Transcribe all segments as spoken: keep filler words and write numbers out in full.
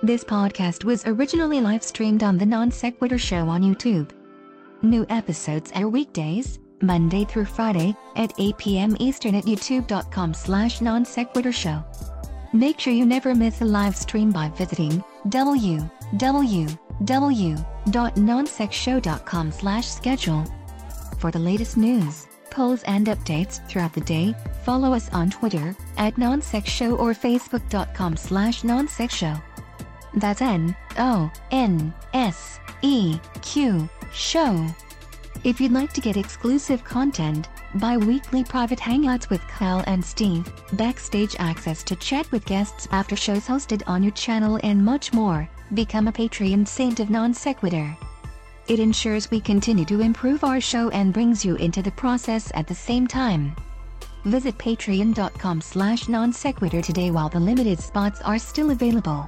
This podcast was originally live streamed on the Non Sequitur Show on YouTube. New episodes air weekdays, Monday through Friday, at eight p.m. Eastern at youtube.com slash non sequitur show. Make sure you never miss a live stream by visiting w w w dot non sec show dot com slash schedule. For the latest news, polls and updates throughout the day, follow us on Twitter at nonsec show or facebook.com slash nonsec show. That's N O N S E Q show. If you'd like to get exclusive content, bi-weekly private hangouts with Kyle and Steve, backstage access to chat with guests after shows hosted on your channel and much more, become a Patreon saint of Non Sequitur. It ensures we continue to improve our show and brings you into the process at the same time. Visit patreon.com slash non sequitur today while the limited spots are still available.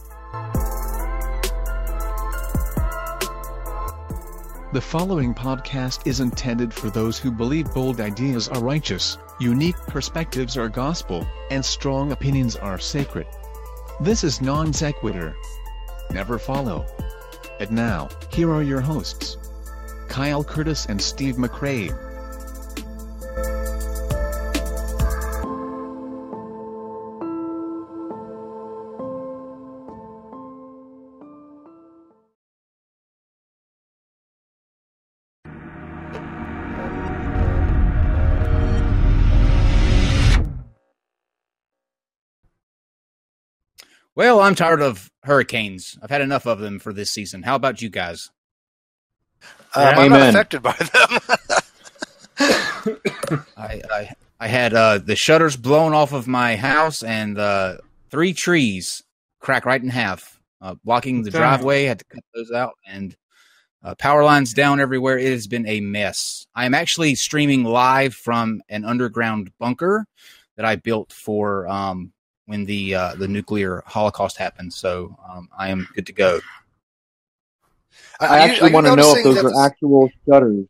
The following podcast is intended for those who believe bold ideas are righteous, unique perspectives are gospel, and strong opinions are sacred. This is Non Sequitur. Never follow. And now, here are your hosts, Kyle Curtis and Steve McCrae. Well, I'm tired of hurricanes. I've had enough of them for this season. How about you guys? Um, I'm not affected by them. I, I I had uh, the shutters blown off of my house and uh, three trees crack right in half, uh, blocking the driveway. Had to cut those out, and uh, power lines down everywhere. It has been a mess. I am actually streaming live from an underground bunker that I built for um, when the uh, the nuclear holocaust happened. So um, I am good to go. I actually want to know if those are this... actual shutters.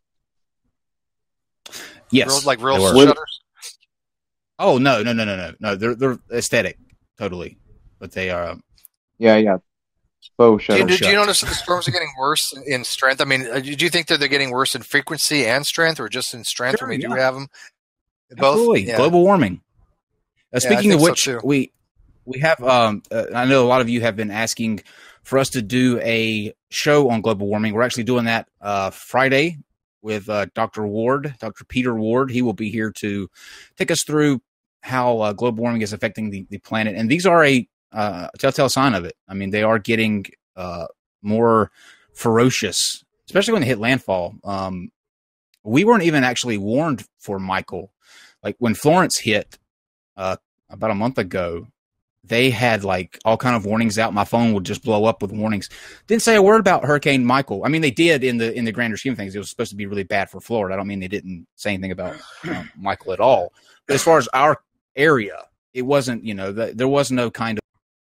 Yes, real, like real shutters. Oh no, no, no, no, no, no! They're they're aesthetic, totally, but they are. Um, yeah, yeah, faux shutters. Did, did you notice that the storms are getting worse in strength? I mean, do you think that they're getting worse in frequency and strength, or just in strength sure, when we yeah. do have them? Both. Absolutely, yeah. Global warming. Uh, speaking yeah, of which, so we we have. Um, uh, I know a lot of you have been asking for us to do a show on global warming. We're actually doing that uh, Friday with uh, Doctor Ward, Doctor Peter Ward. He will be here to take us through how uh, global warming is affecting the, the planet. And these are a uh, telltale sign of it. I mean, they are getting uh, more ferocious, especially when they hit landfall. Um, we weren't even actually warned for Michael. Like when Florence hit uh, about a month ago, they had like all kind of warnings out. My phone would just blow up with warnings. Didn't say a word about Hurricane Michael. I mean, they did in the in the grander scheme of things. It was supposed to be really bad for Florida. I don't mean they didn't say anything about um, Michael at all. But as far as our area, it wasn't. You know, the, there was no kind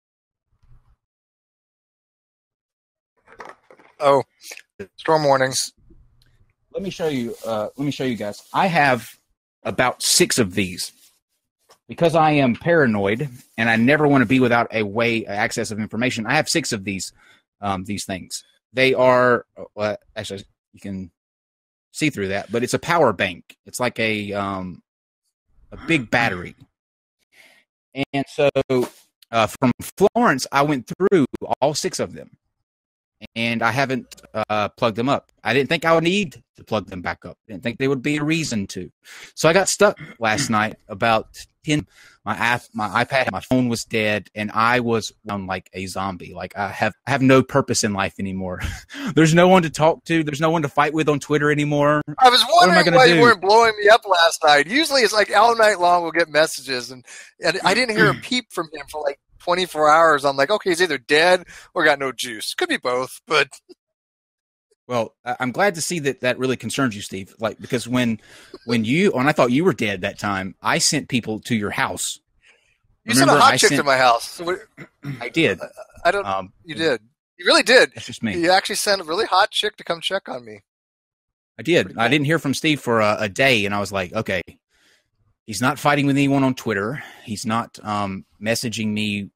of. Oh, storm warnings. Let me show you. Uh, let me show you guys. I have about six of these. Because I am paranoid and I never want to be without a way access of information, I have six of these um, these things. They are uh, actually you can see through that, but it's a power bank. It's like a um, a big battery. And so uh, from Florence, I went through all six of them, and I haven't uh, plugged them up. I didn't think I would need to plug them back up. I didn't think there would be a reason to. So I got stuck last night about ten. My app, my iPad, my phone was dead, and I was on like a zombie. Like I have, I have no purpose in life anymore. There's no one to talk to. There's no one to fight with on Twitter anymore. I was wondering I why do? you weren't blowing me up last night. Usually it's like all night long we'll get messages, and, and I didn't hear a peep from him for like twenty-four hours. I'm like, okay, he's either dead or got no juice. Could be both, but. Well, I'm glad to see that that really concerns you, Steve. Like, because when, when you, when I thought you were dead that time, I sent people to your house. You Remember, sent a hot I chick sent, to my house. So what, I did. I don't, um, you did. You really did. That's just me. You actually sent a really hot chick to come check on me. I did. Cool. I didn't hear from Steve for a, a day, and I was like, okay, he's not fighting with anyone on Twitter. He's not um, messaging me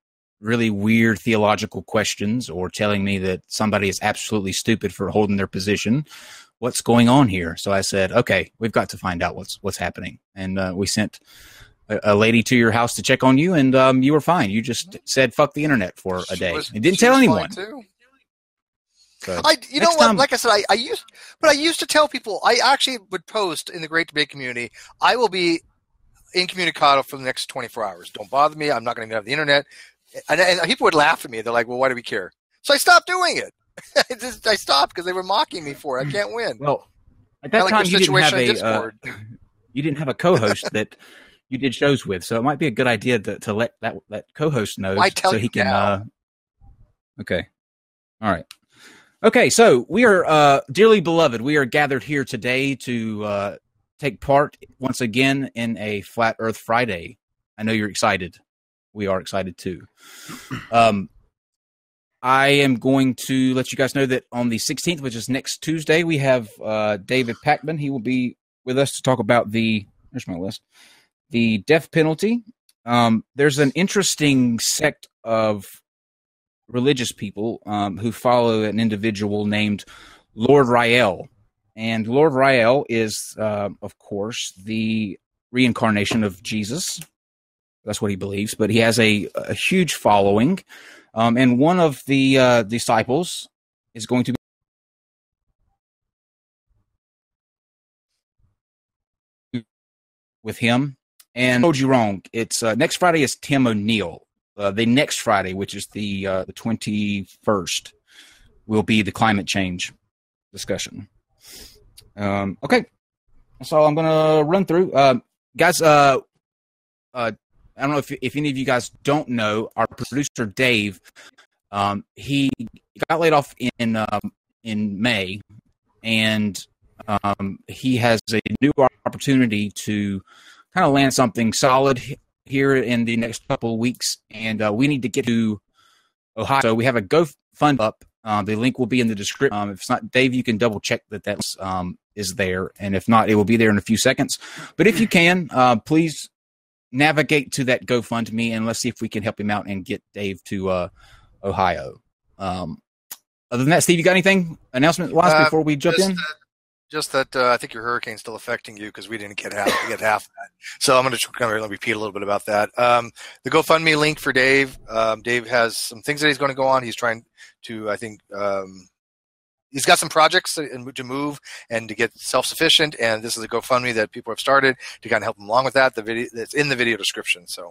really weird theological questions or telling me that somebody is absolutely stupid for holding their position. What's going on here? So I said, okay, we've got to find out what's what's happening. And uh, we sent a, a lady to your house to check on you, and um, you were fine. You just said fuck the internet for a day was, and didn't tell anyone. So, I, you know what? Time, like I said, I, I used, but I used to tell people. I actually would post in the Great Debate community. I will be incommunicado for the next twenty-four hours. Don't bother me. I'm not going to have the internet. And, and people would laugh at me. They're like, "Well, why do we care?" So I stopped doing it. I, just, I stopped because they were mocking me for it. I can't win. Well, at that like time, you didn't, have a, uh, you didn't have a co-host that you did shows with, so it might be a good idea to, to let that, that co-host know so he can. Uh, okay. All right. Okay, so we are, uh, dearly beloved, we are gathered here today to uh, take part once again in a Flat Earth Friday. I know you're excited. We are excited too. Um, I am going to let you guys know that on the sixteenth, which is next Tuesday, we have uh, David Packman. He will be with us to talk about the, here's my list, the death penalty. Um, there's an interesting sect of religious people um, who follow an individual named Lord Rael. And Lord Rael is, uh, of course, the reincarnation of Jesus. That's what he believes. But he has a, a huge following. Um, and one of the uh, disciples is going to be with him. And I told you wrong. It's uh, next Friday is Tim O'Neill. Uh, the next Friday, which is the uh, the twenty-first, will be the climate change discussion. Um, okay, that's all I'm going to run through. Uh, guys, uh, uh, I don't know if if any of you guys don't know, our producer Dave, um, he got laid off in um, in May, and um, he has a new opportunity to kind of land something solid here in the next couple of weeks, and uh, we need to get to Ohio. So we have a GoFund up. Uh, the link will be in the description. Um, if it's not, Dave, you can double check that that um, is there, and if not, it will be there in a few seconds. But if you can, uh, please navigate to that GoFundMe, and let's see if we can help him out and get Dave to uh, Ohio. Um, other than that, Steve, you got anything announcement-wise uh, before we jump just, in? Uh, just that uh, I think your hurricane's still affecting you because we didn't get half get half of that. So I'm going to kind of repeat a little bit about that. Um, the GoFundMe link for Dave. Um, Dave has some things that he's going to go on. He's trying to, I think, um, he's got some projects to, to move and to get self-sufficient. And this is a GoFundMe that people have started to kind of help him along with that. The video that's in the video description. So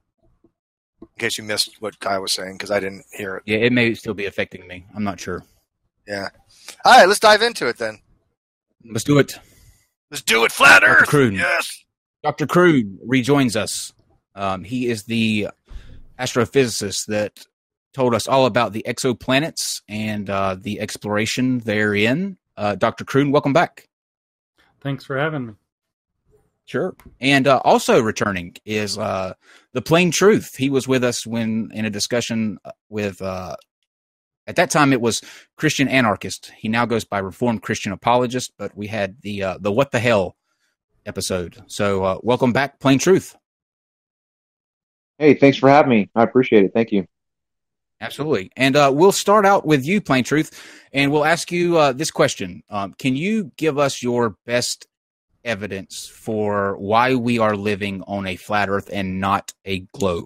in case you missed what Kai was saying, because I didn't hear it. Yeah, it may still be affecting me. I'm not sure. Yeah. All right, let's dive into it then. Let's do it. Let's do it, Flat Earth. Doctor Kroon. Yes. Doctor Kroon rejoins us. Um, he is the astrophysicist that told us all about the exoplanets and uh, the exploration therein. Uh, Doctor Kroon, welcome back. Thanks for having me. Sure. And uh, also returning is uh, the Plain Truth. He was with us when in a discussion with, uh, at that time it was Christian Anarchist. He now goes by Reformed Christian Apologist, but we had the uh, the What the Hell episode. So uh, welcome back, Plain Truth. Hey, thanks for having me. I appreciate it. Thank you. Absolutely. And uh, we'll start out with you, Plain Truth, and we'll ask you uh, this question. Um, can you give us your best evidence for why we are living on a flat Earth and not a globe?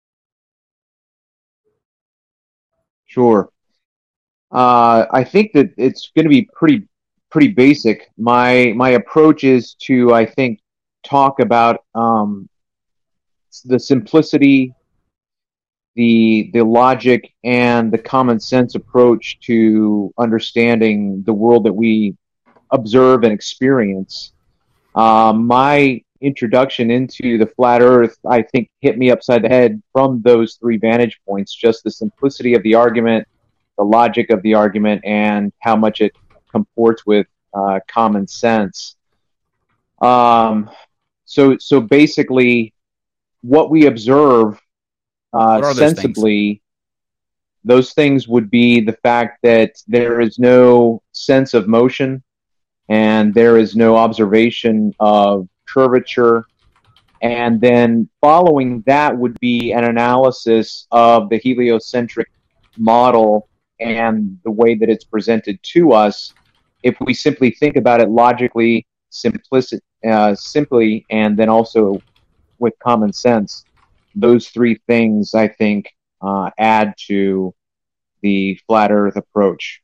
Sure. Uh, I think that it's going to be pretty pretty basic. My my approach is to, I think, talk about um, the simplicity, the the logic, and the common sense approach to understanding the world that we observe and experience. Um, my introduction into the flat Earth, I think, hit me upside the head from those three vantage points: just the simplicity of the argument, the logic of the argument, and how much it comports with uh, common sense. Um, so, so basically, what we observe uh, what sensibly, things? those things would be the fact that there is no sense of motion, and there is no observation of curvature, And then following that would be an analysis of the heliocentric model and the way that it's presented to us. If we simply think about it logically, simplicit, uh, simply, and then also with common sense, those three things, I think, uh, add to the flat Earth approach.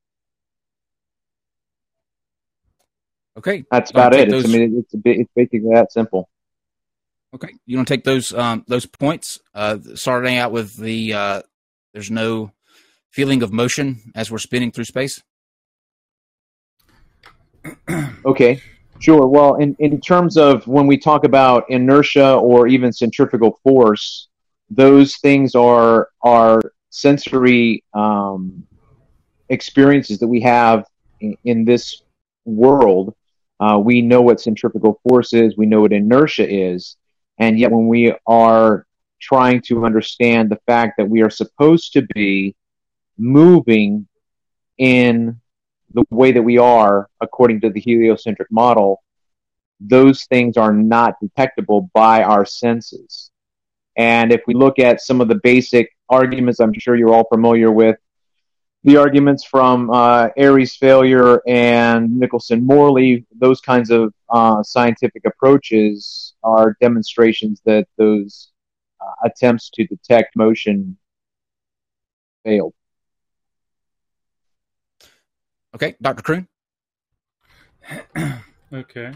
Okay, that's about it. Those... It's, I mean, it's a bit, it's basically that simple. Okay, you don't take those um, those points, uh, starting out with the uh, there's no feeling of motion as we're spinning through space. Okay, sure. Well, in, in terms of when we talk about inertia or even centrifugal force, those things are are sensory um, experiences that we have in, in this world. Uh, we know what centrifugal force is. We know what inertia is. And yet when we are trying to understand the fact that we are supposed to be moving in the way that we are, according to the heliocentric model, those things are not detectable by our senses. And if we look at some of the basic arguments I'm sure you're all familiar with, the arguments from uh, Airy's failure and Michelson-Morley, those kinds of uh, scientific approaches are demonstrations that those uh, attempts to detect motion failed. Okay, Doctor Kroon? Okay.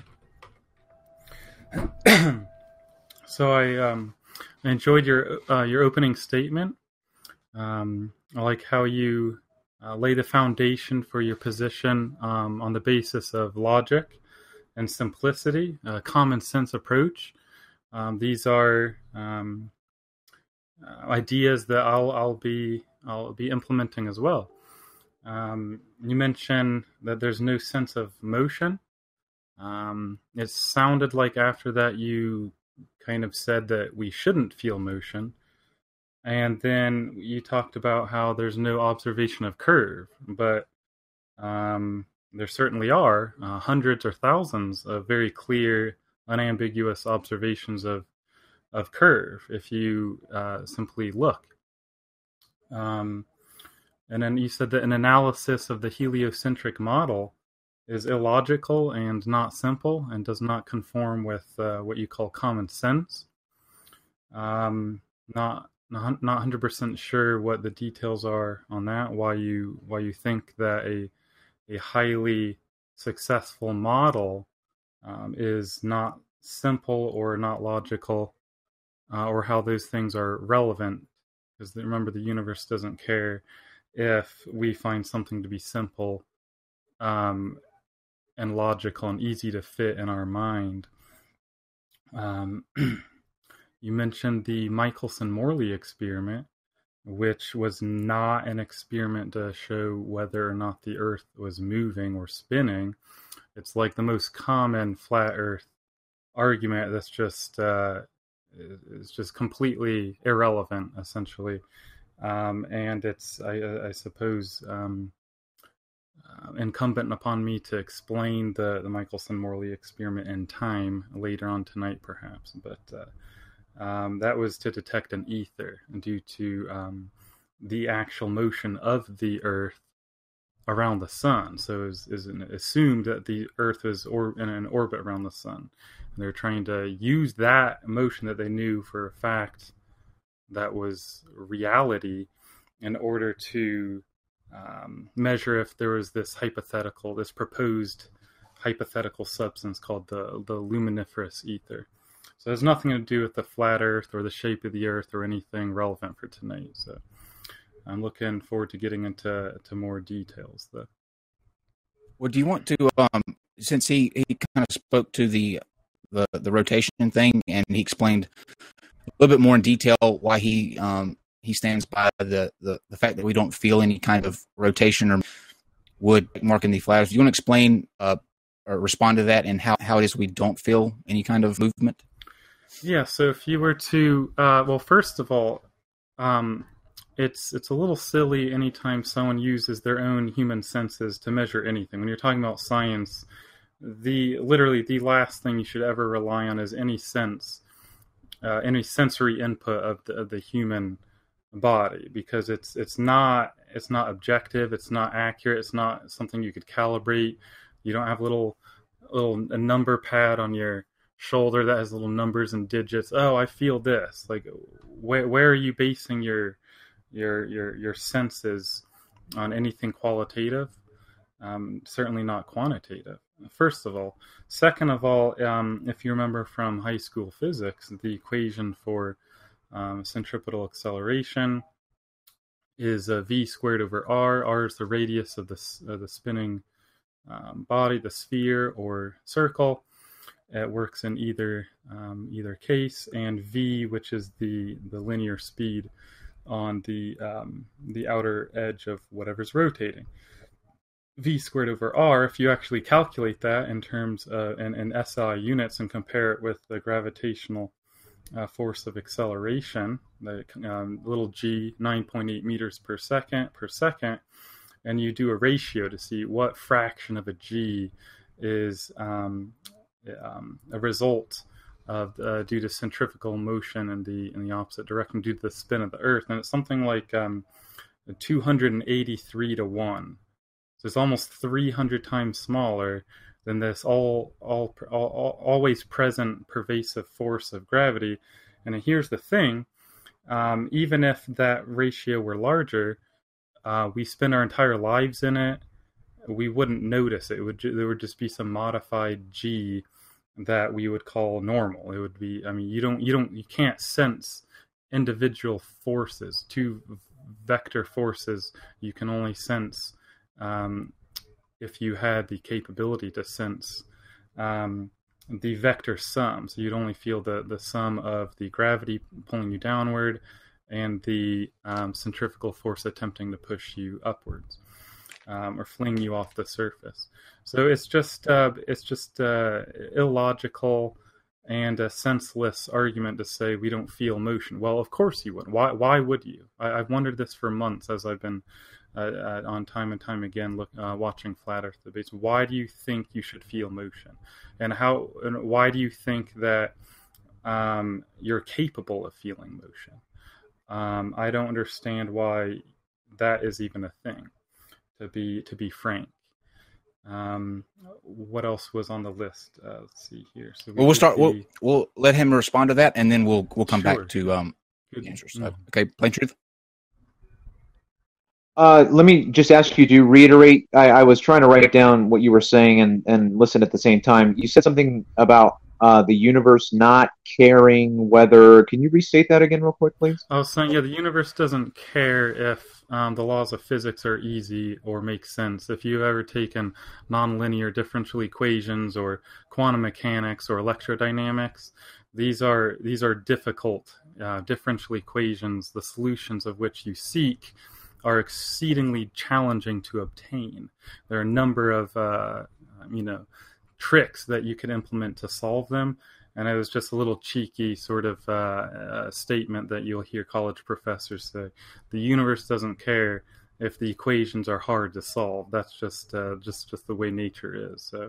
So I um, enjoyed your uh, your opening statement. Um, I like how you uh, lay the foundation for your position um, on the basis of logic and simplicity, a common sense approach. Um, these are um, uh, ideas that I'll I'll be I'll be implementing as well. Um, you mentioned that there's no sense of motion. Um, it sounded like after that you kind of said that we shouldn't feel motion. And then you talked about how there's no observation of curve, but um, there certainly are uh, hundreds or thousands of very clear, unambiguous observations of of curve if you uh, simply look. Um, and then you said that an analysis of the heliocentric model is illogical and not simple and does not conform with uh, what you call common sense. Um, not not not one hundred percent sure what the details are on that. Why you why you think that a a highly successful model um, is not simple or not logical, uh, or how those things are relevant. Because remember, the universe doesn't care if we find something to be simple um, and logical and easy to fit in our mind. Um, you mentioned the Michelson-Morley experiment, which was not an experiment to show whether or not the Earth was moving or spinning. It's like the most common flat Earth argument that's just uh, is just completely irrelevant, essentially. Um, and it's, I, I suppose, um, uh, incumbent upon me to explain the, the Michelson-Morley experiment in time later on tonight, perhaps. But uh, um, that was to detect an ether due to um, the actual motion of the Earth around the sun. So it was, is assumed that the Earth is or, in an orbit around the sun. And they're trying to use that motion that they knew for a fact that was reality in order to um, measure if there was this hypothetical, this proposed hypothetical substance called the, the luminiferous ether. So it has nothing to do with the flat Earth or the shape of the Earth or anything relevant for tonight. So I'm looking forward to getting into to more details, though. Well, do you want to, um, since he, he kind of spoke to the, the the rotation thing, and he explained a little bit more in detail why he um, he stands by the, the, the fact that we don't feel any kind of rotation or wood marking the flat Earth. Do you want to explain uh, or respond to that and how, how it is we don't feel any kind of movement? Yeah, so if you were to, uh, well, first of all, um, It's it's a little silly anytime someone uses their own human senses to measure anything. When you're talking about science, the literally the last thing you should ever rely on is any sense uh, any sensory input of the, of the human body, because it's it's not it's not objective, it's not accurate, it's not something you could calibrate. You don't have a little little a number pad on your shoulder that has little numbers and digits. Oh, I feel this. Like, where where are you basing your your your your senses on? Anything qualitative? Um, certainly not quantitative. First of all. Second of all, um, if you remember from high school physics, the equation for um, centripetal acceleration is uh, v squared over r. R is the radius of the uh, the spinning um, body, the sphere or circle. It works in either um, either case, and v, which is the the linear speed on the um, the outer edge of whatever's rotating. V squared over r, if you actually calculate that in terms of, in, in S I units and compare it with the gravitational uh, force of acceleration, the um, little g, nine point eight meters per second per second, and you do a ratio to see what fraction of a g is um, um, a result of uh, due to centrifugal motion in the in the opposite direction due to the spin of the Earth, and it's something like um, two hundred eighty-three to one. So it's almost three hundred times smaller than this all, all, all, all always present pervasive force of gravity. And here's the thing, um, even if that ratio were larger, uh, we spend our entire lives in it, we wouldn't notice it. It would, there would just be some modified G that we would call normal. It would be, I mean, you don't, you don't, you can't sense individual forces, two vector forces. You can only sense Um, if you had the capability to sense um, the vector sum. So you'd only feel the, the sum of the gravity pulling you downward and the um, centrifugal force attempting to push you upwards um, or fling you off the surface. So it's just uh, it's just uh, illogical and a senseless argument to say we don't feel motion. Well, of course you wouldn't. Why, why would you? I, I've wondered this for months as I've been Uh, uh, on time and time again, look, uh, watching Flat Earth debates. Why do you think you should feel motion, and how? And why do you think that um, you're capable of feeling motion? Um, I don't understand why that is even a thing. To be to be frank, um, what else was on the list? Uh, let's see here. So we well, we'll start. The... We'll we'll let him respond to that, and then we'll we'll come Sure. back to um Good. the answers. Mm-hmm. Okay, Plain Truth. Uh, let me just ask you to reiterate. I, I was trying to write down what you were saying and, and listen at the same time. You said something about uh, the universe not caring whether. Can you restate that again, real quick, please? I was saying, yeah, the universe doesn't care if um, the laws of physics are easy or make sense. If you've ever taken nonlinear differential equations or quantum mechanics or electrodynamics, these are these are difficult uh, differential equations, the solutions of which you seek are exceedingly challenging to obtain. There are a number of, uh, you know, tricks that you can implement to solve them. And it was just a little cheeky sort of uh, uh, statement that you'll hear college professors say. The universe doesn't care if the equations are hard to solve. That's just uh, just just the way nature is. So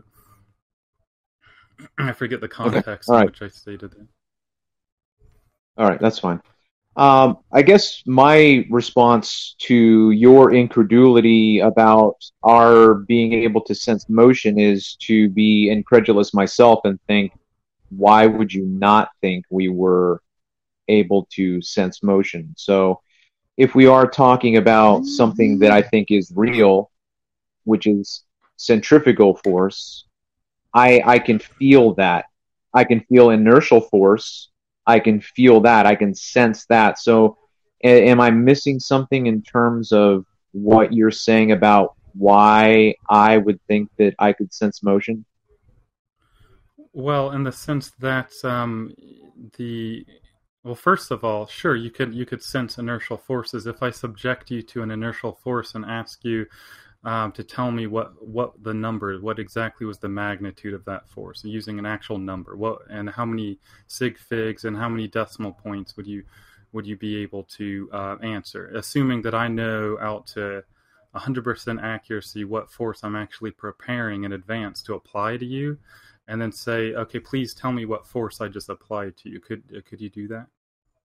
I forget the context okay. in right. which I stated it. All right, that's fine. Um, I guess my response to your incredulity about our being able to sense motion is to be incredulous myself and think, why would you not think we were able to sense motion? So if we are talking about something that I think is real, which is centrifugal force, I, I can feel that. I can feel inertial force. I can feel that. I can sense that. So a- am I missing something in terms of what you're saying about why I would think that I could sense motion? Well, in the sense that um, the well, first of all, sure, you could you could sense inertial forces. If I subject you to an inertial force and ask you um, to tell me what, what the number, what exactly was the magnitude of that force, using an actual number, what and how many sig figs and how many decimal points would you would you be able to uh, answer, assuming that I know out to one hundred percent accuracy what force I'm actually preparing in advance to apply to you. and then say, okay, please tell me what force I just applied to you. Could could you do that?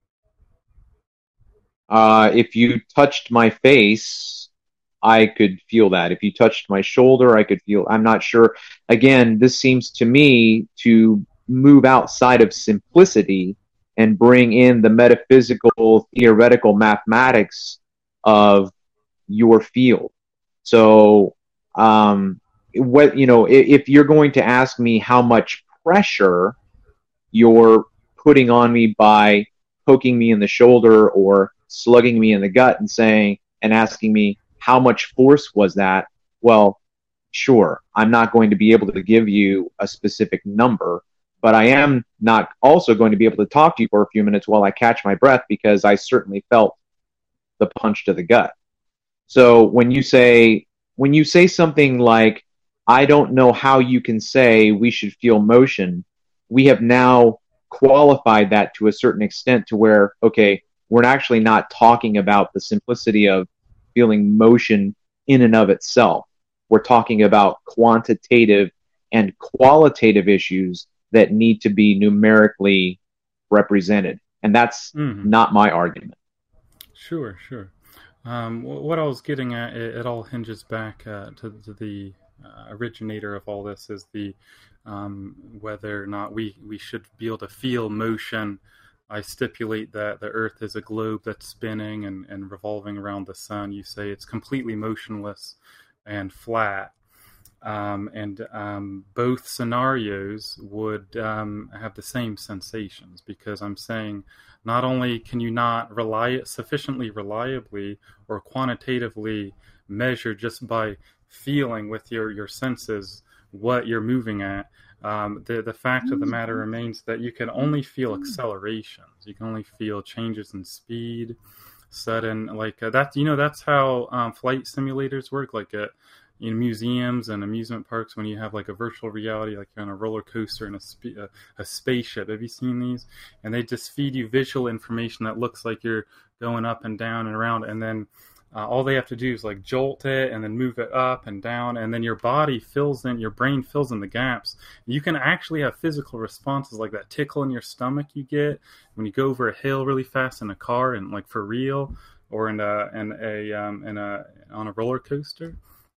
Uh, if you touched my face, I could feel that. If you touched my shoulder, I could feel. I'm not sure. Again, this seems to me to move outside of simplicity and bring in the metaphysical, theoretical mathematics of your field. So, um, what you know, if, if you're going to ask me how much pressure you're putting on me by poking me in the shoulder or slugging me in the gut and saying and asking me how much force was that, well, sure, I'm not going to be able to give you a specific number, but I am not also going to be able to talk to you for a few minutes while I catch my breath, because I certainly felt the punch to the gut. So when you say when you say something like, I don't know how you can say we should feel motion, we have now qualified that to a certain extent to where, okay, we're actually not talking about the simplicity of feeling motion in and of itself. We're talking about quantitative and qualitative issues that need to be numerically represented. And that's mm-hmm. not my argument. Sure, sure. Um, what I was getting at, it, it all hinges back uh, to, to the uh, originator of all this, is the um, whether or not we, we should be able to feel motion. I stipulate that the Earth is a globe that's spinning and, and revolving around the sun. You say it's completely motionless and flat. Um, and um, both scenarios would um, have the same sensations, because I'm saying not only can you not rely sufficiently reliably or quantitatively measure just by feeling with your, your senses what you're moving at, Um, the the fact of the matter remains that you can only feel accelerations. You can only feel changes in speed, sudden, like uh, that. You know, that's how um, flight simulators work. Like at in museums and amusement parks, when you have like a virtual reality, like you're on a roller coaster in a, spe- a a spaceship. Have you seen these? And they just feed you visual information that looks like you're going up and down and around, and then Uh, all they have to do is like jolt it and then move it up and down, and then your body fills in, your brain fills in the gaps. You can actually have physical responses like that tickle in your stomach you get when you go over a hill really fast in a car, and like for real, or in a in a um, in a on a roller coaster.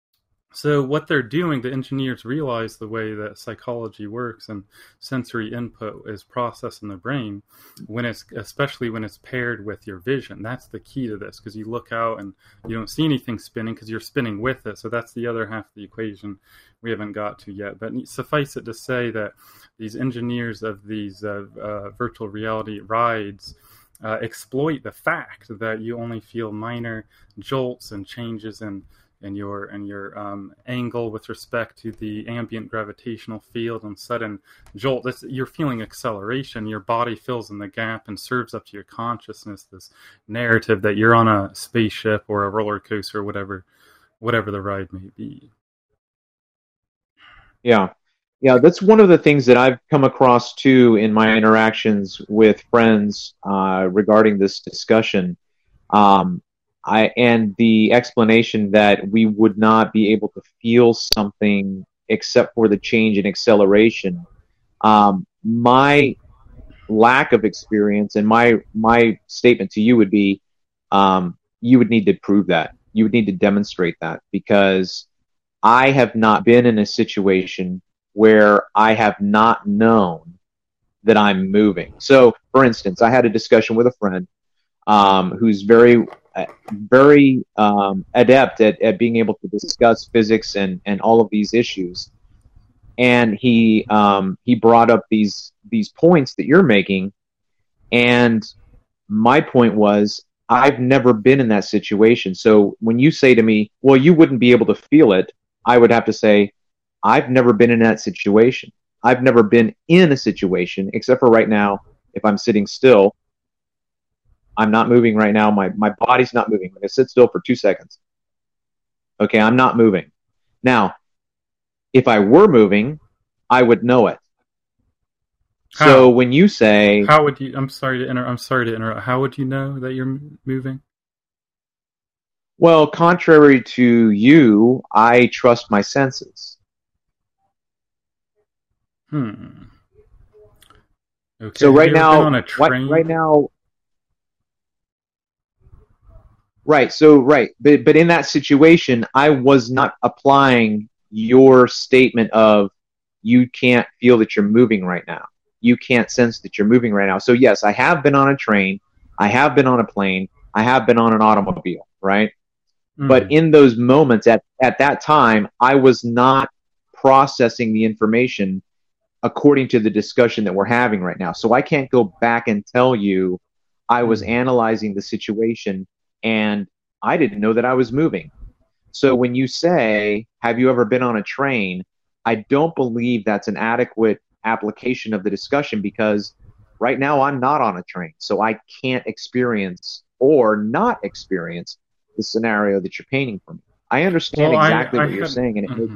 So what they're doing, the engineers realize the way that psychology works and sensory input is processed in the brain, when it's especially when it's paired with your vision. That's the key to this, because you look out and you don't see anything spinning because you're spinning with it. So that's the other half of the equation we haven't got to yet. But suffice it to say that these engineers of these uh, uh, virtual reality rides uh, exploit the fact that you only feel minor jolts and changes in and your and your um, angle with respect to the ambient gravitational field, and sudden jolt. That's, you're feeling acceleration. Your body fills in the gap and serves up to your consciousness this narrative that you're on a spaceship or a roller coaster or whatever, whatever the ride may be. Yeah, yeah, that's one of the things that I've come across too in my interactions with friends uh, regarding this discussion. Um, I, and the explanation that we would not be able to feel something except for the change in acceleration. Um, my lack of experience and my my statement to you would be, um, you would need to prove that. You would need to demonstrate that, because I have not been in a situation where I have not known that I'm moving. So, for instance, I had a discussion with a friend um, who's very very um, adept at, at being able to discuss physics and, and all of these issues. And he um, he brought up these these points that you're making, and my point was, I've never been in that situation. So when you say to me, well, you wouldn't be able to feel it, I would have to say, I've never been in that situation. I've never been in a situation, except for right now, if I'm sitting still. I'm not moving right now. My, my body's not moving. I'm going to sit still for two seconds. Okay, I'm not moving. Now, if I were moving, I would know it. How? So when you say... How would you... I'm sorry to inter- I'm sorry to interrupt. How would you know that you're moving? Well, contrary to you, I trust my senses. Hmm. Okay. So Have right you ever now, been on a what, train? right now, right. So right, but but in that situation, I was not applying your statement of you can't feel that you're moving right now. You can't sense that you're moving right now. So yes, I have been on a train, I have been on a plane, I have been on an automobile, right? But Mhm. in those moments at, at that time, I was not processing the information according to the discussion that we're having right now. So I can't go back and tell you I was Mhm. analyzing the situation and I didn't know that I was moving. So when you say, have you ever been on a train? I don't believe that's an adequate application of the discussion because right now I'm not on a train. So I can't experience or not experience the scenario that you're painting for me. I understand Well, I exactly I what you're had. saying, and it makes Mhm.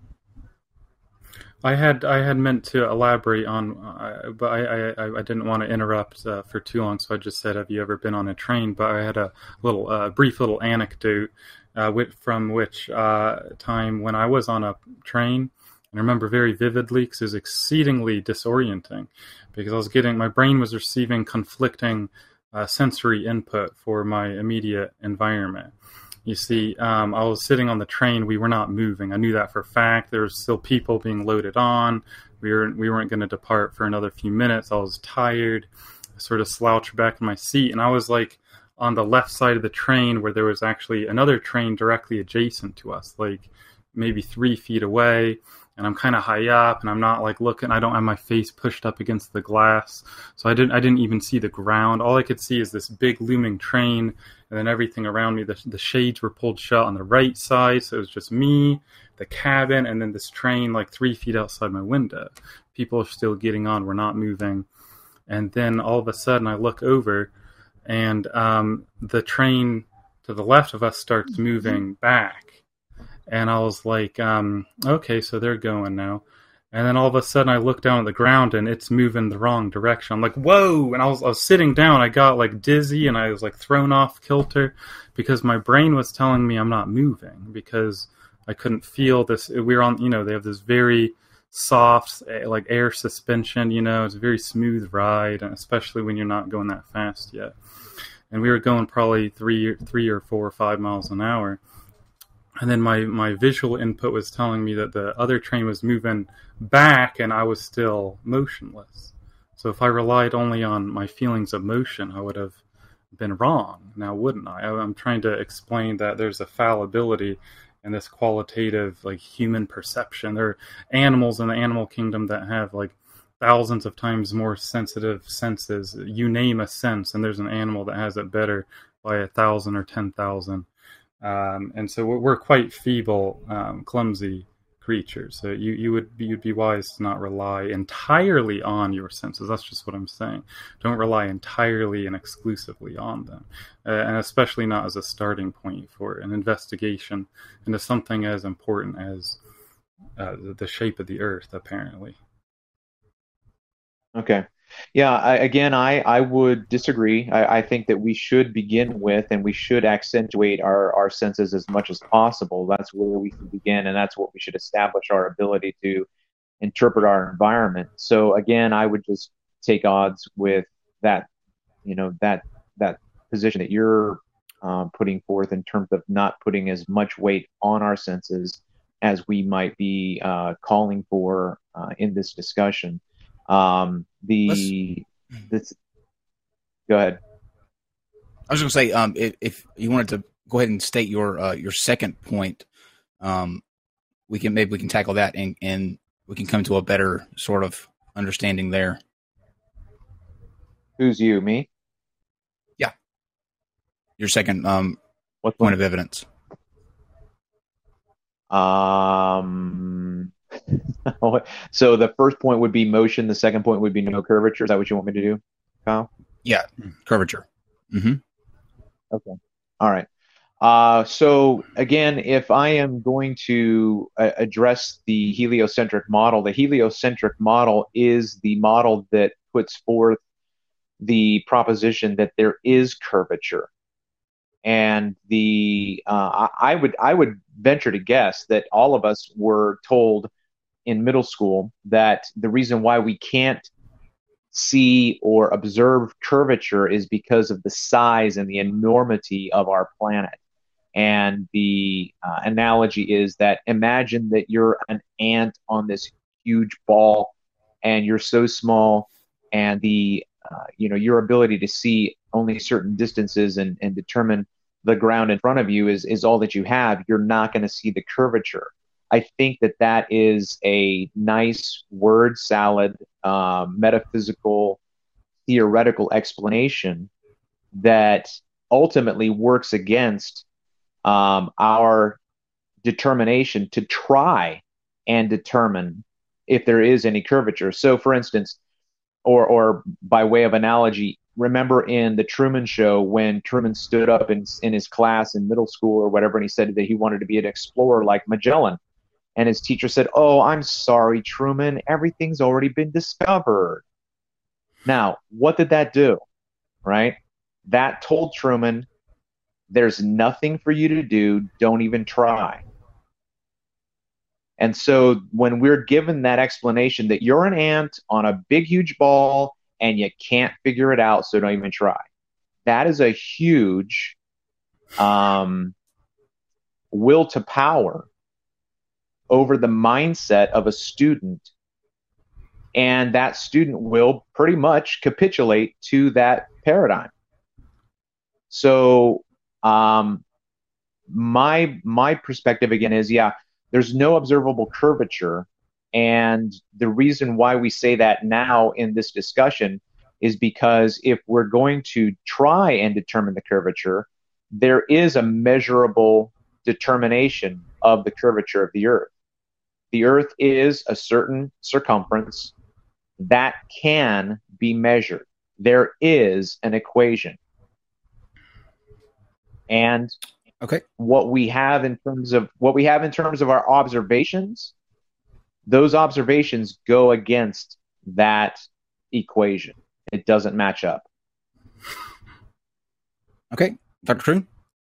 I had I had meant to elaborate on, uh, but I, I, I didn't want to interrupt uh, for too long, so I just said, "Have you ever been on a train?" But I had a little uh, brief little anecdote uh, with, from which uh, time when I was on a train. I remember very vividly because it was exceedingly disorienting because I was getting my brain was receiving conflicting uh, sensory input for my immediate environment. You see, um, I was sitting on the train. We were not moving. I knew that for a fact. There were still people being loaded on. We were we weren't going to depart for another few minutes. I was tired. I sort of slouched back in my seat, and I was like on the left side of the train where there was actually another train directly adjacent to us, like maybe three feet away. And I'm kind of high up, and I'm not like looking. I don't have my face pushed up against the glass, so I didn't. I didn't even see the ground. All I could see is this big looming train, and then everything around me. The, the shades were pulled shut on the right side, so it was just me, the cabin, and then this train like three feet outside my window. People are still getting on. We're not moving, and then all of a sudden, I look over, and um, the train to the left of us starts moving back. And I was like, um, okay, so they're going now. And then all of a sudden I look down at the ground and it's moving the wrong direction. I'm like, whoa! And I was, I was sitting down. I got like dizzy and I was like thrown off kilter because my brain was telling me I'm not moving because I couldn't feel this. We were on, you know, they have this very soft, like air suspension, you know, it's a very smooth ride, and especially when you're not going that fast yet. And we were going probably three, three or four or five miles an hour. And then my, my visual input was telling me that the other train was moving back and I was still motionless. So if I relied only on my feelings of motion, I would have been wrong, now wouldn't I? I'm trying to explain that there's a fallibility in this qualitative, like, human perception. There are animals in the animal kingdom that have, like, thousands of times more sensitive senses. You name a sense, and there's an animal that has it better by a thousand or ten thousand. Um, and so we're, we're quite feeble, um, clumsy creatures. So you, you would be, you'd be wise to not rely entirely on your senses. That's just what I'm saying. Don't rely entirely and exclusively on them, uh, and especially not as a starting point for an investigation into something as important as uh, the shape of the Earth, apparently. Okay. Yeah, I, again, I, I would disagree. I, I think that we should begin with and we should accentuate our, our senses as much as possible. That's where we can begin, and that's what we should establish our ability to interpret our environment. So again, I would just take odds with that, you know, that that position that you're um, putting forth in terms of not putting as much weight on our senses as we might be uh, calling for uh, in this discussion. Um, the this, go ahead. I was going to say, um, if, if you wanted to go ahead and state your uh, your second point, um, we can maybe we can tackle that and, and we can come to a better sort of understanding there. Who's you? Me? Yeah. Your second um, What point of evidence. Um. So the first point would be motion. The second point would be no curvature. Is that what you want me to do, Kyle? Yeah, curvature. Mm-hmm. Okay. All right. Uh, so again, if I am going to uh, address the heliocentric model, the heliocentric model is the model that puts forth the proposition that there is curvature. And the uh, I would I would venture to guess that all of us were told in middle school that the reason why we can't see or observe curvature is because of the size and the enormity of our planet. And the uh, analogy is that imagine that you're an ant on this huge ball, and you're so small, and the uh, you know your ability to see only certain distances and, and determine the ground in front of you is is all that you have. You're not going to see the curvature. I think that that is a nice word salad, uh, metaphysical, theoretical explanation that ultimately works against um, our determination to try and determine if there is any curvature. So, for instance, or or by way of analogy, remember in the Truman Show when Truman stood up in in his class in middle school or whatever, and he said that he wanted to be an explorer like Magellan. And his teacher said, "Oh, I'm sorry, Truman, everything's already been discovered." Now, what did that do, right? That told Truman, there's nothing for you to do, don't even try. And so when we're given that explanation that you're an ant on a big, huge ball and you can't figure it out, so don't even try, that is a huge um, will to power over the mindset of a student, and that student will pretty much capitulate to that paradigm. So um, my my perspective again is, yeah, there's no observable curvature, and the reason why we say that now in this discussion is because if we're going to try and determine the curvature, there is a measurable determination of the curvature of the Earth. The Earth is a certain circumference that can be measured. There is an equation. And okay, what we have in terms of what we have in terms of our observations, those observations go against that equation. It doesn't match up. Okay, Doctor Truman?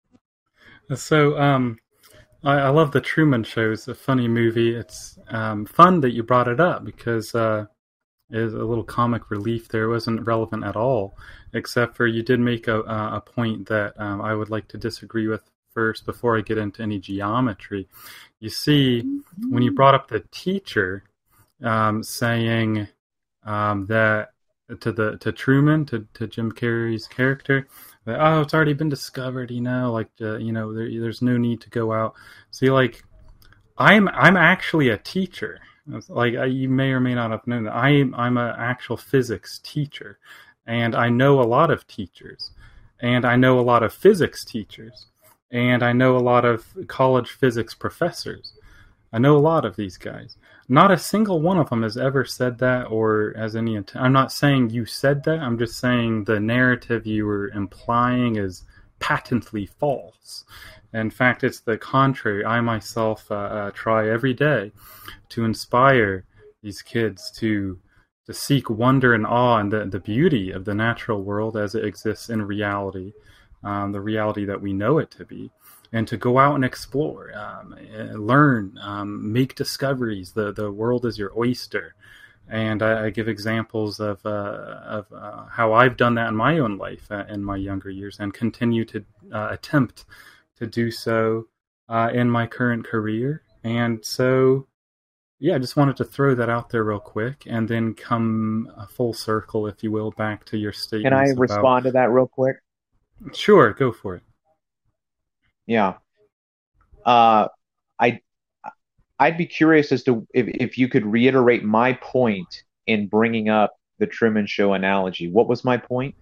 So, um, I, I love the Truman Show. It's a funny movie. It's um, fun that you brought it up because uh, it's a little comic relief there. It wasn't relevant at all, except for you did make a, a point that um, I would like to disagree with first before I get into any geometry. You see, when you brought up the teacher um, saying um, that to the to Truman, to, to Jim Carrey's character, that, oh, it's already been discovered, you know, like, uh, you know, there, there's no need to go out. See, like, I'm I'm actually a teacher. Like, I, you may or may not have known that. I'm, I'm an actual physics teacher, and I know a lot of teachers, and I know a lot of physics teachers, and I know a lot of college physics professors. I know a lot of these guys. Not a single one of them has ever said that or has any intent. I'm not saying you said that. I'm just saying the narrative you were implying is patently false. In fact, it's the contrary. I myself uh, uh, try every day to inspire these kids to to seek wonder and awe and the, the beauty of the natural world as it exists in reality, um, the reality that we know it to be. And to go out and explore, um, learn, um, make discoveries. The the world is your oyster, and I, I give examples of uh, of uh, how I've done that in my own life uh, in my younger years, and continue to uh, attempt to do so uh, in my current career. And so, yeah, I just wanted to throw that out there real quick, and then come a full circle, if you will, back to your statement. Can I about... respond to that real quick? Sure, go for it. Yeah. Uh, I, I'd be curious as to if, if you could reiterate my point in bringing up the Truman Show analogy. What was my point?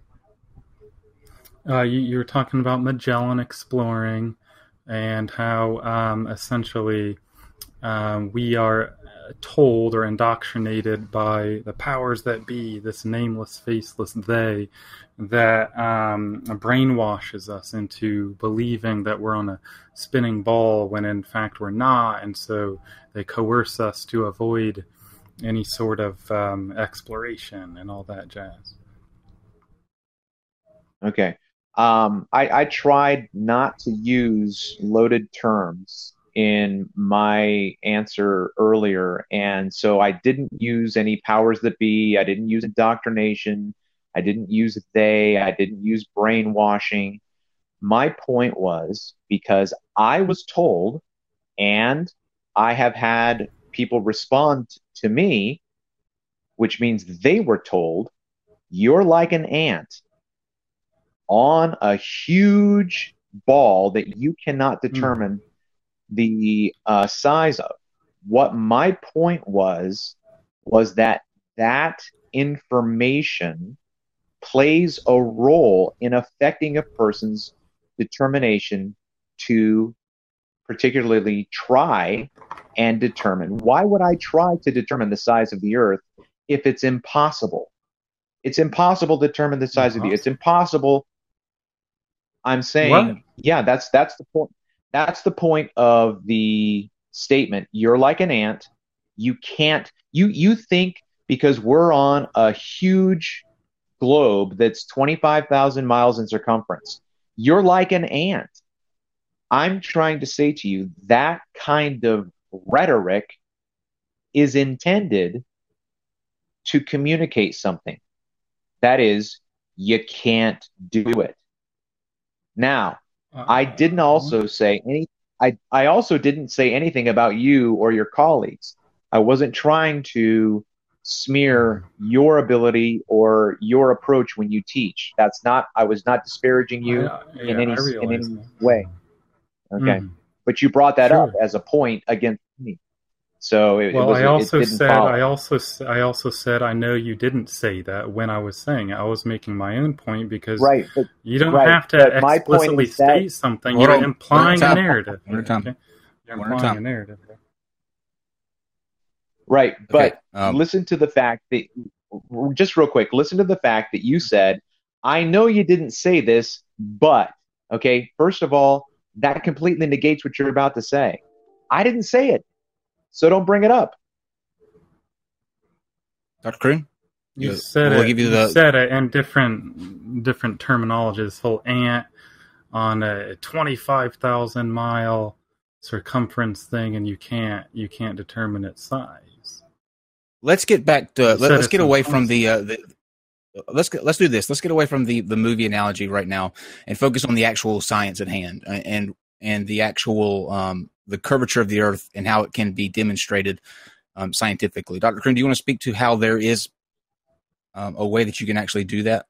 Uh, you, you were talking about Magellan exploring and how um, essentially um, we are told or indoctrinated by the powers that be, this nameless, faceless they, that um, brainwashes us into believing that we're on a spinning ball when in fact we're not, and so they coerce us to avoid any sort of um, exploration and all that jazz. Okay. Um, I, I tried not to use loaded terms in my answer earlier. And so I didn't use any powers that be. I didn't use indoctrination. I didn't use they. I didn't use brainwashing. My point was because I was told, and I have had people respond to me, which means they were told, you're like an ant on a huge ball that you cannot determine mm. the uh, size of. What my point was, was that that information plays a role in affecting a person's determination to particularly try and determine. Why would I try to determine the size of the earth if it's impossible? It's impossible to determine the size impossible. of the earth. It's impossible. I'm saying, what? yeah, that's that's the point. That's the point of the statement. You're like an ant. You can't. You you think because we're on a huge globe that's twenty-five thousand miles in circumference, you're like an ant. I'm trying to say to you that kind of rhetoric is intended to communicate something. That is, you can't do it. Now, uh, I didn't also say any. I, I also didn't say anything about you or your colleagues. I wasn't trying to smear your ability or your approach when you teach. That's not. I was not disparaging you I, yeah, in any in any that. way. Okay, mm. but you brought that sure. up as a point against me. So it, well, it was, I also it didn't said follow. I also I also said I know you didn't say that when I was saying it. I was making my own point because right, but, you don't right, have to explicitly state that, something. You're implying a narrative. One at a time. Okay? You're One implying a narrative. Right, but okay. um, listen to the fact that, just real quick, listen to the fact that you said, I know you didn't say this, but, okay, first of all, that completely negates what you're about to say. I didn't say it, so don't bring it up. Doctor Kroon? You, you said we'll it. Give you, the... you said it in different different terminology. This whole ant on a twenty-five thousand mile circumference thing, and you can't you can't determine its size. Let's get back to let, let's get away from the, uh, the let's get, let's do this. Let's get away from the, the movie analogy right now and focus on the actual science at hand and and the actual um, the curvature of the Earth and how it can be demonstrated um, scientifically. Doctor Kroon, do you want to speak to how there is um, a way that you can actually do that?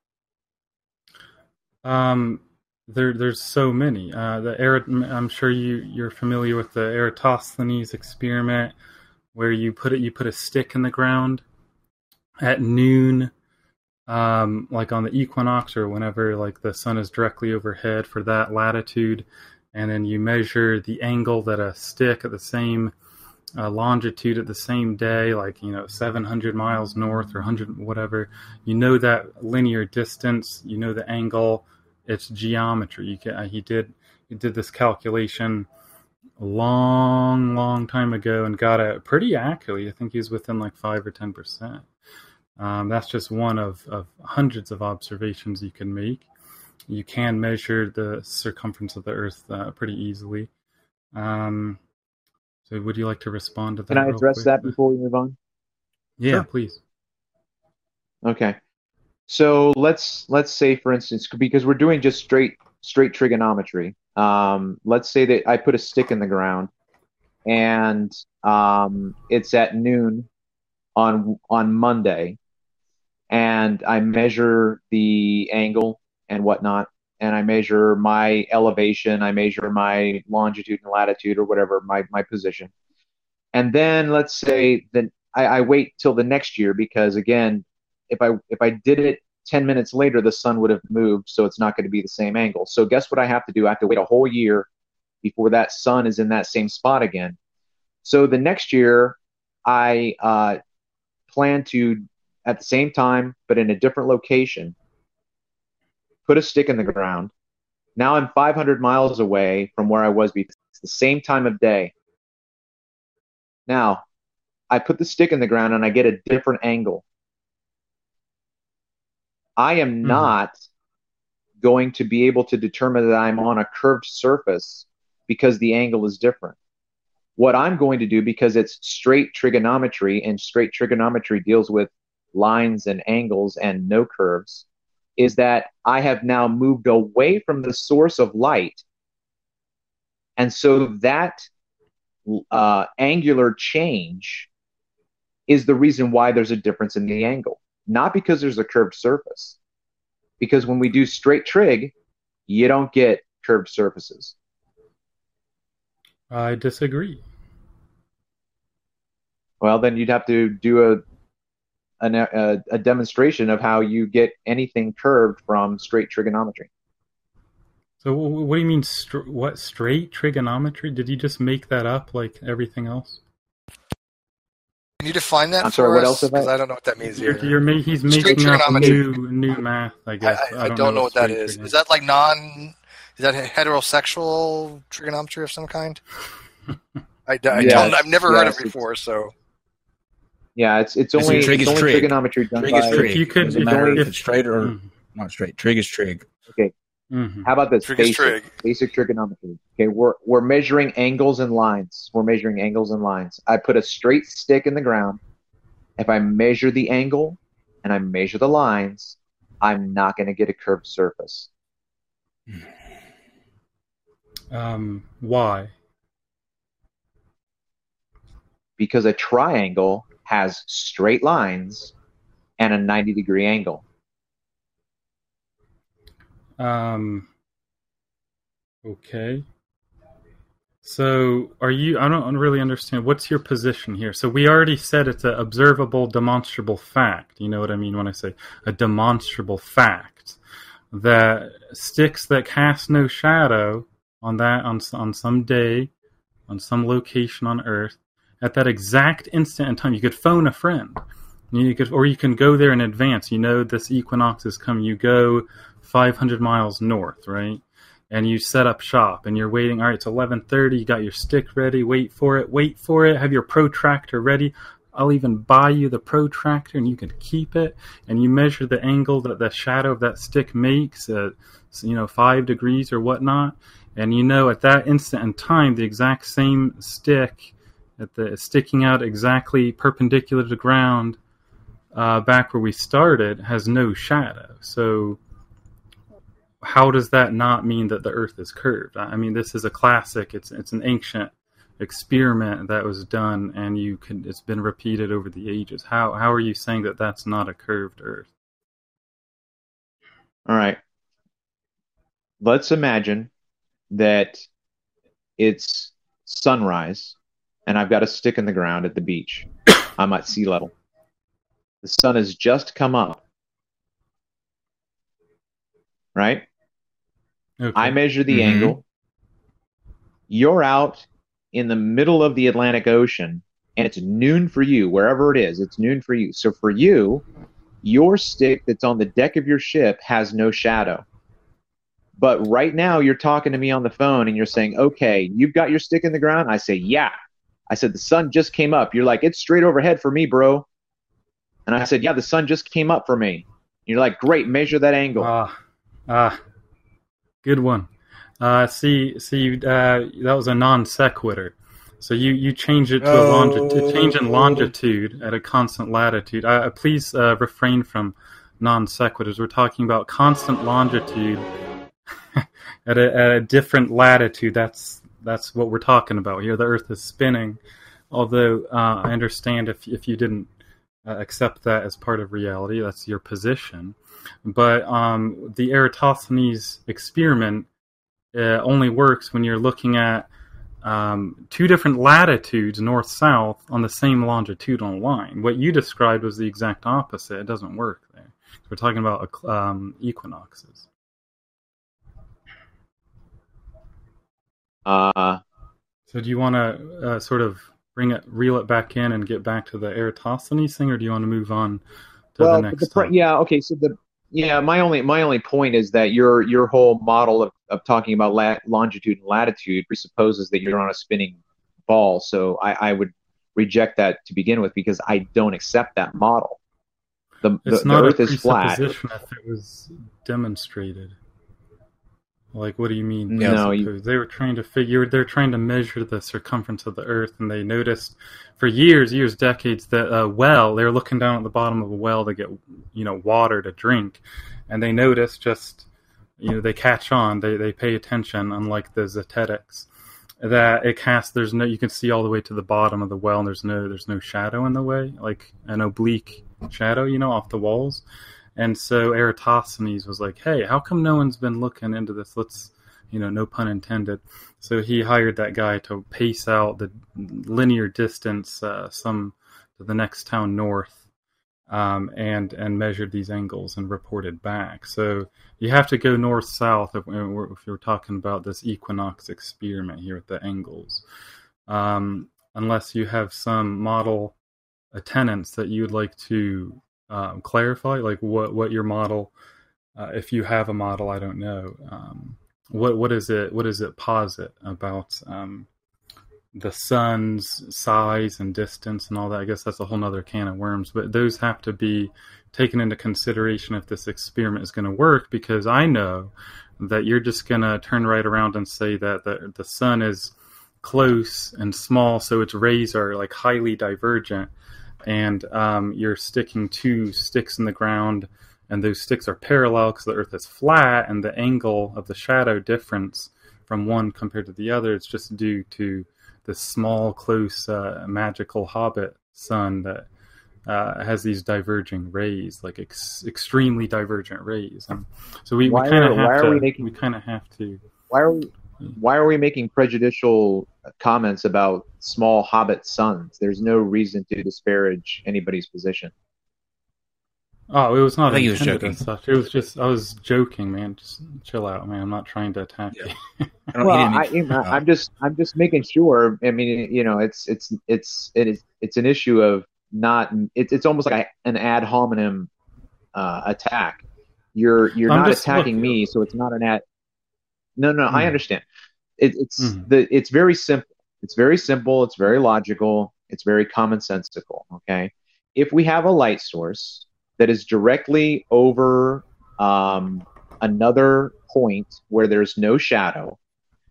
Um, there there's so many. Uh, the Erat- I'm sure you you're familiar with the Eratosthenes experiment, where you put it, you put a stick in the ground at noon, um, like on the equinox or whenever like the sun is directly overhead for that latitude, and then you measure the angle that a stick at the same uh, longitude at the same day, like you know seven hundred miles north or one hundred whatever. You know that linear distance, you know the angle, it's geometry. You can uh, he did he did this calculation a long, long time ago and got it pretty accurately. I think he's within like five or ten percent. Um, that's just one of, of hundreds of observations you can make. You can measure the circumference of the Earth uh, pretty easily. Um, so, would you like to respond to that? Can I address that before we move on? Yeah, sure. Please. Okay. So let's let's say, for instance, because we're doing just straight straight trigonometry. Um, let's say that I put a stick in the ground, and um, it's at noon on on Monday, and I measure the angle and whatnot, and I measure my elevation, I measure my longitude and latitude or whatever my my position, and then let's say that I, I wait till the next year because again, if I if I did it ten minutes later, the sun would have moved, so it's not going to be the same angle. So guess what I have to do? I have to wait a whole year before that sun is in that same spot again. So the next year, I uh, plan to, at the same time, but in a different location, put a stick in the ground. Now I'm five hundred miles away from where I was before. It's the same time of day. Now, I put the stick in the ground and I get a different angle. I am mm-hmm. not going to be able to determine that I'm on a curved surface because the angle is different. what I'm going to do, because it's straight trigonometry, and straight trigonometry deals with lines and angles and no curves, is that I have now moved away from the source of light. And so that uh, angular change is the reason why there's a difference in the angle. Not because there's a curved surface. Because when we do straight trig, you don't get curved surfaces. I disagree. Well, then you'd have to do a a, a demonstration of how you get anything curved from straight trigonometry. So what do you mean, str- what, straight trigonometry? Did you just make that up like everything else? Can you define that I'm for sorry, what us? else have I- Because I don't know what that means You're, either. you're ma- he's Straight making up trigonometry. new new math, I I, guess. I, I don't know what that is. straight Is that like non... Is that heterosexual trigonometry of some kind? I, I Yeah, don't, I've never heard yes, of it before, so... Yeah, it's it's It's only, a trig it's is only trig. trigonometry done Trig by... is trig. If you could- Doesn't if- matter if if- it's straight or Mhm. not straight. Trig is trig. Okay, Mhm. how about this? Trig is Basic, trig. basic trigonometry. Okay, we're we're measuring angles and lines. We're measuring angles and lines. I put a straight stick in the ground. If I measure the angle and I measure the lines, I'm not going to get a curved surface. Um, why? Because a triangle has straight lines and a ninety degree angle. Um, okay. So, are you? I don't really understand. What's your position here? So, we already said it's an observable, demonstrable fact. You know what I mean when I say a demonstrable fact, that sticks that cast no shadow on that on on some day, on some location on Earth, at that exact instant in time, you could phone a friend. You could, or you can go there in advance. You know this equinox is coming. You go five hundred miles north, right? And you set up shop, and you're waiting. All right, it's eleven thirty. You got your stick ready. Wait for it. Wait for it. Have your protractor ready. I'll even buy you the protractor, and you can keep it. And you measure the angle that the shadow of that stick makes, uh, you know, five degrees or whatnot. And you know at that instant in time, the exact same stick, at the sticking out exactly perpendicular to the ground, uh, back where we started, has no shadow. So how does that not mean that the Earth is curved? I mean, this is a classic. It's it's an ancient experiment that was done, and you can. It's been repeated over the ages. How how are you saying that that's not a curved Earth? All right. Let's imagine that it's sunrise, and I've got a stick in the ground at the beach. I'm at sea level. The sun has just come up. Right? Okay. I measure the Mhm. angle. You're out in the middle of the Atlantic Ocean, and it's noon for you, wherever it is. It's noon for you. So for you, your stick that's on the deck of your ship has no shadow. But right now, you're talking to me on the phone, and you're saying, okay, you've got your stick in the ground? I say, yeah. I said, the sun just came up. You're like, it's straight overhead for me, bro. And I said, yeah, the sun just came up for me. You're like, great, measure that angle. Ah, ah, good one. Uh, see, see, uh, that was a non sequitur. So you, you change it to a longitude, change in longitude at a constant latitude. Uh, please uh, refrain from non sequiturs. We're talking about constant longitude at a, at a different latitude. That's that's what we're talking about here. The Earth is spinning. Although uh, I understand if if you didn't uh, accept that as part of reality, that's your position. But um, the Eratosthenes experiment uh, only works when you're looking at um, two different latitudes, north-south, on the same longitudinal line. What you described was the exact opposite. It doesn't work there. We're talking about um, equinoxes. Uh, So do you want to uh, sort of bring it, reel it back in and get back to the Eratosthenes thing, or do you want to move on to well, the next the pr- topic? yeah, okay. So the yeah, my only my only point is that your your whole model of, of talking about la- longitude and latitude presupposes that you're on a spinning ball. So I, I would reject that to begin with because I don't accept that model. The, It's the, not the a Earth is flat. presupposition if it was demonstrated. Like, what do you mean? No, base you- opposed? They were trying to figure. They're trying to measure the circumference of the Earth, and they noticed for years, years, decades that a well. They were looking down at the bottom of a well to get, you know, water to drink, and they noticed just, you know, they catch on. They they pay attention, unlike the Zetics, that it casts. There's no. You can see all the way to the bottom of the well, and there's no. There's no shadow in the way, like an oblique shadow, you know, off the walls. And so Eratosthenes was like, hey, how come no one's been looking into this? Let's, you know, no pun intended. So he hired that guy to pace out the linear distance uh, some to the next town north um, and and measured these angles and reported back. So you have to go north-south if, if you're talking about this equinox experiment here with the angles. Um, unless you have some model uh, tenets that you would like to Um, clarify, like what, what your model, uh, if you have a model, I don't know. Um, what what is it? What does it posit about um, the sun's size and distance and all that? I guess that's a whole nother can of worms. But those have to be taken into consideration if this experiment is going to work. Because I know that you're just going to turn right around and say that the the sun is close and small, so its rays are like highly divergent. And um, you're sticking two sticks in the ground, and those sticks are parallel because the Earth is flat, and the angle of the shadow difference from one compared to the other is just due to the small, close, uh, magical hobbit sun that uh, has these diverging rays, like ex- extremely divergent rays. And so we, we kind of have why to. Are we making, we kind of have to. Why are we? Why are we making prejudicial comments about small hobbit suns? There's no reason to disparage anybody's position. Oh, it was not I think he was intended joking. as such. It was just, I was joking, man. Just chill out, man. I'm not trying to attack Yeah. you. I don't, Well, he I, didn't you mean- know, no. I'm just, I'm just making sure. I mean, you know, it's, it's, it's, it is, it's an issue of not. It's, it's almost like an ad hominem uh, attack. You're, you're I'm not just- attacking look, me, so it's not an ad. No, no, I Mhm. understand. It, it's Mhm. the, it's very simple. It's very simple. It's very logical. It's very commonsensical. Okay, if we have a light source that is directly over um, another point where there's no shadow,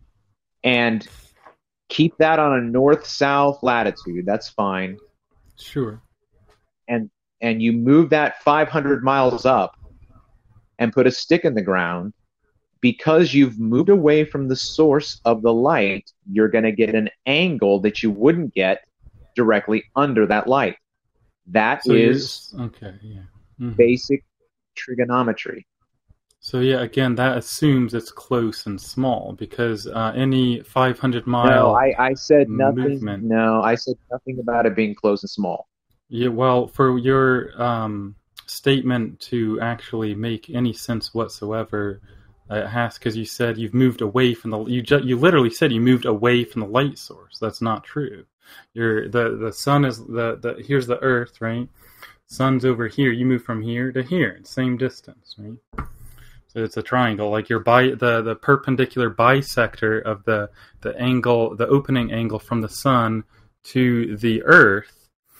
and keep that on a north-south latitude, that's fine. Sure. And and you move that five hundred miles up and put a stick in the ground, because you've moved away from the source of the light, you're going to get an angle that you wouldn't get directly under that light. That So is you're- okay, yeah. Mhm. basic trigonometry. So yeah, again, that assumes it's close and small because uh, any five hundred mile. No, I, I said nothing. movement. No, I said nothing about it being close and small. Yeah, well, for your um, statement to actually make any sense whatsoever, uh, it has because you said you've moved away from the. You ju- you literally said you moved away from the light source. That's not true. You're the the sun is the, the here's the Earth, right? Sun's over here. You move from here to here, same distance, right? So it's a triangle. Like your bi the the perpendicular bisector of the the angle, the opening angle from the sun to the Earth.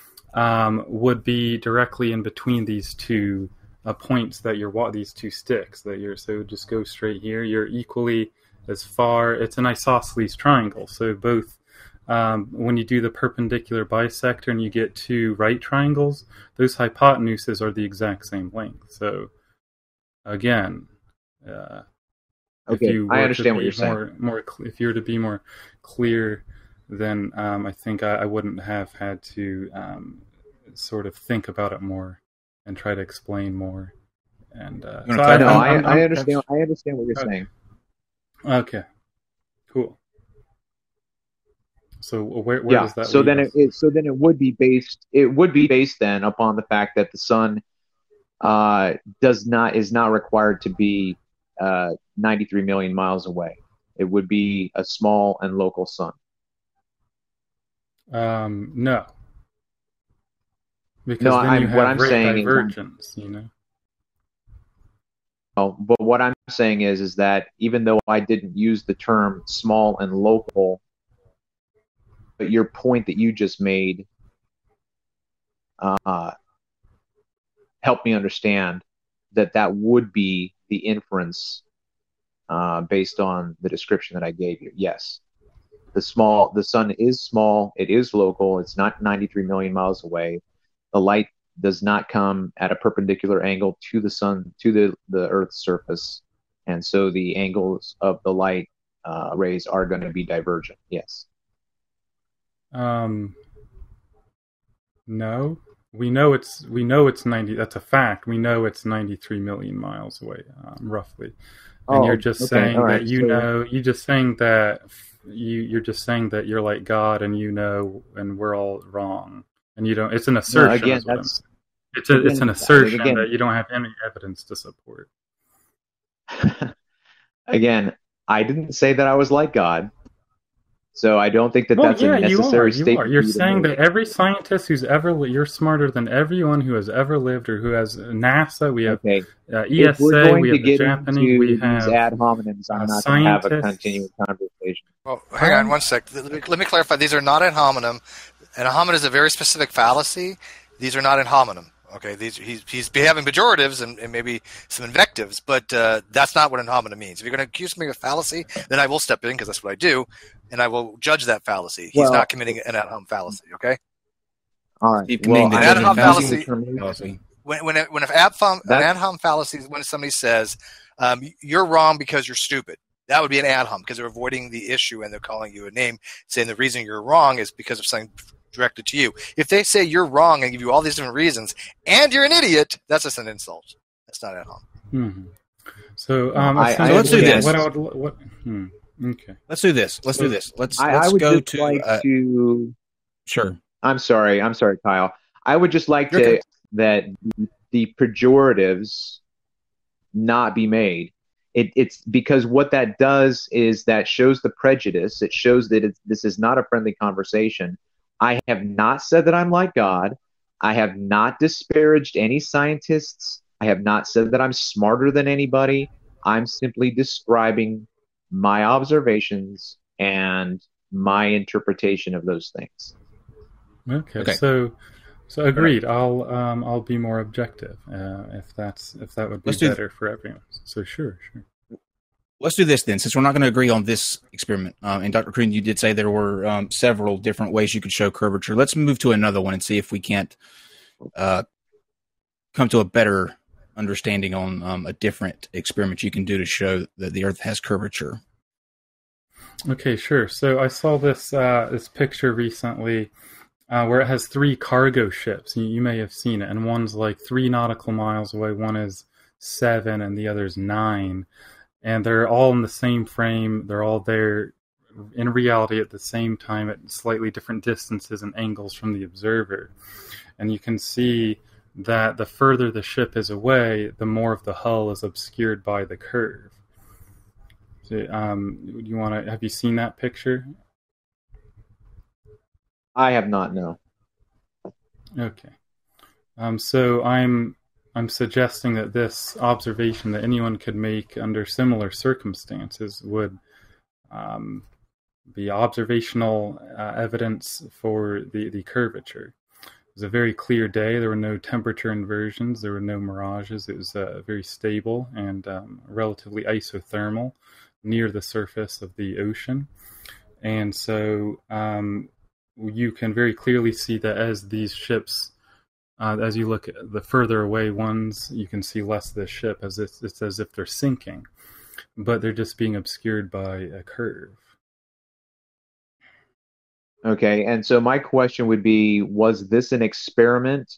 Um, would be directly in between these two uh, points that you're wa- these two sticks that you're so just go straight here. You're equally as far. It's an isosceles triangle. So both um, when you do the perpendicular bisector and you get two right triangles, those hypotenuses are the exact same length. So again, uh, Okay, if you were I to understand what be you're saying. more, more cl- if you were to be more clear, then um, I think I, I wouldn't have had to um, sort of think about it more and try to explain more. And uh, You wanna so I, No, I'm- I, I'm- I I'm- understand. I understand what you're Okay. saying. Okay, cool. So where where Yeah. does that So leave then us? it, it so then it would be based. It would be based then upon the fact that the sun uh, does not is not required to be uh, ninety-three million miles away. It would be a small and local sun. Um, no, because No, then I'm- you what have I'm rate saying is- divergence. You know. Oh, but what I'm saying is, is that even though I didn't use the term small and local, but your point that you just made uh, helped me understand that that would be the inference uh, based on the description that I gave you. Yes, the small, the sun is small. It is local. It's not ninety-three million miles away. The light does not come at a perpendicular angle to the sun, to the, the Earth's surface. And so the angles of the light uh, rays are going to be divergent. Yes. Um, no, we know it's, we know it's ninety, that's a fact. We know it's ninety-three million miles away, um, roughly. And oh, you're just okay. saying right. that you so, know, you just saying that you, you're just saying that you're like God and you know, and we're all wrong. And you don't, it's an assertion. No, again, is what I'm that's, saying. It's, a, again, it's an assertion again, that you don't have any evidence to support. Again, I didn't say that I was like God. So I don't think that Well, that's yeah, a necessary you are. You statement. are. You're for you to saying make. that every scientist who's ever li- you're smarter than everyone who has ever lived or who has NASA. We have Okay. uh, If we're E S A. going We to have the get Japanese. into We these have ad hominems, I'm uh, not going to have a scientists. continuous conversation. Well, hang on one sec. Let me, let me clarify. These are not ad hominem. An ad hominem is a very specific fallacy. These are not ad hominem. Okay, these he's he's having pejoratives and, and maybe some invectives, but uh, that's not what ad hominem means. If you're going to accuse me of fallacy, then I will step in because that's what I do, and I will judge that fallacy. He's Well, not committing an ad hominem fallacy. Okay. All right. Keep Well, committing the I'm ad judgment hominem using the fallacy. term- fallacy. When when when an ad hom, an That's- ad hominem fallacy is when somebody says um, you're wrong because you're stupid. That would be an ad hominem because they're avoiding the issue and they're calling you a name, saying the reason you're wrong is because of something directed to you. If they say you're wrong and give you all these different reasons and you're an idiot, that's just an insult. That's not ad hominem. Mm-hmm. So um, I- I essentially, let's do this. What I would, what, hmm, okay. Let's do this. Let's do this. Let's I, let's I would go just to like uh, to. sure. I'm sorry. I'm sorry, Kyle. I would just like You're to okay. that the pejoratives not be made. It, it's because what that does is that shows the prejudice. It shows that it's, this is not a friendly conversation. I have not said that I'm like God. I have not disparaged any scientists. I have not said that I'm smarter than anybody. I'm simply describing my observations and my interpretation of those things. Okay, Okay. so so agreed. I'll um I'll be more objective uh, if that's if that would be Let's do better for everyone. So sure, sure. Let's do this then, since we're not going to agree on this experiment. Um, and Doctor Kroon, you did say there were um, several different ways you could show curvature. Let's move to another one and see if we can't uh, come to a better understanding on um, a different experiment you can do to show that the Earth has curvature. Okay, sure. So I saw this uh, this picture recently uh, where it has three cargo ships. You, you may have seen it, and one's like three nautical miles away, one is seven, and the other's nine. And they're all in the same frame. They're all there in reality at the same time at slightly different distances and angles from the observer. And you can see that the further the ship is away, the more of the hull is obscured by the curve. So, um, you want to? Have you seen that picture? I have not, no. Okay. Um, so I'm I'm suggesting that this observation that anyone could make under similar circumstances would um, be observational uh, evidence for the, the curvature. It was a very clear day. There were no temperature inversions. There were no mirages. It was uh, very stable and um, relatively isothermal near the surface of the ocean. And so um, you can very clearly see that as these ships Uh, as you look at the further away ones, you can see less of the ship, as it's, it's as if they're sinking, but they're just being obscured by a curve. Okay, and so my question would be, was this an experiment?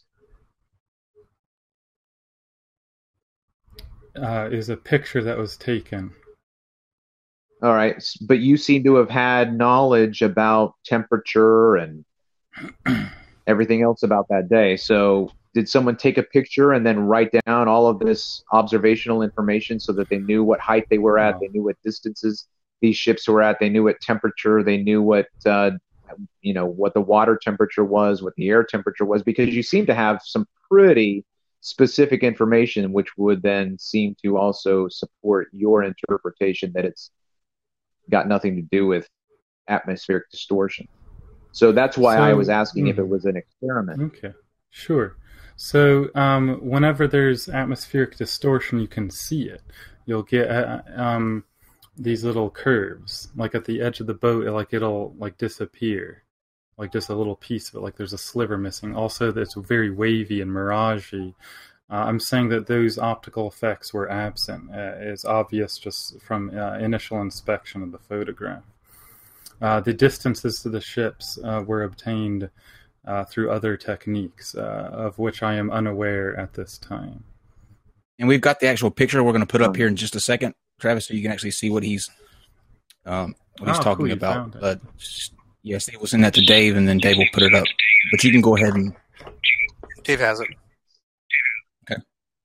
Uh, is a picture that was taken. All right, s- but you seem to have had knowledge about temperature and everything else about that day. So did someone take a picture and then write down all of this observational information so that they knew what height they were at, No. they knew what distances these ships were at, they knew what temperature, they knew what uh, you know what the water temperature was, what the air temperature was, because you seem to have some pretty specific information which would then seem to also support your interpretation that it's got nothing to do with atmospheric distortion. So that's why So, I was asking if mhm. it was an experiment. Okay, sure. So um, whenever there's atmospheric distortion, you can see it. You'll get uh, um, these little curves, like at the edge of the boat, like it'll like disappear, like just a little piece of it, like there's a sliver missing. Also, it's very wavy and miragey. Uh, I'm saying that those optical effects were absent. Uh, it's obvious just from uh, initial inspection of the photograph. Uh, the distances to the ships uh, were obtained uh, through other techniques, uh, of which I am unaware at this time. And we've got the actual picture we're going to put up here in just a second, Travis, so you can actually see what he's um, what he's Oh, talking cool, you about. found it. But yes, Steve will send that to Dave, and then Dave will put it up. But you can go ahead and Dave has it. okay.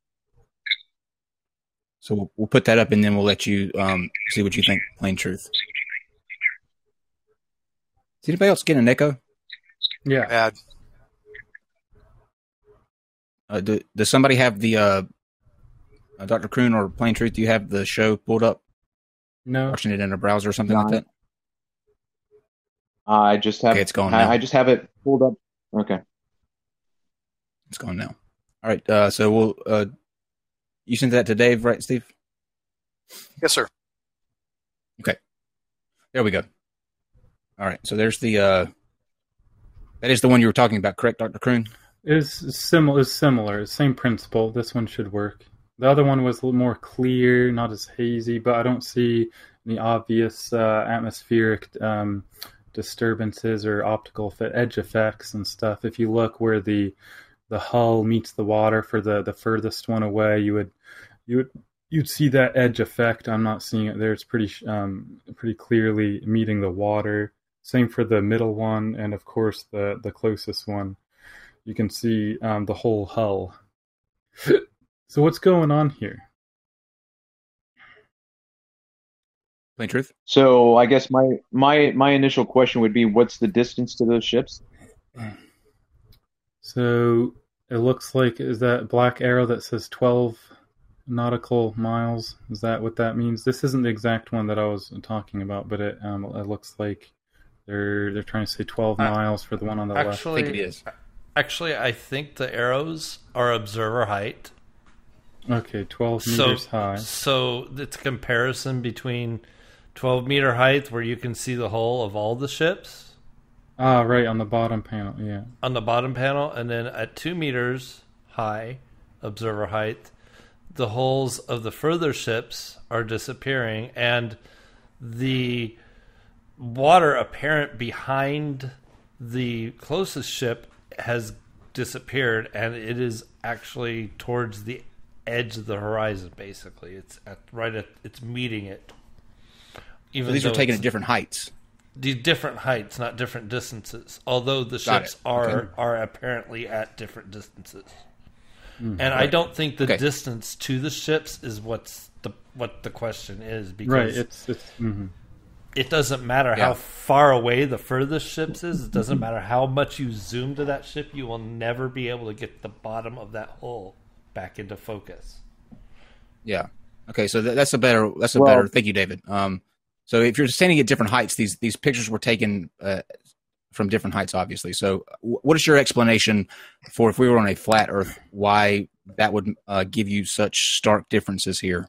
So we'll, we'll put that up, and then we'll let you um, see what you think. Plain truth. Is anybody else getting an echo? Yeah. Bad. Uh, do, does somebody have the uh, uh, Doctor Kroon or Plain Truth? Do you have the show pulled up? No. Watching it in a browser or something No. like that? I just have Okay, it's gone now. I, I just have it pulled up. Okay. It's gone now. All right. Uh, so we'll. Uh, you sent that to Dave, right, Steve? Yes, sir. There we go. All right. So there's the. Uh, that is the one you were talking about, correct, Doctor Kroon? Is similar. Is similar. Same principle. This one should work. The other one was a little more clear, not as hazy, but I don't see any obvious uh, atmospheric um, disturbances or optical effect, edge effects and stuff. If you look where the the hull meets the water for the, the furthest one away, you would you would you'd see that edge effect. I'm not seeing it there. It's pretty um, pretty clearly meeting the water. Same for the middle one, and of course the the closest one. You can see um, the whole hull. So what's going on here? Plain Truth? So I guess my my my initial question would be, what's the distance to those ships? So it looks like, is that black arrow that says twelve nautical miles? Is that what that means? This isn't the exact one that I was talking about, but it um, it looks like they're they're trying to say twelve Uh, miles for the one on the left. I Actually, think it is. actually, I think the arrows are observer height. Okay, twelve So, meters high. so it's a comparison between twelve meter height, where you can see the hull of all the ships Ah, right, on the bottom panel, yeah. on the bottom panel, and then at two meters high, observer height, the hulls of the further ships are disappearing, and the water apparent behind the closest ship has disappeared, and it is actually towards the edge of the horizon. Basically, it's at right at it's meeting it. Even So these are though taken it's at different heights. the different heights, not different distances. Although the Got ships it. are Okay. are apparently at different distances, and I don't think the Okay. distance to the ships is what's the what the question is, because Right, it's it's mhm. it doesn't matter Yeah. how far away the furthest ships is. It doesn't matter how much you zoom to that ship. You will never be able to get the bottom of that hull back into focus. Yeah. Okay. So that, that's a better. That's a Well- better. Thank you, David. Um. So if you're standing at different heights, these these pictures were taken uh, from different heights, obviously. So w- what is your explanation for, if we were on a flat Earth, why that would uh, give you such stark differences here?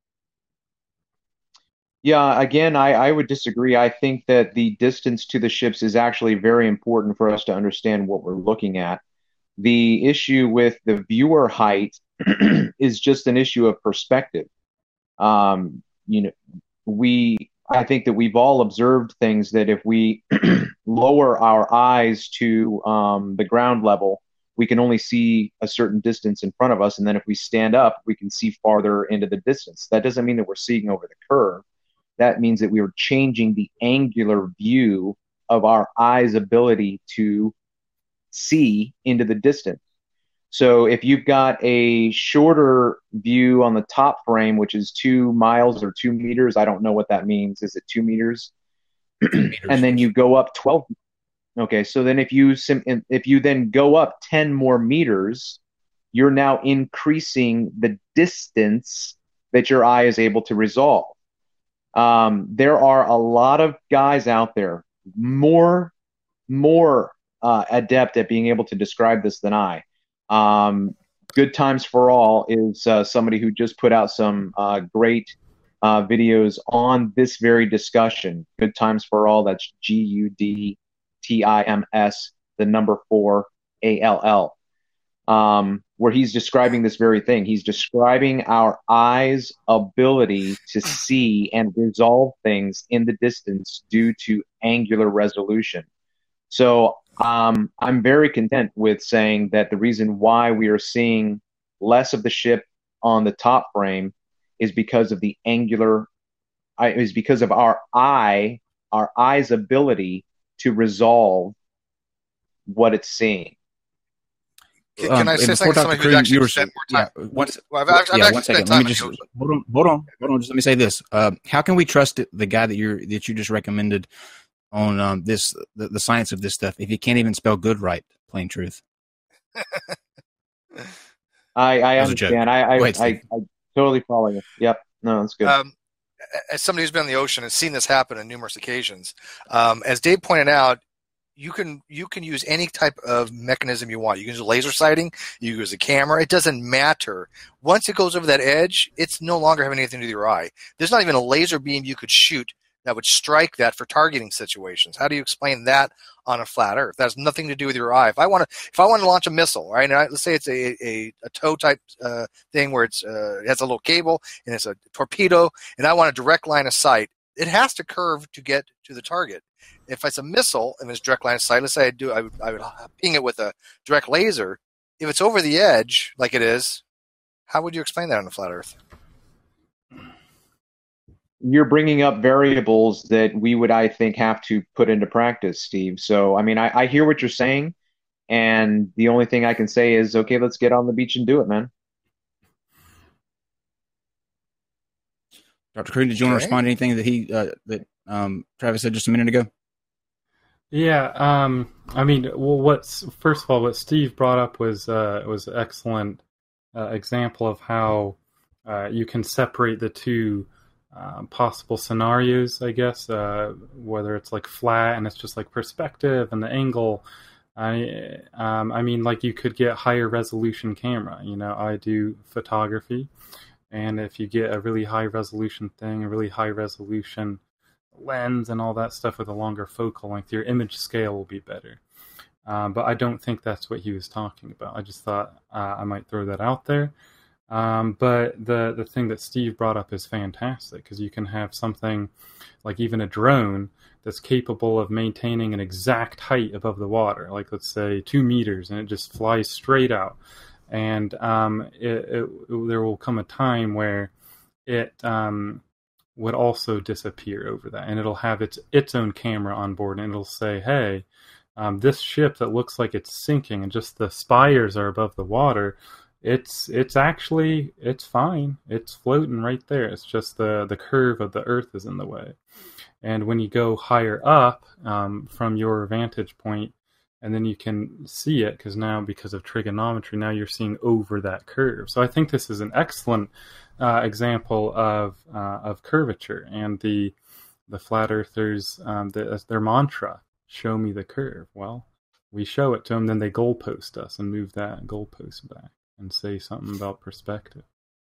Yeah, again, I, I would disagree. I think that the distance to the ships is actually very important for us to understand what we're looking at. The issue with the viewer height is just an issue of perspective. Um, you know, we, I think that we've all observed things that if we lower our eyes to um, the ground level, we can only see a certain distance in front of us. And then if we stand up, we can see farther into the distance. That doesn't mean that we're seeing over the curve. That means that we are changing the angular view of our eye's ability to see into the distance. So if you've got a shorter view on the top frame, which is two miles or two meters, I don't know what that means. Is it two meters? And then you go up twelve. Okay, so then if you sim- if you then go up ten more meters, you're now increasing the distance that your eye is able to resolve. Um, there are a lot of guys out there more more uh, adept at being able to describe this than I. Um, Good Times for All is uh, somebody who just put out some uh, great uh, videos on this very discussion. Good Times for All. That's G U D T I M S, the number four A L L. Um, where he's describing this very thing. He's describing our eyes' ability to see and resolve things in the distance due to angular resolution. So um, I'm very content with saying that the reason why we are seeing less of the ship on the top frame is because of the angular, is because of our eye, our eye's ability to resolve what it's seeing. Can, can I Um, say and something? before Somebody Doctor who's Crean, actually you were- spent more time. yeah, one, Well, I've, I've, I've yeah, actually one spent second. time Let in me the just ocean. hold on, hold on, hold on. Just let me say this: uh, how can we trust the guy that you're that you just recommended on um, this the, the science of this stuff if you can't even spell good right? Plain truth. I, I That was a joke. understand. I, I, Go ahead, I, Steve. I totally follow you. Yep. No, that's good. Um, as somebody who's been in the ocean and seen this happen on numerous occasions, um, as Dave pointed out, you can you can use any type of mechanism you want. You can use a laser sighting, you can use a camera. It doesn't matter. Once it goes over that edge, it's no longer having anything to do with your eye. There's not even a laser beam you could shoot that would strike that for targeting situations. How do you explain that on a flat Earth? That has nothing to do with your eye. If I want to, if I want to launch a missile, right? And I, let's say it's a a, a tow type uh, thing where it's uh, it has a little cable and it's a torpedo, and I want a direct line of sight. It has to curve to get to the target. If it's a missile and it's direct line of sight, let's say I do, I would, I would ping it with a direct laser. If it's over the edge, like it is, how would you explain that on a flat Earth? You're bringing up variables that we would, I think, have to put into practice, Steve. So, I mean, I, I hear what you're saying, and the only thing I can say is, okay, let's get on the beach and do it, man. Doctor Crean, did you want to Okay. respond to anything that he uh, that um, Travis said just a minute ago? Yeah, um, I mean, well, what's first of all, what Steve brought up was uh, was an excellent uh, example of how uh, you can separate the two um, possible scenarios. I guess uh, whether it's like flat and it's just like perspective and the angle. I um, I mean, like you could get higher resolution camera. You know, I do photography, and if you get a really high resolution thing, a really high resolution lens and all that stuff with a longer focal length, your image scale will be better. Um, but I don't think that's what he was talking about. I just thought uh, I might throw that out there. Um, but the, the thing that Steve brought up is fantastic, because you can have something like even a drone that's capable of maintaining an exact height above the water, like let's say two meters, and it just flies straight out. And um, it, it, it, there will come a time where it um, would also disappear over that, and it'll have its its own camera on board, and it'll say, hey, um, this ship that looks like it's sinking and just the spires are above the water, it's it's actually it's fine, it's floating right there, it's just the the curve of the earth is in the way. And when you go higher up um, from your vantage point, and then you can see it, because now because of trigonometry, now you're seeing over that curve. So I think this is an excellent Uh, example of uh, of curvature, and the the flat earthers, um, the, their mantra, "Show me the curve." Well, we show it to them, then they goalpost us and move that goalpost back and say something about perspective.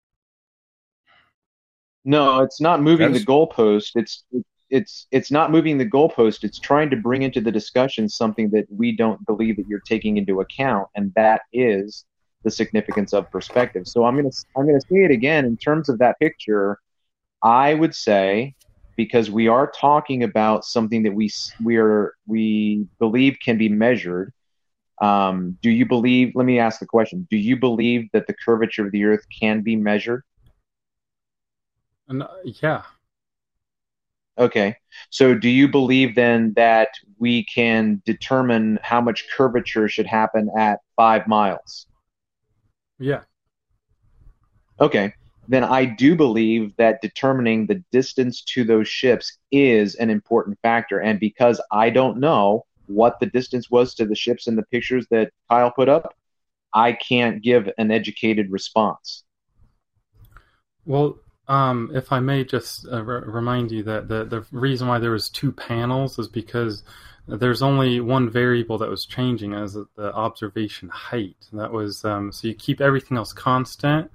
No, it's not moving Travis? the goalpost. It's it's it's not moving the goalpost. It's trying to bring into the discussion something that we don't believe that you're taking into account, and that is the significance of perspective. So I'm gonna I'm gonna say it again in terms of that picture. I would say, because we are talking about something that we we are we believe can be measured. Um, do you believe? Let me ask the question: do you believe that the curvature of the Earth can be measured? And uh, yeah, Okay. So do you believe then that we can determine how much curvature should happen at five miles? yeah, Okay. Then I do believe that determining the distance to those ships is an important factor. And because I don't know what the distance was to the ships in the pictures that Kyle put up, I can't give an educated response. Well, um, if I may just uh, re- remind you that the the reason why there was two panels is because there's only one variable that was changing, as the observation height. That was um, so you keep everything else constant,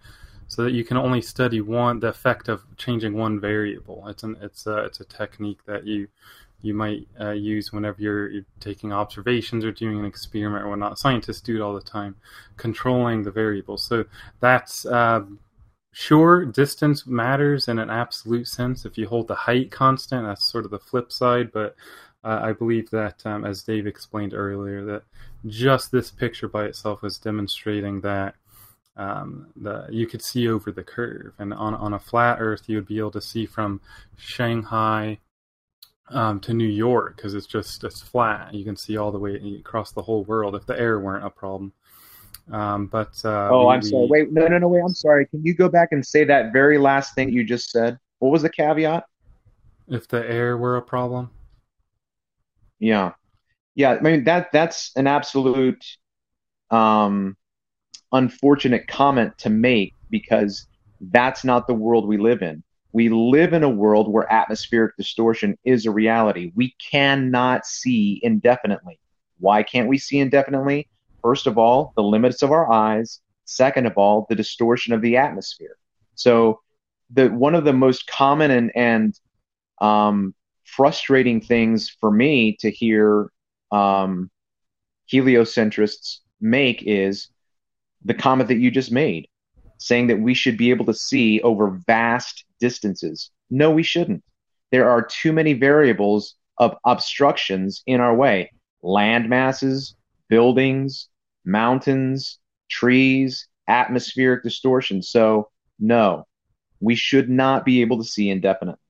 so that you can only study one the effect of changing one variable. It's an it's a it's a technique that you you might uh, use whenever you're, you're taking observations or doing an experiment or whatnot. Scientists do it all the time, controlling the variables. So that's uh, sure, distance matters in an absolute sense. If you hold the height constant, that's sort of the flip side. But uh, I believe that, um, as Dave explained earlier, that just this picture by itself was demonstrating that um, the, you could see over the curve. And on, on a flat Earth, you would be able to see from Shanghai Um, to New York, because it's just it's flat. You can see all the way across the whole world if the air weren't a problem. Um, but uh, oh, we, I'm sorry. Wait, no, no, no, wait. I'm sorry. Can you go back and say that very last thing you just said? What was the caveat? If the air were a problem. Yeah, yeah. I mean that that's an absolute um, unfortunate comment to make, because that's not the world we live in. We live in a world where atmospheric distortion is a reality. We cannot see indefinitely. Why can't we see indefinitely? First of all, the limits of our eyes. Second of all, the distortion of the atmosphere. So the one of the most common and, and um, frustrating things for me to hear um, heliocentrists make is the comment that you just made, saying that we should be able to see over vast distances. No, we shouldn't. There are too many variables of obstructions in our way. Land masses, buildings, mountains, trees, atmospheric distortion. So, no, we should not be able to see indefinitely.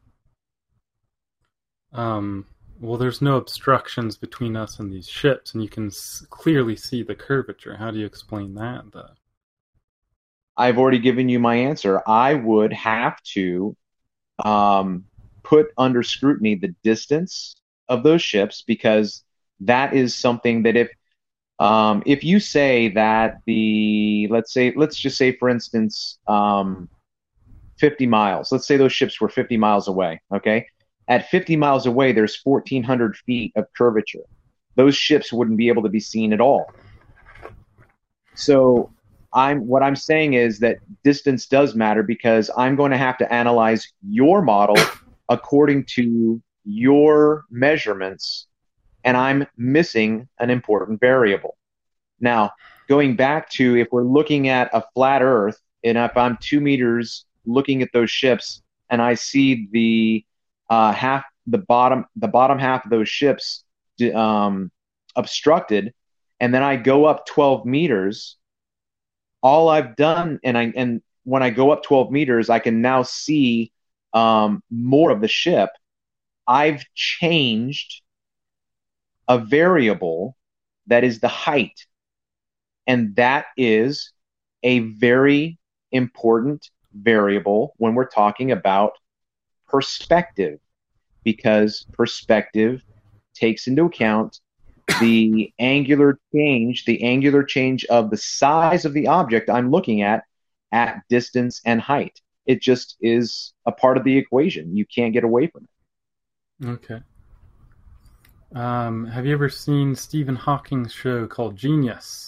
Um, well, there's no obstructions between us and these ships, and you can s- clearly see the curvature. How do you explain that, though? I've already given you my answer. I would have to um, put under scrutiny the distance of those ships, because that is something that if um, if you say that the let's say let's just say for instance um, fifty miles. Let's say those ships were fifty miles away. Okay, at fifty miles away, there's fourteen hundred feet of curvature. Those ships wouldn't be able to be seen at all. So. I'm what I'm saying is that distance does matter, because I'm going to have to analyze your model according to your measurements, and I'm missing an important variable. Now, going back to if we're looking at a flat Earth, and if I'm two meters looking at those ships, and I see the uh, half, the bottom, the bottom half of those ships um, obstructed, and then I go up twelve meters. All I've done, and I and when I go up twelve meters, I can now see um, more of the ship. I've changed a variable that is the height, and that is a very important variable when we're talking about perspective, because perspective takes into account the angular change, the angular change of the size of the object I'm looking at at distance and height. It just is a part of the equation. You can't get away from it. Okay. Um, have you ever seen Stephen Hawking's show called Genius?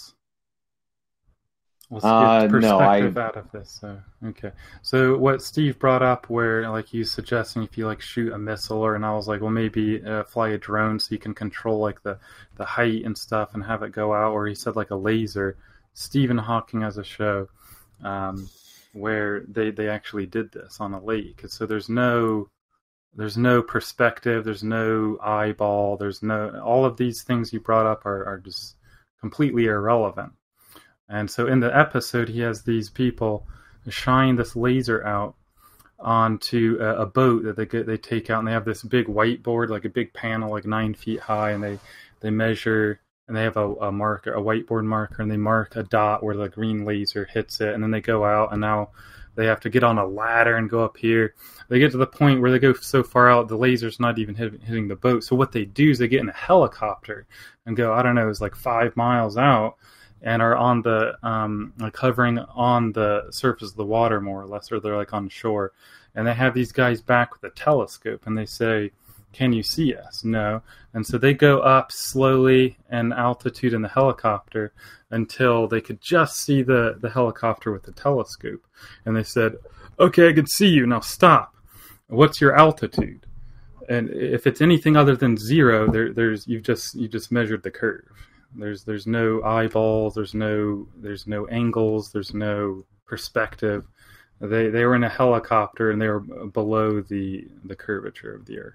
Let's Uh, get no, I- perspective out of this. So, okay. So what Steve brought up, where like he's suggesting if you like shoot a missile, or and I was like, well, maybe uh, fly a drone so you can control like the the height and stuff and have it go out, or he said like a laser. Stephen Hawking has a show um, where they they actually did this on a lake. So there's no there's no perspective, there's no eyeball, there's no all of these things you brought up are are just completely irrelevant. And so in the episode, he has these people shine this laser out onto a, a boat that they get, they take out, and they have this big whiteboard, like a big panel, like nine feet high, and they, they measure, and they have a, a marker, a whiteboard marker, and they mark a dot where the green laser hits it, and then they go out, and now they have to get on a ladder and go up here. They get to the point where they go so far out, the laser's not even hit, hitting the boat. So what they do is they get in a helicopter and go, I don't know, it's like five miles out, and are on the um, like hovering on the surface of the water more or less, or they're like on shore, and they have these guys back with a telescope, and they say, can you see us? No. And so they go up slowly in altitude in the helicopter until they could just see the, the helicopter with the telescope. And they said, okay, I can see you, now stop. What's your altitude? And if it's anything other than zero, there, there's you've just you just measured the curve. There's there's no eyeballs, there's no there's no angles, there's no perspective. They they were in a helicopter and they were below the the curvature of the Earth.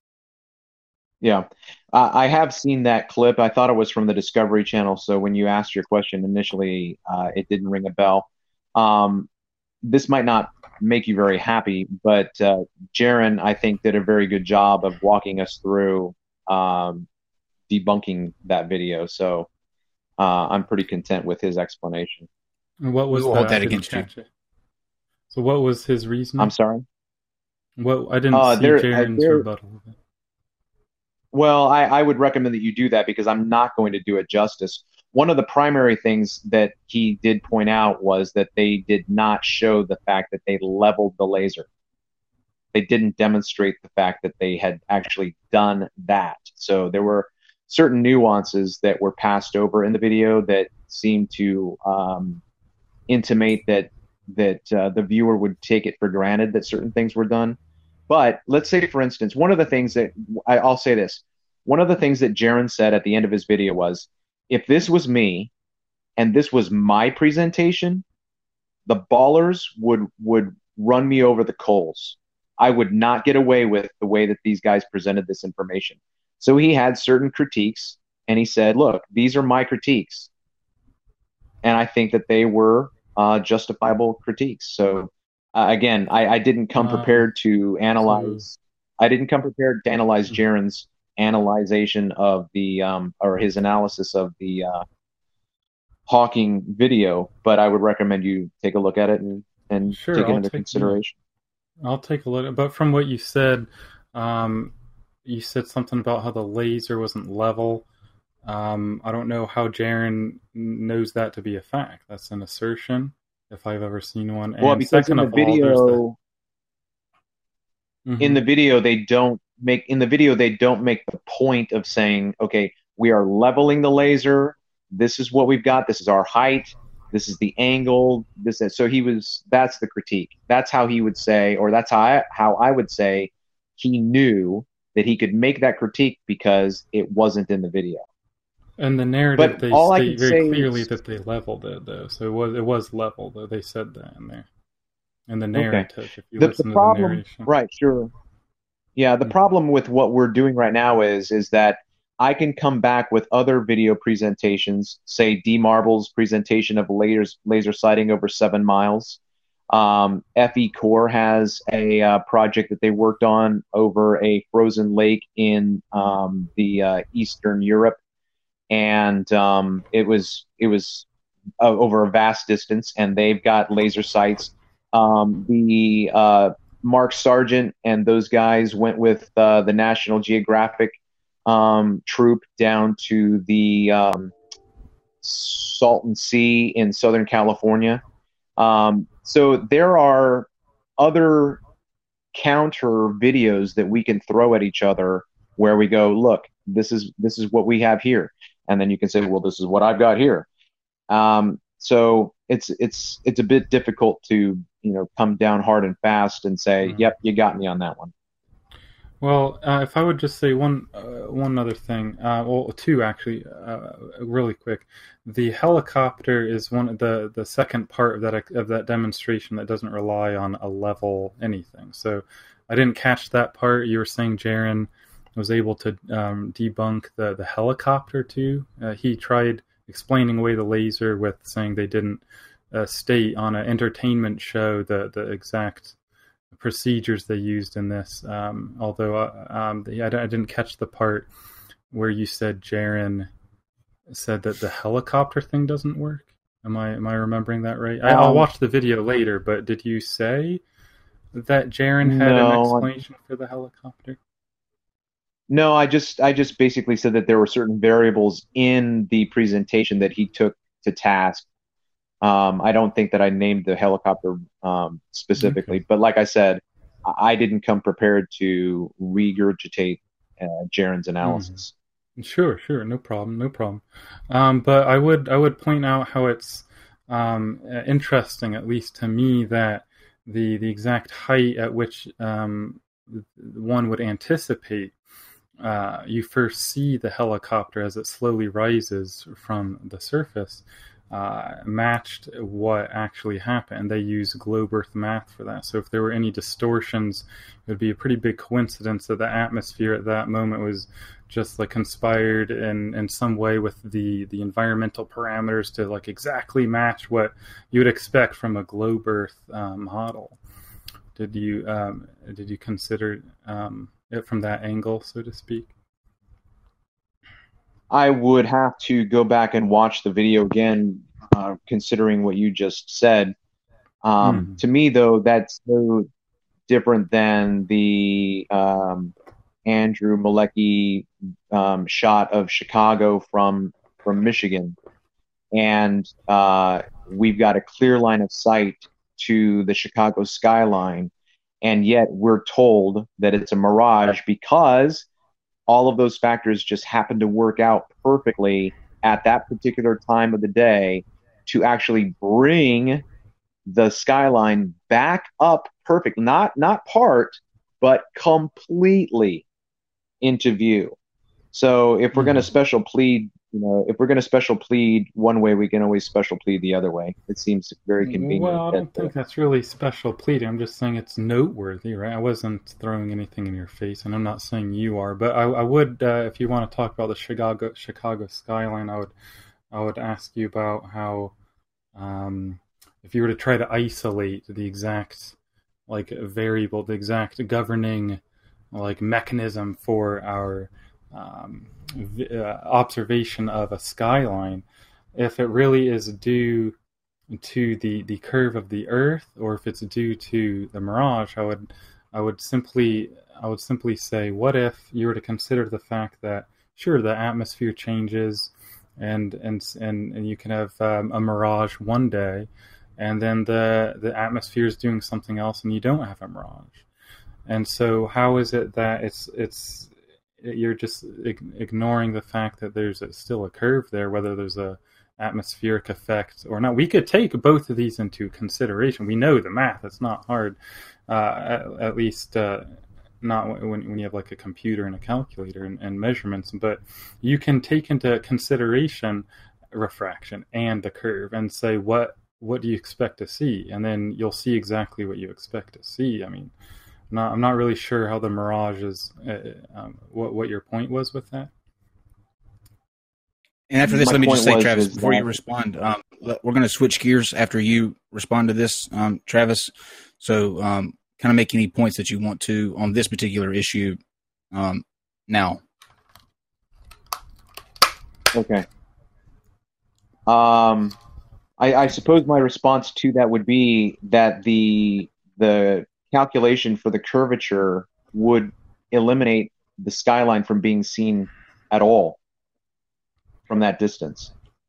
Yeah, uh, I have seen that clip. I thought it was from the Discovery Channel. So when you asked your question initially, uh, it didn't ring a bell. Um, this might not make you very happy, but uh, Jaron, I think, did a very good job of walking us through um, debunking that video. So uh, I'm pretty content with his explanation. And what was We'll the, hold that I didn't against you. catch it. So what was his reason? I'm sorry? What I didn't Uh, see there- uh, Jaron's there- rebuttal of it. Well, I, I would recommend that you do that because I'm not going to do it justice. One of the primary things that he did point out was that they did not show the fact that they leveled the laser. They didn't demonstrate the fact that they had actually done that. So there were certain nuances that were passed over in the video that seemed to um, intimate that that uh, the viewer would take it for granted that certain things were done. But let's say, for instance, one of the things that I, I'll say this, one of the things that Jaron said at the end of his video was, if this was me and this was my presentation, the ballers would, would run me over the coals. I would not get away with the way that these guys presented this information. So he had certain critiques and he said, look, these are my critiques. And I think that they were uh, justifiable critiques. So Uh, again, I, I didn't come Uh, prepared to analyze. I didn't come prepared to analyze Jaron's analyzation of the um, or his analysis of the uh, Hawking video, but I would recommend you take a look at it and, and Sure, take it I'll into take- consideration. I'll take a look. But from what you said, um, you said something about how the laser wasn't level. Um, I don't know how Jaron knows that to be a fact. That's an assertion, if I've ever seen one. Well, And because second in the of all, there's video, the- Mhm. in the video they don't make in the video they don't make the point of saying, okay, we are leveling the laser. This is what we've got. This is our height. This is the angle. This is so he was. That's the critique. That's how he would say, or that's how I, how I would say he knew that he could make that critique because it wasn't in the video. And the narrative, But they all I state can very say clearly is- that they leveled it, though. So it was it was leveled, though. They said that in there. In the narrative, if you The, listen the to the problem, narration. right? Sure. Yeah, the Mhm. problem with what we're doing right now is is that I can come back with other video presentations, say D Marble's presentation of lasers laser sighting over seven miles. Um, F E Core has a uh, project that they worked on over a frozen lake in um, the uh, Eastern Europe, and um, it was it was uh, over a vast distance, and they've got laser sights. Um, the uh, Mark Sargent and those guys went with uh, the National Geographic um, troop down to the um, Salton Sea in Southern California. Um, so there are other counter videos that we can throw at each other where we go, look, this is this is what we have here, and then you can say, well, this is what I've got here. Um, so it's it's it's a bit difficult to you know come down hard and fast and say, Mhm. yep, you got me on that one. Well, uh, if I would just say one uh, one other thing, uh, well, two actually, uh, really quick. The helicopter is one of the the second part of that of that demonstration that doesn't rely on a level anything. So I didn't catch that part. You were saying Jaron was able to um, debunk the the helicopter too. Uh, he tried explaining away the laser with saying they didn't uh, state on an entertainment show the the exact procedures they used in this. Um, although uh, um, the, I, I didn't catch the part where you said Jaron said that the helicopter thing doesn't work. Am I am I remembering that right? I, I'll Um, watch the video later. But did you say that Jaron had No, an I- explanation for the helicopter? No, I just I just basically said that there were certain variables in the presentation that he took to task. Um, I don't think that I named the helicopter um, specifically, Okay. but like I said, I didn't come prepared to regurgitate uh, Jaron's analysis. Mm. Sure, sure, no problem, no problem. Um, but I would I would point out how it's um, interesting, at least to me, that the the exact height at which um, one would anticipate uh, you first see the helicopter as it slowly rises from the surface uh, matched what actually happened. They use globe Earth math for that. So if there were any distortions, it would be a pretty big coincidence that the atmosphere at that moment was just like conspired in, in some way with the, the environmental parameters to like exactly match what you would expect from a globe Earth um, model. Did you um, did you consider um, it from that angle, so to speak? I would have to go back and watch the video again, uh, considering what you just said. Um, mm. To me, though, that's so different than the um, Andrew Malecki um, shot of Chicago from from Michigan, and uh, we've got a clear line of sight to the Chicago skyline, and yet we're told that it's a mirage because all of those factors just happen to work out perfectly at that particular time of the day to actually bring the skyline back up perfect, not not part, but completely into view. So if we're mm-hmm. going to special plead, you know, if we're going to special plead one way, we can always special plead the other way. It seems very convenient. Well, I don't that, think that's really special pleading. I'm just saying it's noteworthy, right? I wasn't throwing anything in your face, and I'm not saying you are. But I, I would, uh, if you want to talk about the Chicago Chicago skyline, I would, I would ask you about how, um, if you were to try to isolate the exact, like variable, the exact governing, like mechanism for our um, uh, observation of a skyline, if it really is due to the, the curve of the Earth, or if it's due to the mirage, I would I would simply I would simply say, what if you were to consider the fact that sure, the atmosphere changes, and and and, and you can have um, a mirage one day, and then the the atmosphere is doing something else, and you don't have a mirage. And so, how is it that it's it's you're just ignoring the fact that there's a, still a curve there, whether there's a atmospheric effect or not? We could take both of these into consideration. We know the math; it's not hard, uh, at, at least uh, not when when you have like a computer and a calculator and, and measurements. But you can take into consideration refraction and the curve, and say what what do you expect to see, and then you'll see exactly what you expect to see. I mean. Not, I'm not really sure how the mirage is, uh, um, what what your point was with that. And after this, My let me just say, was, Travis, was before that... you respond, um, we're going to switch gears after you respond to this, um, Travis. So um, kind of make any points that you want to on this particular issue um, now. Okay. Um, I, I suppose my response to that would be that the the calculation for the curvature would eliminate the skyline from being seen at all from that distance.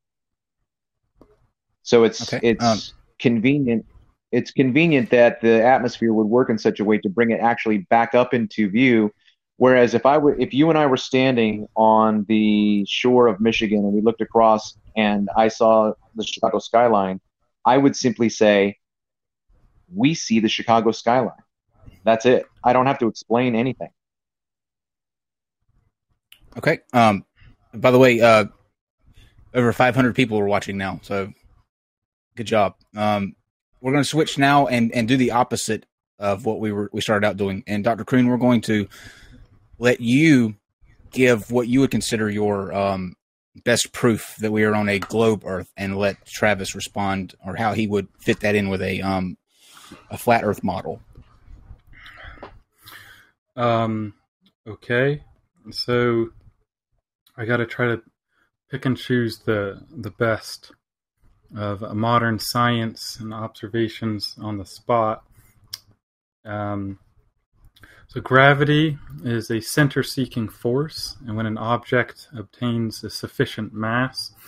So it's okay. it's um, convenient. It's convenient that the atmosphere would work in such a way to bring it actually back up into view. Whereas if I were, if you and I were standing on the shore of Michigan and we looked across and I saw the Chicago skyline, I would simply say, we see the Chicago skyline. That's it. I don't have to explain anything. Okay. Um, by the way, uh, over five hundred people are watching now, so good job. Um, we're going to switch now and, and do the opposite of what we were we started out doing. And Doctor Kroon, we're going to let you give what you would consider your um, best proof that we are on a globe Earth, and let Travis respond or how he would fit that in with a um, a flat Earth model. Um. Okay. So I got to try to pick and choose the the best of modern science and observations on the spot. Um. So gravity is a center-seeking force, and when an object obtains a sufficient mass,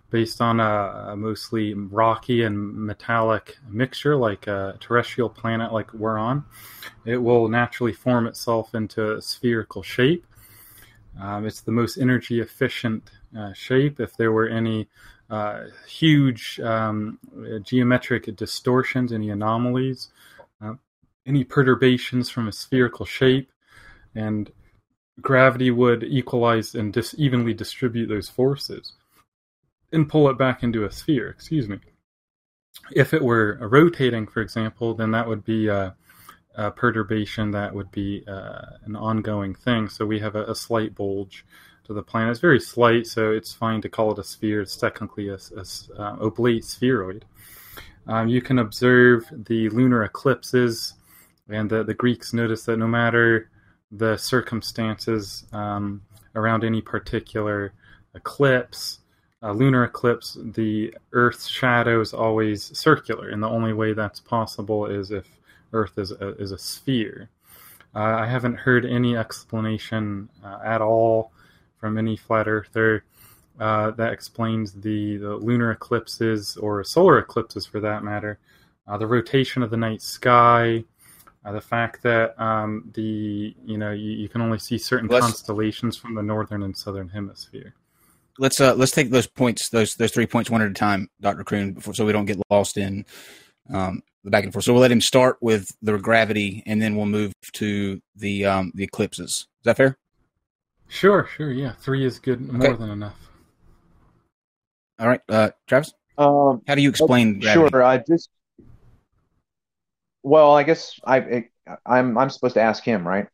based on a, a mostly rocky and metallic mixture, like a terrestrial planet like we're on, it will naturally form itself into a spherical shape. Um, it's the most energy efficient uh, shape. If there were any uh, huge um, geometric distortions, any anomalies, uh, any perturbations from a spherical shape, and gravity would equalize and dis- evenly distribute those forces and pull it back into a sphere, excuse me. If it were rotating, for example, then that would be a, a perturbation that would be uh, an ongoing thing. So we have a, a slight bulge to the planet. It's very slight, so it's fine to call it a sphere. It's technically a, a uh, oblate spheroid. Um, you can observe the lunar eclipses, and the, the Greeks noticed that no matter the circumstances um, around any particular eclipse, a lunar eclipse, the Earth's shadow is always circular, and the only way that's possible is if Earth is a, is a sphere. Uh, I haven't heard any explanation uh, at all from any flat earther uh, that explains the, the lunar eclipses, or solar eclipses for that matter, uh, the rotation of the night sky, uh, the fact that um, the you know you, you can only see certain let's, constellations from the northern and southern hemisphere. Let's uh, let's take those points, those those three points one at a time, Doctor Kroon, before, so we don't get lost in um, the back and forth. So we'll let him start with the gravity, and then we'll move to the um, the eclipses. Is that fair? Sure, sure, yeah. Three is good, more okay. than enough. All right, uh, Travis. Um, How do you explain okay, gravity? Sure, I just. Well, I guess I I'm I'm supposed to ask him, right?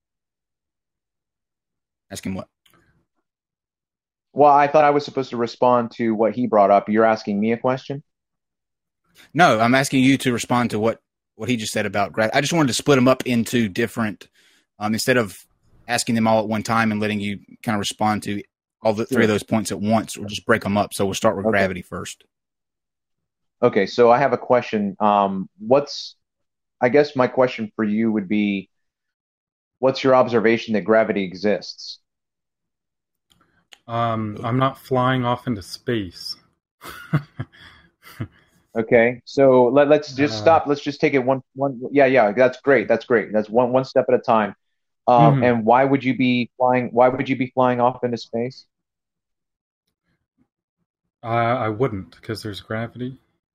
Ask him what? Well, I thought I was supposed to respond to what he brought up. You're asking me a question? No, I'm asking you to respond to what, what he just said about gravity. I just wanted to split them up into different, um, instead of asking them all at one time and letting you kind of respond to all the three sure. of those points at once. We'll just break them up. So we'll start with okay. gravity first. Okay, so I have a question. Um, what's, I guess my question for you would be, what's your observation that gravity exists? Um, I'm not flying off into space. Okay, so let, let's just uh, stop. Let's just take it one, one. Yeah, yeah, that's great. That's great. That's one, one step at a time. Um, mm-hmm. And why would you be flying? Why would you be flying off into space? Uh, I wouldn't, because there's gravity.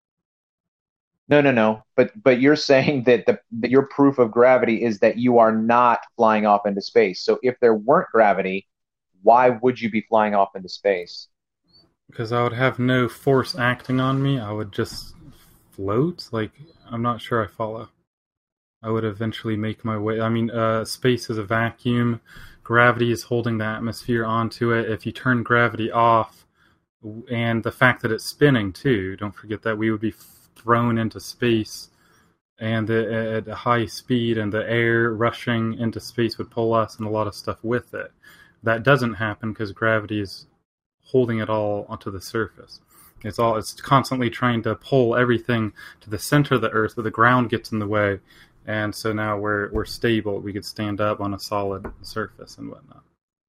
No, no, no. But but you're saying that the that your proof of gravity is that you are not flying off into space. So if there weren't gravity, why would you be flying off into space? Because I would have no force acting on me. I would just float. Like, I'm not sure I follow. I would eventually make my way. I mean, uh, space is a vacuum. Gravity is holding the atmosphere onto it. If you turn gravity off, and the fact that it's spinning too, don't forget that we would be thrown into space, and the, at a high speed, and the air rushing into space would pull us and a lot of stuff with it. That doesn't happen because gravity is holding it all onto the surface. It's all it's constantly trying to pull everything to the center of the Earth, but the ground gets in the way, and so now we're we're stable. We could stand up on a solid surface and whatnot.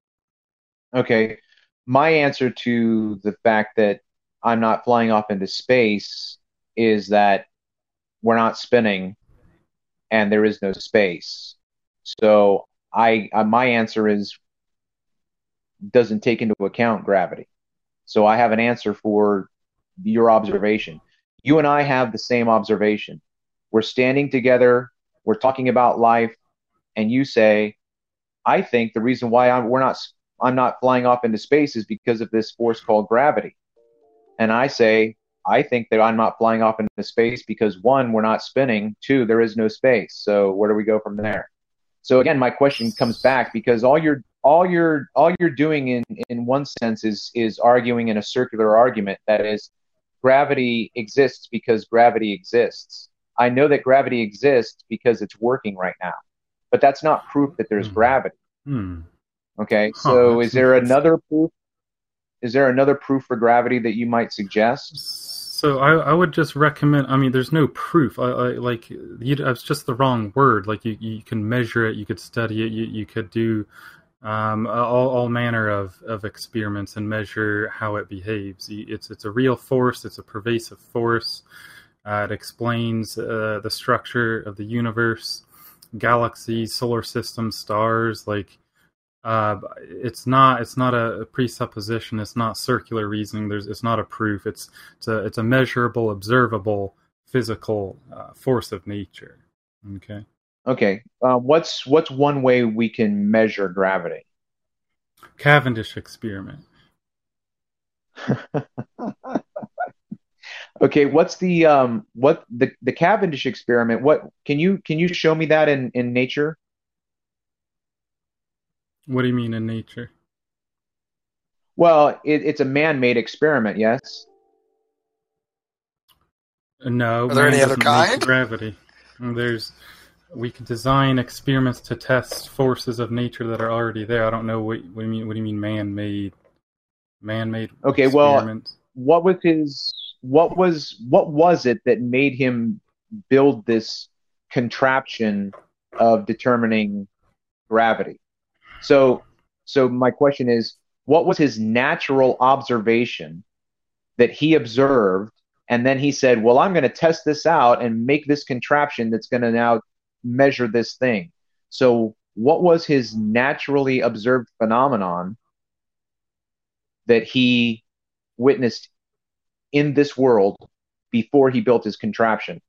Okay, my answer to the fact that I'm not flying off into space is that we're not spinning, and there is no space. So I uh, my answer is doesn't take into account gravity. So I have an answer for your observation. You and I have the same observation. We're standing together, we're talking about life, and you say, I think the reason why I'm we're not I'm not flying off into space is because of this force called gravity. And I say, I think that I'm not flying off into space because one, we're not spinning, two, there is no space. So where do we go from there? So again, my question comes back because all you're all you're all you're doing in, in one sense is is arguing in a circular argument, that is, gravity exists because gravity exists. I know that gravity exists because it's working right now, but that's not proof that there's hmm. gravity. Hmm. Okay, Huh, so is there another proof? Is there another proof for gravity that you might suggest? So I, I would just recommend. I mean, there's no proof. I, I like you, it's just the wrong word. Like you, you can measure it, you could study it, you, you could do um, all, all manner of, of experiments and measure how it behaves. It's it's a real force. It's a pervasive force. Uh, it explains uh, the structure of the universe, galaxies, solar systems, stars. Like uh, it's not it's not a presupposition. It's not circular reasoning. There's it's not a proof. It's it's a it's a measurable, observable, physical uh, force of nature. Okay. Okay. Uh, what's what's one way we can measure gravity? Cavendish experiment. Okay. What's the um what the the Cavendish experiment? What can you can you show me that in in nature? What do you mean in nature? Well, it, it's a man-made experiment. Yes. No. Are there man any other doesn't make kind? Gravity. There's. We can design experiments to test forces of nature that are already there. I don't know what, what do you mean. What do you mean, man-made? Man-made. Okay. Well, experiments? what was his? What was what was it that made him build this contraption of determining gravity? So, so my question is, what was his natural observation that he observed, and then he said, "Well, I'm going to test this out and make this contraption that's going to now measure this thing." So, what was his naturally observed phenomenon that he witnessed in this world before he built his contraption?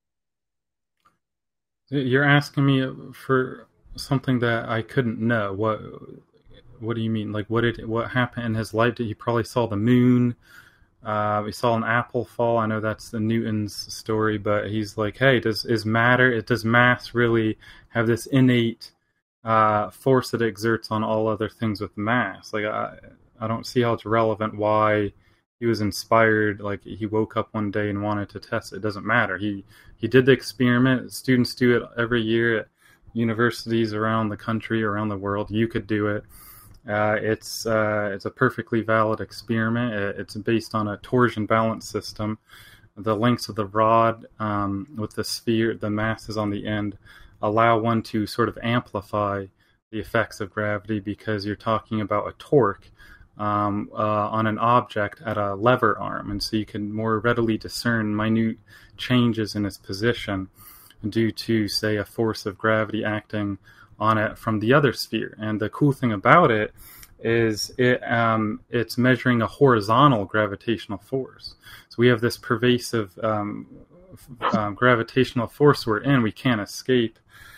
You're asking me for something that I couldn't know. What What do you mean? Like, what did what happened in his life? Did he probably saw the moon? Uh, we saw an apple fall. I know that's the Newton's story, but he's like, "Hey, does is matter? It does mass really have this innate uh, force that it exerts on all other things with mass?" Like, I I don't see how it's relevant why he was inspired. Like, he woke up one day and wanted to test it. It doesn't matter. He he did the experiment. Students do it every year at universities around the country, around the world. You could do it. Uh, it's uh, it's a perfectly valid experiment. It's based on a torsion balance system. The lengths of the rod um, with the sphere, the masses on the end, allow one to sort of amplify the effects of gravity because you're talking about a torque um, uh, on an object at a lever arm, and so you can more readily discern minute changes in its position due to, say, a force of gravity acting on it from the other sphere. And the cool thing about it is it um, it's measuring a horizontal gravitational force. So we have this pervasive um, um, gravitational force we're in. We can't escape,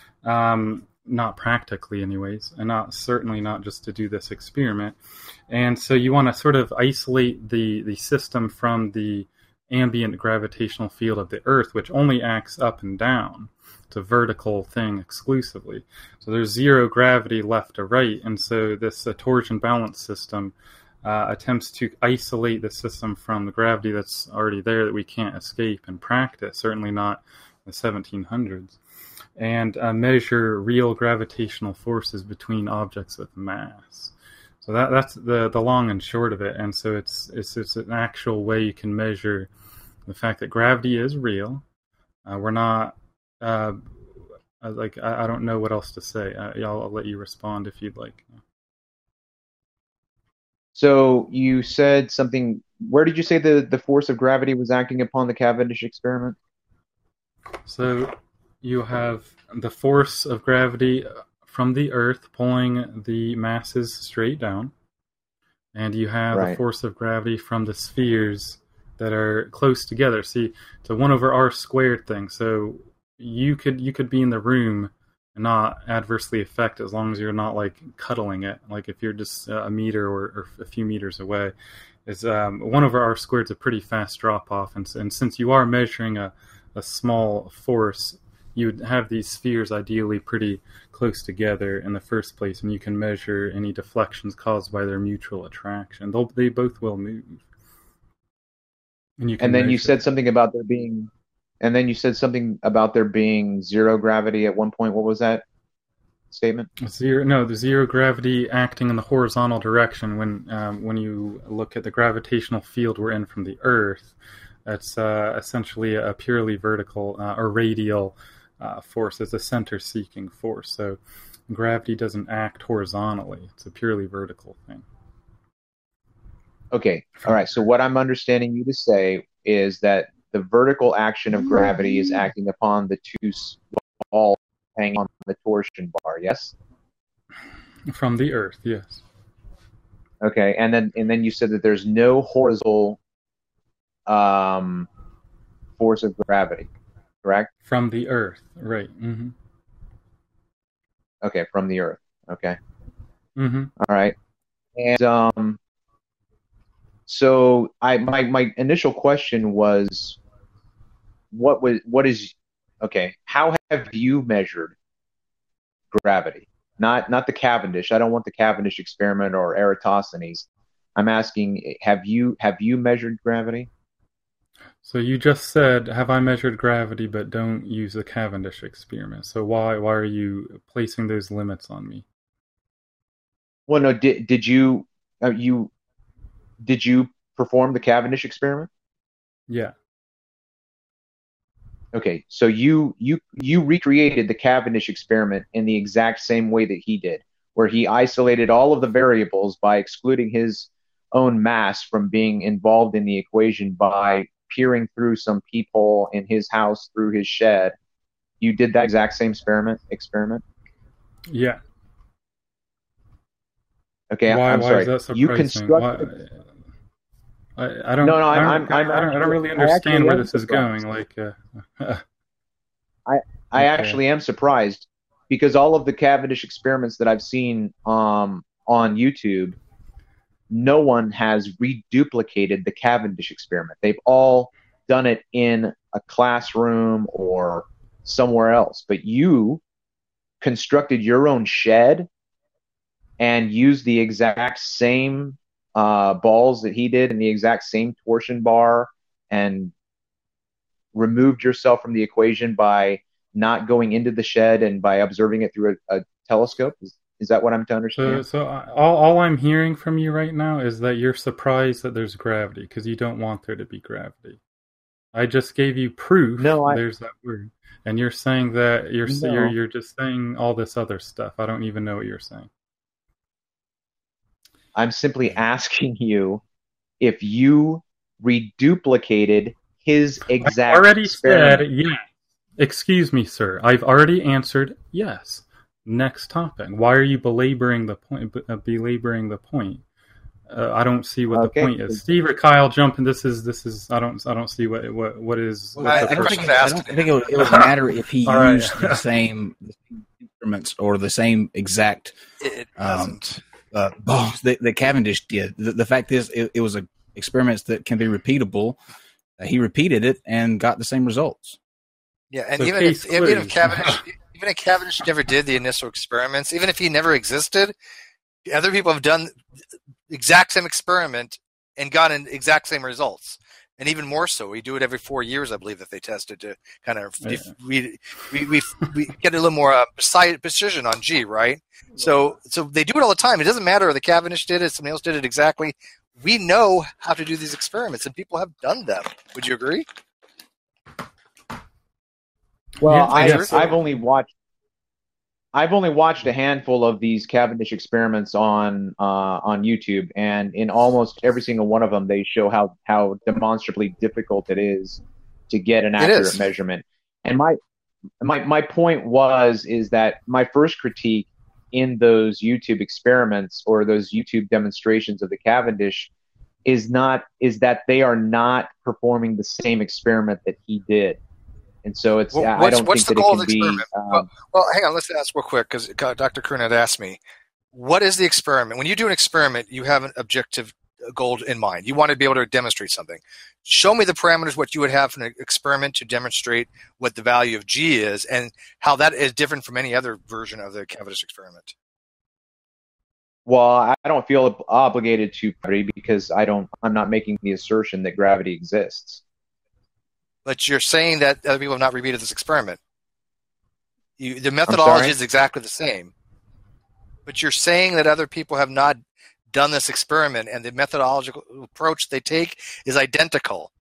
um, not practically anyways, and not certainly not just to do this experiment. And so you want to sort of isolate the, the system from the ambient gravitational field of the Earth, which only acts up and down. It's a vertical thing exclusively. So there's zero gravity left or right, and so this uh, torsion balance system uh, attempts to isolate the system from the gravity that's already there that we can't escape in practice, certainly not in the seventeen hundreds, and uh, measure real gravitational forces between objects with mass. So that that's the the long and short of it. And so it's it's it's an actual way you can measure the fact that gravity is real. Uh, we're not uh, like I, I don't know what else to say. Uh, I'll, I'll let you respond if you'd like. So you said something. Where did you say the, the force of gravity was acting upon the Cavendish experiment? So you have the force of gravity from the Earth pulling the masses straight down, and you have Right. the force of gravity from the spheres that are close together. See, it's a one over r squared thing. So you could you could be in the room and not adversely affect as long as you're not like cuddling it. Like if you're just a meter or, or a few meters away, is um, one over r squared is a pretty fast drop off. And, and since you are measuring a, a small force, you would have these spheres ideally pretty close together in the first place, and you can measure any deflections caused by their mutual attraction. They'll, they both will move. And, you can And then you measure- said something about there being, and then you said something about there being zero gravity at one point. What was that statement? Zero, no, the zero gravity acting in the horizontal direction. When um, when you look at the gravitational field we're in from the Earth, that's uh, essentially a purely vertical uh, or radial uh, force. It's a center-seeking force. So gravity doesn't act horizontally. It's a purely vertical thing. Okay. All right. So what I'm understanding you to say is that the vertical action of gravity is acting upon the two balls hanging on the torsion bar. Yes. From the Earth, yes. Okay. And then and then you said that there's no horizontal um, force of gravity, correct? From the Earth, right. Mm-hmm. Okay. From the Earth. Okay. Mm-hmm. All right. And um, so I my my initial question was, what was what is okay? How have you measured gravity? Not not the Cavendish. I don't want the Cavendish experiment or Eratosthenes. I'm asking, have you have you measured gravity? So you just said, have I measured gravity, but don't use the Cavendish experiment. So why why are you placing those limits on me? Well, no. Did did you uh, you did you perform the Cavendish experiment? Yeah. Okay, so you you you recreated the Cavendish experiment in the exact same way that he did, where he isolated all of the variables by excluding his own mass from being involved in the equation by peering through some peephole in his house through his shed. You did that exact same experiment experiment? Yeah. Okay, why, I'm why sorry. is that surprising? You constructed. Why, I, I don't. No, no, I'm. I I'm, don't, I'm I don't, I don't really understand where this is surprised. going. Like, uh, I I okay. actually am surprised because all of the Cavendish experiments that I've seen um, on YouTube, no one has reduplicated the Cavendish experiment. They've all done it in a classroom or somewhere else. But you constructed your own shed and used the exact same uh, balls that he did and the exact same torsion bar and removed yourself from the equation by not going into the shed and by observing it through a, a telescope. Is, is that what I'm to understand? So, so I- all, all I'm hearing from you right now is that you're surprised that there's gravity because you don't want there to be gravity. I just gave you proof. No, I- there's that word, and you're saying that you're No. you're you're just saying all this other stuff. I don't even know what you're saying. I'm simply asking you if you reduplicated his exact I've already experiment. said yes. Excuse me, sir. I've already answered yes. Next topic. Why are you belaboring the point? Uh, belaboring the point. Uh, I don't see what Okay. the point is. Steve or Kyle, jump in. This is this is. I don't I don't see what what what is. Well, what's I, the I don't first- think, I don't think it would, it would matter if he All right. used the same instruments or the same exact It um, doesn't. uh, balls that, that Cavendish did. The, the fact is, it, it was a experiments that can be repeatable. Uh, he repeated it and got the same results. Yeah, and So even case if, even if closed. Cavendish, even if Cavendish never did the initial experiments, even if he never existed, other people have done the exact same experiment and gotten exact same results, and even more so. We do it every four years, I believe, that they tested to kind of Yeah. we, we we we get a little more uh, precise precision on G, right? So so they do it all the time. It doesn't matter if the Cavendish did it, somebody else did it exactly. We know how to do these experiments, and people have done them. Would you agree? Well, Yeah, I, yes. I've only watched. I've only watched a handful of these Cavendish experiments on uh, on YouTube, and in almost every single one of them, they show how how demonstrably difficult it is to get an It accurate is. measurement. And my my my point was is that my first critique in those YouTube experiments or those YouTube demonstrations of the Cavendish is not is that they are not performing the same experiment that he did. And so it's Well, I what's- don't what's think the that goal it of can the be. experiment? Um, Well, hang on. Let's ask real quick because Doctor Kroon had asked me, what is the experiment? When you do an experiment, you have an objective goal in mind. You want to be able to demonstrate something. Show me the parameters, what you would have from an experiment to demonstrate what the value of G is and how that is different from any other version of the Cavendish experiment. Well, I I don't feel obligated to gravity because I don't. I'm not making the assertion that gravity exists. But you're saying that other people have not repeated this experiment. You, the methodology sorry? is exactly the same. But you're saying that other people have not done this experiment and the methodological approach they take is identical.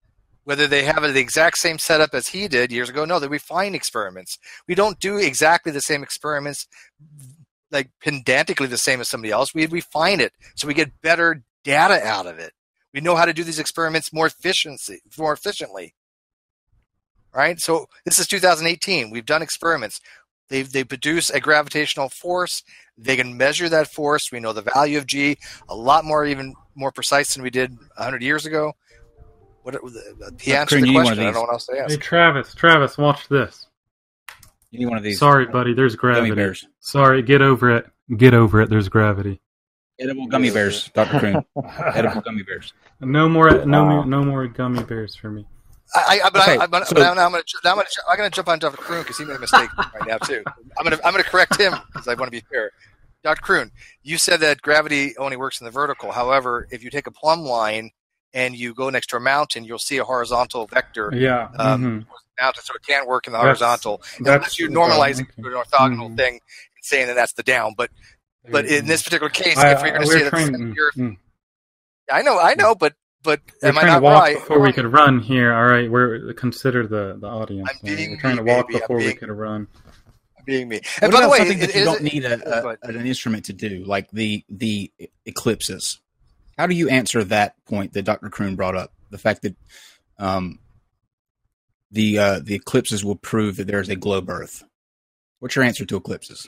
Whether they have the exact same setup as he did years ago, no, they refine experiments. We don't do exactly the same experiments, like pedantically the same as somebody else. We refine it so we get better data out of it. We know how to do these experiments more efficiency, more efficiently. Right? So this is two thousand eighteen. We've done experiments. They they produce a gravitational force. They can measure that force. We know the value of G a lot more, even more precise than we did one hundred years ago. What he answered the question. I don't know what else to ask. Hey, Travis, Travis, watch this. You need one of these. Sorry, buddy. There's gravity. Gummy bears. Sorry, get over it. Get over it. There's gravity. Edible gummy bears, Doctor Kroon. Edible gummy bears. No more, no, wow. no more gummy bears for me. I, I, but okay, I, I, so, I'm going to, I'm going to jump on Doctor Kroon because he made a mistake right now too. I'm going to, I'm going to correct him because I want to be fair. Doctor Kroon, you said that gravity only works in the vertical. However, if you take a plumb line and you go next to a mountain, you'll see a horizontal vector. Yeah. Um, mm-hmm. Mountain, so it can't work in the that's, horizontal that's, unless you normalize it to an orthogonal mm-hmm. thing and saying that that's the down. But but in this particular case, I, if you're going to say that trying, the Earth, mm, I know, I know, but but we're am I trying not to walk right? before we could run here. All right, we're consider the the audience. I'm being we're trying me, to walk baby. before being, we could run. Being me. And what by the way, something it, that you it, don't it, need a, a, an instrument to do, like the the eclipses. How do you answer that point that Doctor Kroon brought up? The fact that um, the uh, the eclipses will prove that there is a globe Earth. What's your answer to eclipses?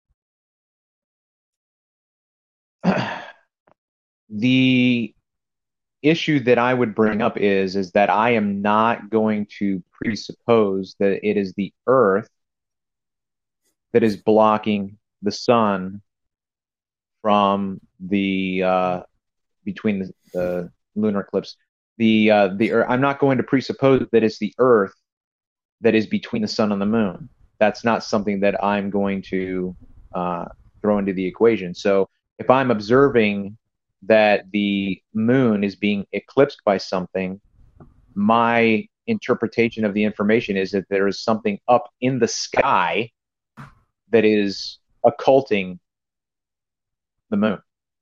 The issue that I would bring up is is that I am not going to presuppose that it is the Earth that is blocking the sun from the uh, between the, the lunar eclipse. The uh, the I'm not going to presuppose that it's the Earth that is between the sun and the moon. That's not something that I'm going to uh, throw into the equation. So if I'm observing that the moon is being eclipsed by something, my interpretation of the information is that there is something up in the sky that is occulting the moon.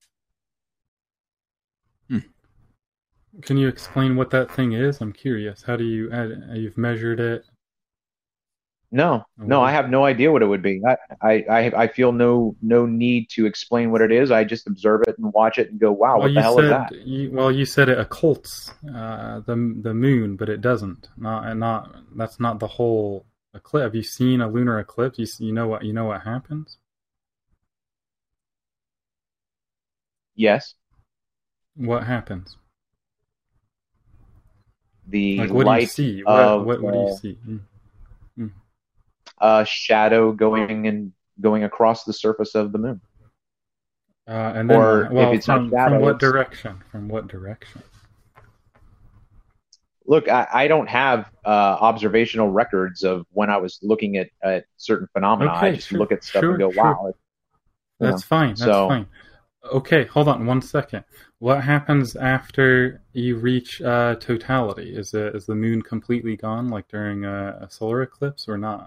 Hmm. Can you explain what that thing is? I'm curious. How do you, uh, you've measured it? No, no, I have no idea what it would be. I, I, I feel no, no need to explain what it is. I just observe it and watch it and go, "Wow, well, what the hell said, is that?" You, well, you said it occults uh, the the moon, but it doesn't. Not, not that's not the whole eclipse. Have you seen a lunar eclipse? You, you know what you know what happens? Yes. What happens? The like, what light do you see? of, what, what, what do you uh, see? Mm. Mm. A shadow going and going across the surface of the moon. Uh, and then, or well, if it's from, not shadow, from what it's... direction? From what direction? Look, I, I don't have uh, observational records of when I was looking at, at certain phenomena. Okay, I just sure, look at stuff sure, and go, sure. "Wow." It, That's know. fine. That's so, fine. Okay, hold on one second. What happens after you reach uh, totality? Is it is the moon completely gone, like during a, a solar eclipse, or not?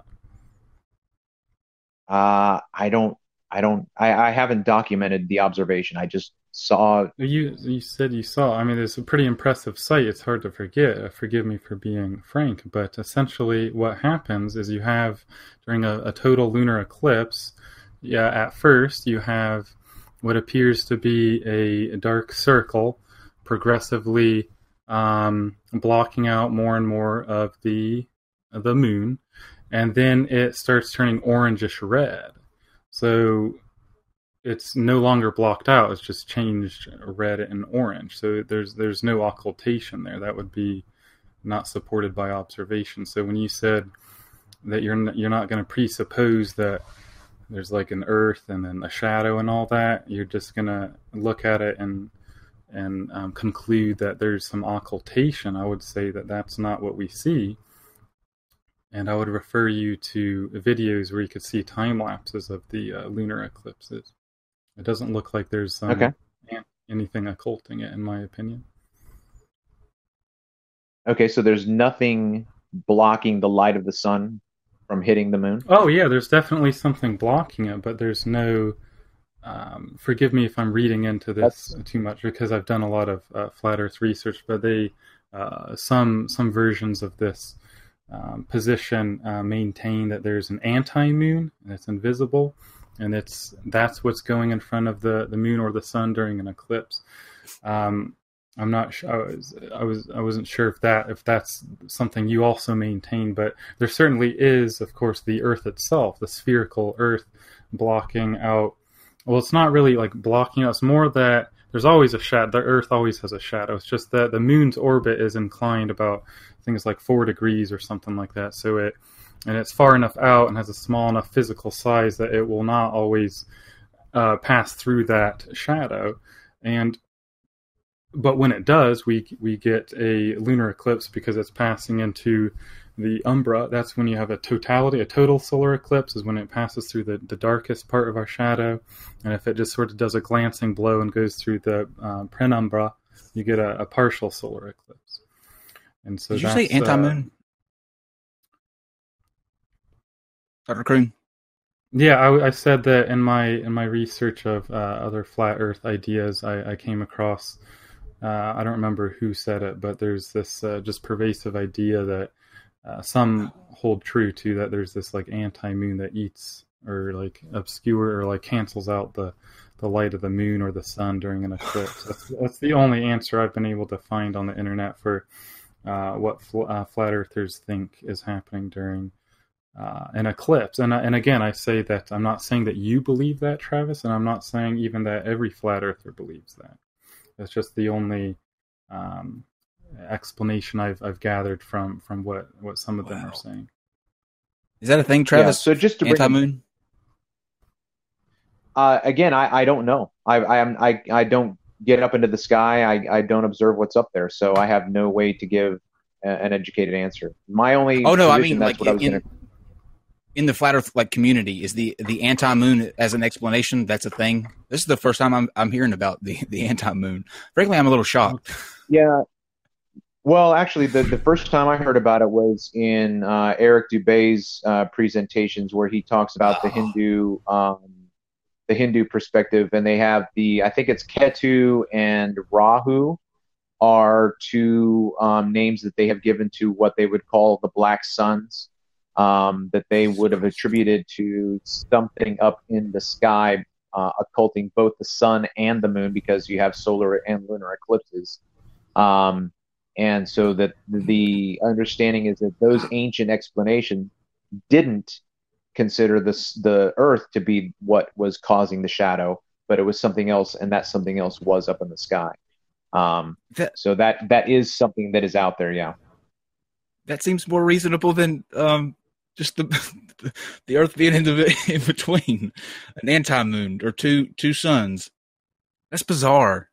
Uh, I don't. I don't. I, I haven't documented the observation. I just saw. You you said you saw. I mean, it's a pretty impressive sight. It's hard to forget. Uh, forgive me for being frank, but essentially, what happens is you have during a, a total lunar eclipse. Yeah, at first you have what appears to be a dark circle, progressively um, blocking out more and more of the the moon, and then it starts turning orangish red. So it's no longer blocked out; it's just changed red and orange. So there's there's no occultation there. That would be not supported by observation. So when you said that you're n- you're not going to presuppose that there's like an earth and then a shadow and all that, you're just going to look at it and and um, conclude that there's some occultation. I would say that that's not what we see. And I would refer you to videos where you could see time lapses of the uh, lunar eclipses. It doesn't look like there's um, okay. anything occulting it, in my opinion. Okay, so there's nothing blocking the light of the sun from hitting the moon? Oh, yeah, there's definitely something blocking it, but there's no... Um, forgive me if I'm reading into this That's... too much, because I've done a lot of uh, flat Earth research, but they uh, some some versions of this um, position uh, maintain that there's an anti-moon that's invisible, and it's that's what's going in front of the, the moon or the sun during an eclipse. Um, I'm not sure. I was, I was I wasn't sure if that if that's something you also maintain, but there certainly is, of course, the Earth itself, the spherical Earth, blocking out. Well, it's not really like blocking out. It's more that there's always a shadow. The Earth always has a shadow. It's just that the moon's orbit is inclined about things like four degrees or something like that. So it and it's far enough out and has a small enough physical size that it will not always uh, pass through that shadow. And but when it does, we we get a lunar eclipse because it's passing into the umbra. That's when you have a totality, a total solar eclipse is when it passes through the, the darkest part of our shadow. And if it just sort of does a glancing blow and goes through the uh, penumbra, you get a, a partial solar eclipse. And so Did you that's, say anti-moon? Uh, Doctor Kroon? Yeah, I, I said that in my in my research of uh, other flat Earth ideas, I, I came across, uh, I don't remember who said it, but there's this uh, just pervasive idea that uh, some hold true to, that there's this like anti-moon that eats or like obscure or like cancels out the, the light of the moon or the sun during an eclipse. That's, that's the only answer I've been able to find on the internet for uh, what fl- uh, flat Earthers think is happening during Uh, an eclipse. And and again, I say that I'm not saying that you believe that, Travis, and I'm not saying even that every flat earther believes that. That's just the only um, explanation I've I've gathered from from what, what some of them Wow. are saying. Is that a thing, Travis? Yeah, so just to bring anti-moon? Uh, again, I, I don't know. I I am I, I don't get up into the sky. I, I don't observe what's up there, so I have no way to give a, an educated answer. My only Oh no, I position, mean that's like what I was in, going to. in the flat Earth like community, is the the anti-moon as an explanation? That's a thing. This is the first time I'm I'm hearing about the the anti-moon. Frankly, I'm a little shocked. Yeah. Well, actually, the, the first time I heard about it was in uh, Eric Dubé's uh, presentations, where he talks about the Oh. Hindu um, the Hindu perspective, and they have the I think it's Ketu and Rahu are two um, names that they have given to what they would call the black suns, um, that they would have attributed to something up in the sky, uh, occulting both the sun and the moon, because you have solar and lunar eclipses. Um, and so that the understanding is that those ancient explanations didn't consider this, the Earth to be what was causing the shadow, but it was something else, and that something else was up in the sky. Um, That- so that that is something that is out there, yeah. That seems more reasonable than um, just the the Earth being in the in between an anti-moon or two two suns. That's bizarre.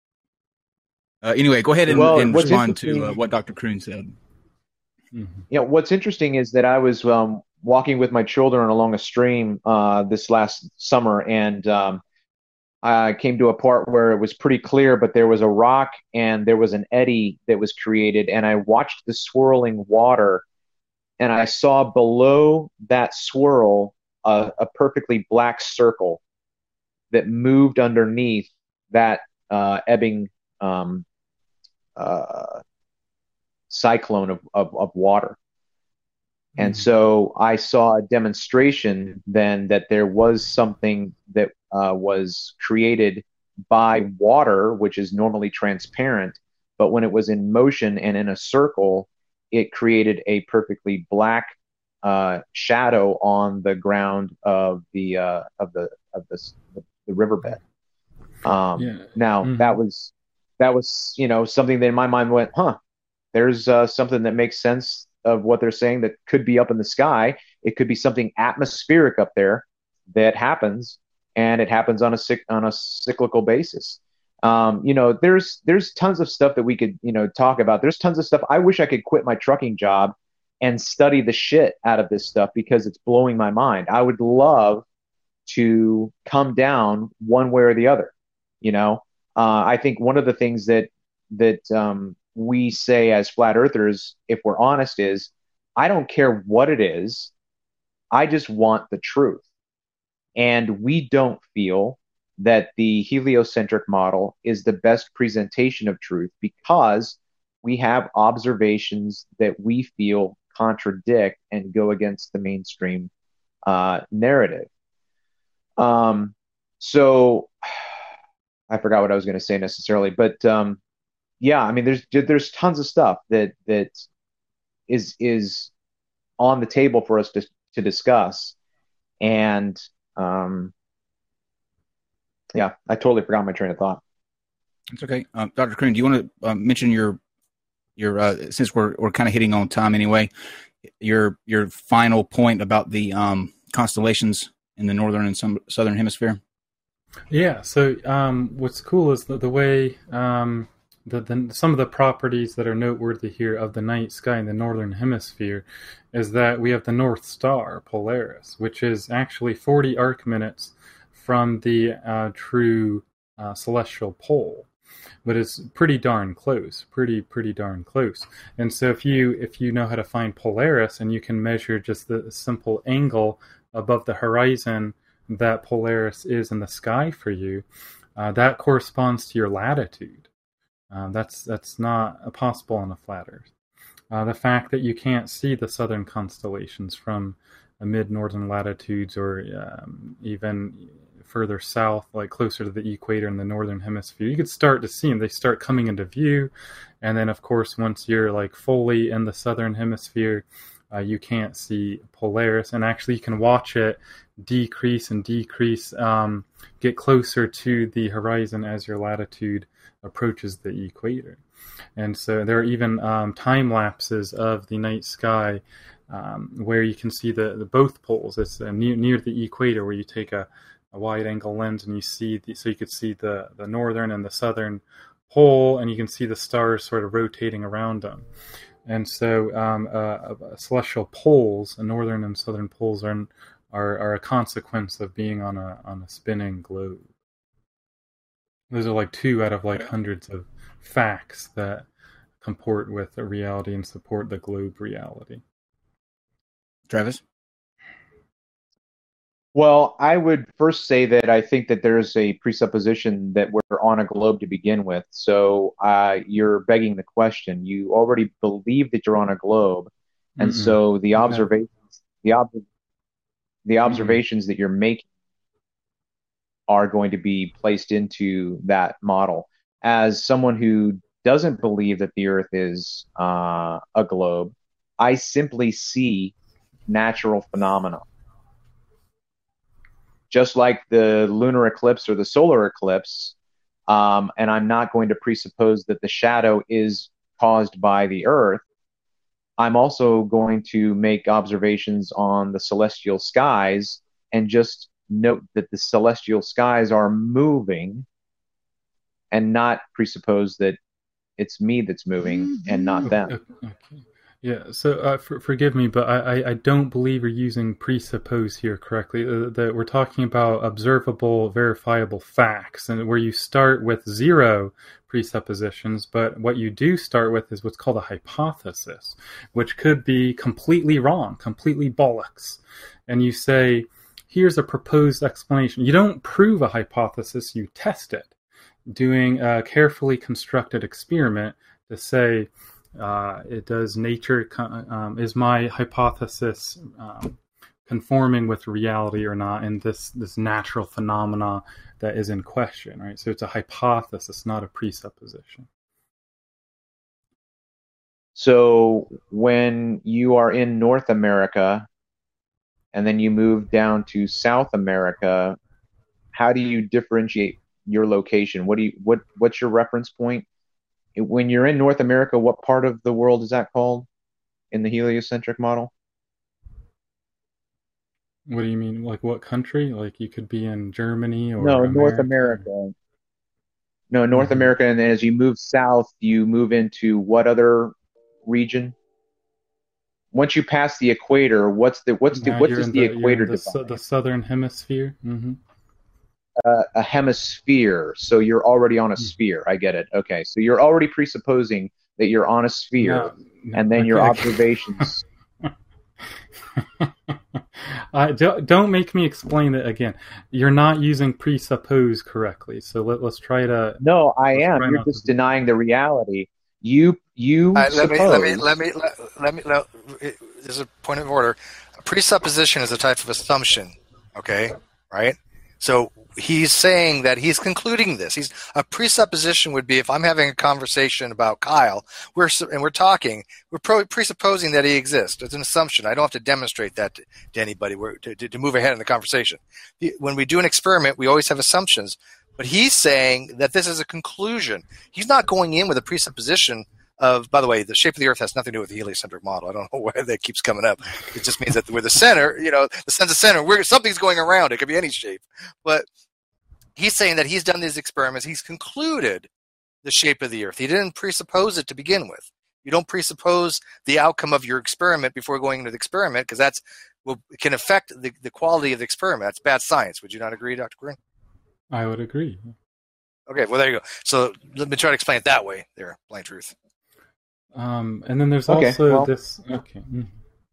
Uh, anyway, go ahead and, Well, and what's respond to uh, interesting- what Doctor Kroon said. Mm-hmm. You know, what's interesting is that I was um, walking with my children along a stream uh, this last summer, and um, I came to a part where it was pretty clear, but there was a rock and there was an eddy that was created, and I watched the swirling water, and I saw below that swirl a, a perfectly black circle that moved underneath that uh, ebbing um, uh, cyclone of, of, of water. And Mhm. so I saw a demonstration then that there was something that uh, was created by water, which is normally transparent, but when it was in motion and in a circle, it created a perfectly black uh, shadow on the ground of the uh, of the of the, the riverbed. Um, Yeah. Now Mhm. that was that was you know something that in my mind went, huh? There's uh, something that makes sense of what they're saying that could be up in the sky. It could be something atmospheric up there that happens, and it happens on a cyc- on a cyclical basis. Um, you know, there's there's tons of stuff that we could you know talk about. There's tons of stuff. I wish I could quit my trucking job and study the shit out of this stuff because it's blowing my mind. I would love to come down one way or the other. You know, uh, I think one of the things that that um, we say as flat earthers, if we're honest, is I don't care what it is. I just want the truth. And we don't feel that the heliocentric model is the best presentation of truth because we have observations that we feel contradict and go against the mainstream uh, narrative. Um, so I forgot what I was going to say necessarily, but um, yeah, I mean, there's there's tons of stuff that that is is on the table for us to to discuss, and um, yeah, I totally forgot my train of thought. It's okay, uh, Doctor Croon. Do you want to uh, mention your your uh, since we're we're kind of hitting on time anyway, your your final point about the um, constellations in the northern and some southern hemisphere? Yeah. So um, what's cool is the, the way um, the, the some of the properties that are noteworthy here of the night sky in the northern hemisphere is that we have the North Star Polaris, which is actually forty arc minutes from the uh, true uh, celestial pole, but it's pretty darn close, pretty pretty darn close. And so if you if you know how to find Polaris and you can measure just the simple angle above the horizon that Polaris is in the sky for you, uh, that corresponds to your latitude. Uh, that's that's not possible on a flat Earth. Uh, the fact that you can't see the southern constellations from uh, mid-northern latitudes or um, even further south, like closer to the equator in the northern hemisphere, you could start to see them. They start coming into view, and then of course once you're like fully in the southern hemisphere, uh, you can't see Polaris, and actually you can watch it decrease and decrease, um, get closer to the horizon as your latitude approaches the equator. And so there are even um, time lapses of the night sky um, where you can see the, the both poles. It's uh, near, near the equator where you take a, a wide angle lens and you see the, so you could see the, the northern and the southern pole, and you can see the stars sort of rotating around them. And so um, uh, uh, celestial poles, the northern and southern poles, are Are, are a consequence of being on a on a spinning globe. Those are like two out of like hundreds of facts that comport with a reality and support the globe reality. Travis? Well, I would first say that I think that there's a presupposition that we're on a globe to begin with. So uh, you're begging the question. You already believe that you're on a globe, and Mm-mm. so the observations, the ob- the observations mm-hmm. that you're making are going to be placed into that model. As someone who doesn't believe that the Earth is uh, a globe, I simply see natural phenomena. Just like the lunar eclipse or the solar eclipse, um, and I'm not going to presuppose that the shadow is caused by the Earth. I'm also going to make observations on the celestial skies and just note that the celestial skies are moving and not presuppose that it's me that's moving and not them. Okay. Yeah, so uh, for, forgive me, but I, I, I don't believe you're using presuppose here correctly. Uh, that we're talking about observable, verifiable facts, and where you start with zero presuppositions, but what you do start with is what's called a hypothesis, which could be completely wrong, completely bollocks. And you say, here's a proposed explanation. You don't prove a hypothesis, you test it, doing a carefully constructed experiment to say, Uh, it does nature, um, is my hypothesis um, conforming with reality or not in this, this natural phenomena that is in question, right? So it's a hypothesis, not a presupposition. So when you are in North America and then you move down to South America, how do you differentiate your location? What do you, what, what's your reference point? When you're in North America, what part of the world is that called in the heliocentric model? What do you mean? Like what country? Like you could be in Germany or No, America? North America. No, North mm-hmm. America, and then as you move south, you move into what other region? Once you pass the equator, what's the what's the now what does the, the equator the, define? The southern hemisphere. Mm-hmm. Uh, a hemisphere, so you're already on a sphere. I get it. Okay, so you're already presupposing that you're on a sphere, no, no, and then okay, your okay. observations. uh, don't, don't make me explain it again. You're not using presuppose correctly, so let, let's try to... No, I am. You're just denying the reality. You you All right, let me suppose. let me let me let, let me. Let, there's a point of order. A presupposition is a type of assumption. Okay, right? So he's saying that he's concluding this. He's a presupposition would be if I'm having a conversation about Kyle, we're and we're talking, we're pro, presupposing that he exists. It's an assumption. I don't have to demonstrate that to, to anybody. We're, to, to move ahead in the conversation. When we do an experiment, we always have assumptions. But he's saying that this is a conclusion. He's not going in with a presupposition of, by the way, the shape of the Earth has nothing to do with the heliocentric model. I don't know why that keeps coming up. It just means that we're the center, you know, the sun's the center. We're, something's going around. It could be any shape. But he's saying that he's done these experiments. He's concluded the shape of the Earth. He didn't presuppose it to begin with. You don't presuppose the outcome of your experiment before going into the experiment, because that's well, it can affect the, the quality of the experiment. That's bad science. Would you not agree, Doctor Green? I would agree. Okay, well, there you go. So let me try to explain it that way there, Blind Truth. Um, and then there's Okay, also well- this. Okay. Mm.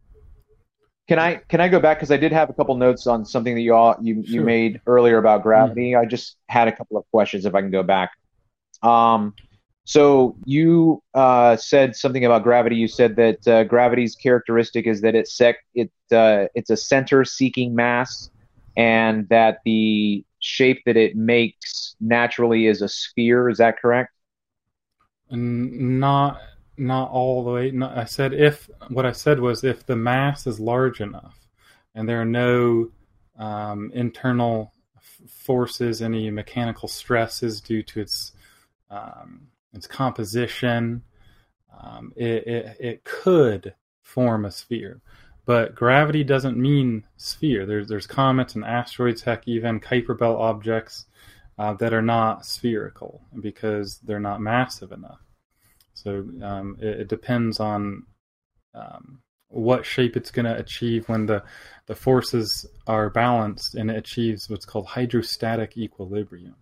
Can I can I go back, because I did have a couple notes on something that you all you, you Sure. made earlier about gravity. I just had a couple of questions if I can go back. Um, so you uh, said something about gravity. You said that uh, gravity's characteristic is that it's sec it uh, it's a center-seeking mass, and that the shape that it makes naturally is a sphere. Is that correct? N- Not not all the way. No, I said if what I said was if the mass is large enough, and there are no um, internal f- forces, any mechanical stresses due to its um, its composition, um, it, it it could form a sphere. But gravity doesn't mean sphere. There's there's comets and asteroids, heck, even Kuiper Belt objects uh, that are not spherical because they're not massive enough. So um, it, it depends on um, what shape it's going to achieve when the, the forces are balanced and it achieves what's called hydrostatic equilibrium.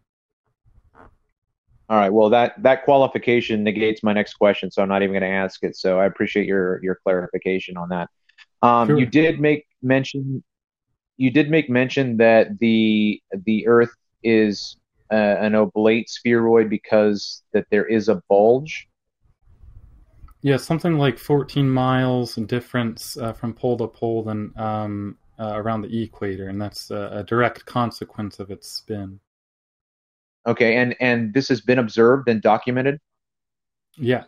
All right. Well, that that qualification negates my next question, so I'm not even going to ask it. So I appreciate your your clarification on that. Um, Sure. You did make mention. You did make mention that the the Earth is uh, an oblate spheroid because that there is a bulge. Yeah, something like fourteen miles difference uh, from pole to pole than um, uh, around the equator, and that's a, a direct consequence of its spin. Okay, and and this has been observed and documented. Yeah.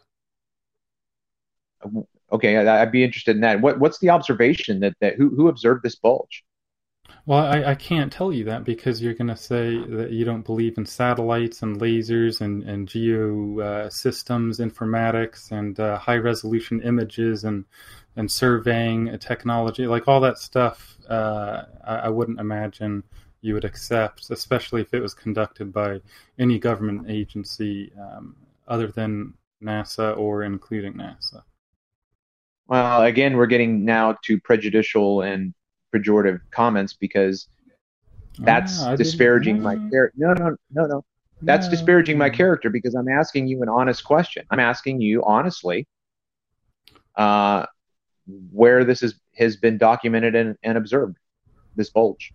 Okay, I, I'd be interested in that. What what's the observation that that who who observed this bulge? Well, I, I can't tell you that because you're going to say that you don't believe in satellites and lasers and, and geo uh, systems, informatics, and uh, high-resolution images and and surveying technology. Like all that stuff, uh, I, I wouldn't imagine you would accept, especially if it was conducted by any government agency um, other than NASA or including NASA. Well, again, we're getting now to prejudicial and pejorative comments because that's Ah, I didn't- disparaging my no. character. No, no, no, no. That's No. disparaging my character because I'm asking you an honest question. I'm asking you honestly uh, where this is, has been documented and, and observed, this bulge.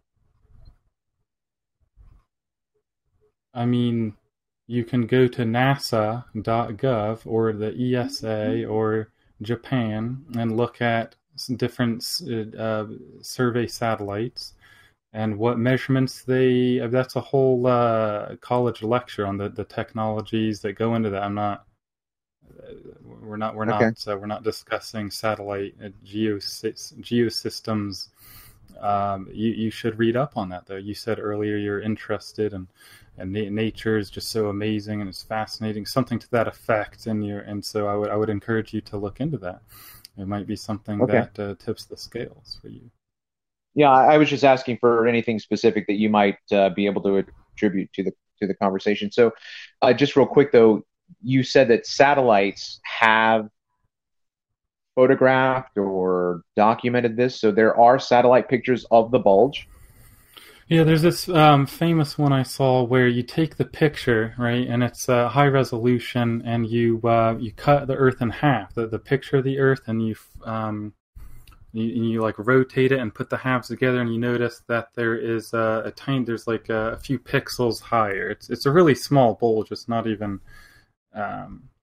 I mean, you can go to nasa dot gov or the E S A or Japan and look at some different uh, survey satellites and what measurements they. That's a whole uh, college lecture on the, the technologies that go into that. I'm not. We're not. We're Okay. not. Uh, we're not discussing satellite uh, geosys- geosystems. Um, you you should read up on that though. You said earlier you're interested and. And na- nature is just so amazing and it's fascinating, something to that effect. And you and so I would I would encourage you to look into that. It might be something Okay. that uh, tips the scales for you. Yeah, I I was just asking for anything specific that you might uh, be able to attribute to the to the conversation. So, uh, just real quick though, you said that satellites have photographed or documented this. So there are satellite pictures of the bulge. Yeah, there's this um, famous one I saw where you take the picture, right, and it's uh, high resolution, and you uh, you cut the Earth in half, the the picture of the Earth, and you um you, you like rotate it and put the halves together, and you notice that there is a, a tiny, there's like a, a few pixels higher. It's it's a really small bulge. It's not even um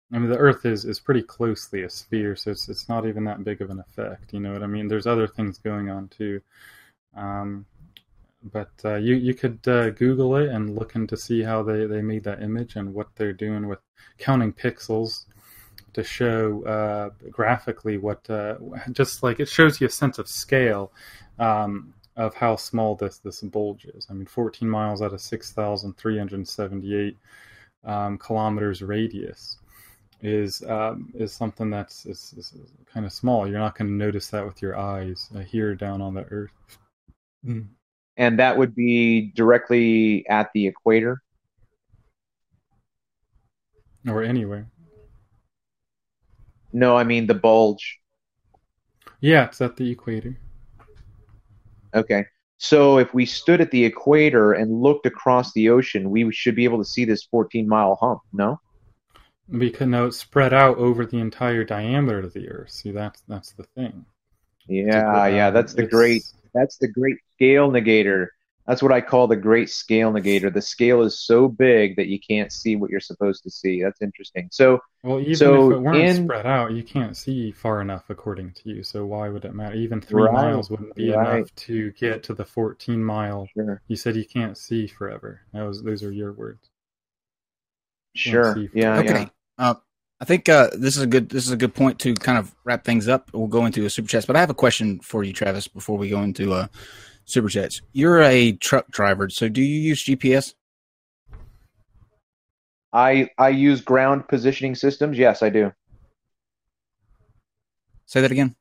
I mean, the Earth is, is pretty closely a sphere, so it's it's not even that big of an effect. You know what I mean? There's other things going on too. Um, but uh, you you could uh, Google it and look into see how they, they made that image and what they're doing with counting pixels to show uh, graphically what uh, just like it shows you a sense of scale um, of how small this this bulge is. I mean, fourteen miles out of six thousand three hundred seventy-eight um, kilometers radius is um, is something that's is, is kind of small. You're not going to notice that with your eyes uh, here down on the Earth. Mm. And that would be directly at the equator? Or anywhere. No, I mean the bulge. Yeah, it's at the equator. Okay. So if we stood at the equator and looked across the ocean, we should be able to see this fourteen-mile hump, no? Because no, it's spread out over the entire diameter of the Earth. See, that's that's the thing. Yeah, uh, yeah, that's the it's- great that's the great scale negator. That's what I call the great scale negator. The scale is so big that you can't see what you're supposed to see. That's interesting. So Well, even So if it weren't in- spread out, you can't see far enough, according to you. So why would it matter? Even three Right, miles wouldn't be right. enough to get to the fourteen mile. sure, You said you can't see forever. That was those are your words. sure, see. yeah, Okay. yeah. Uh, I think uh, this is a good this is a good point to kind of wrap things up. We'll go into a super chats, but I have a question for you, Travis, before we go into uh, super chats. You're a truck driver, so do you use G P S? I I use ground positioning systems. Yes, I do. Say that again.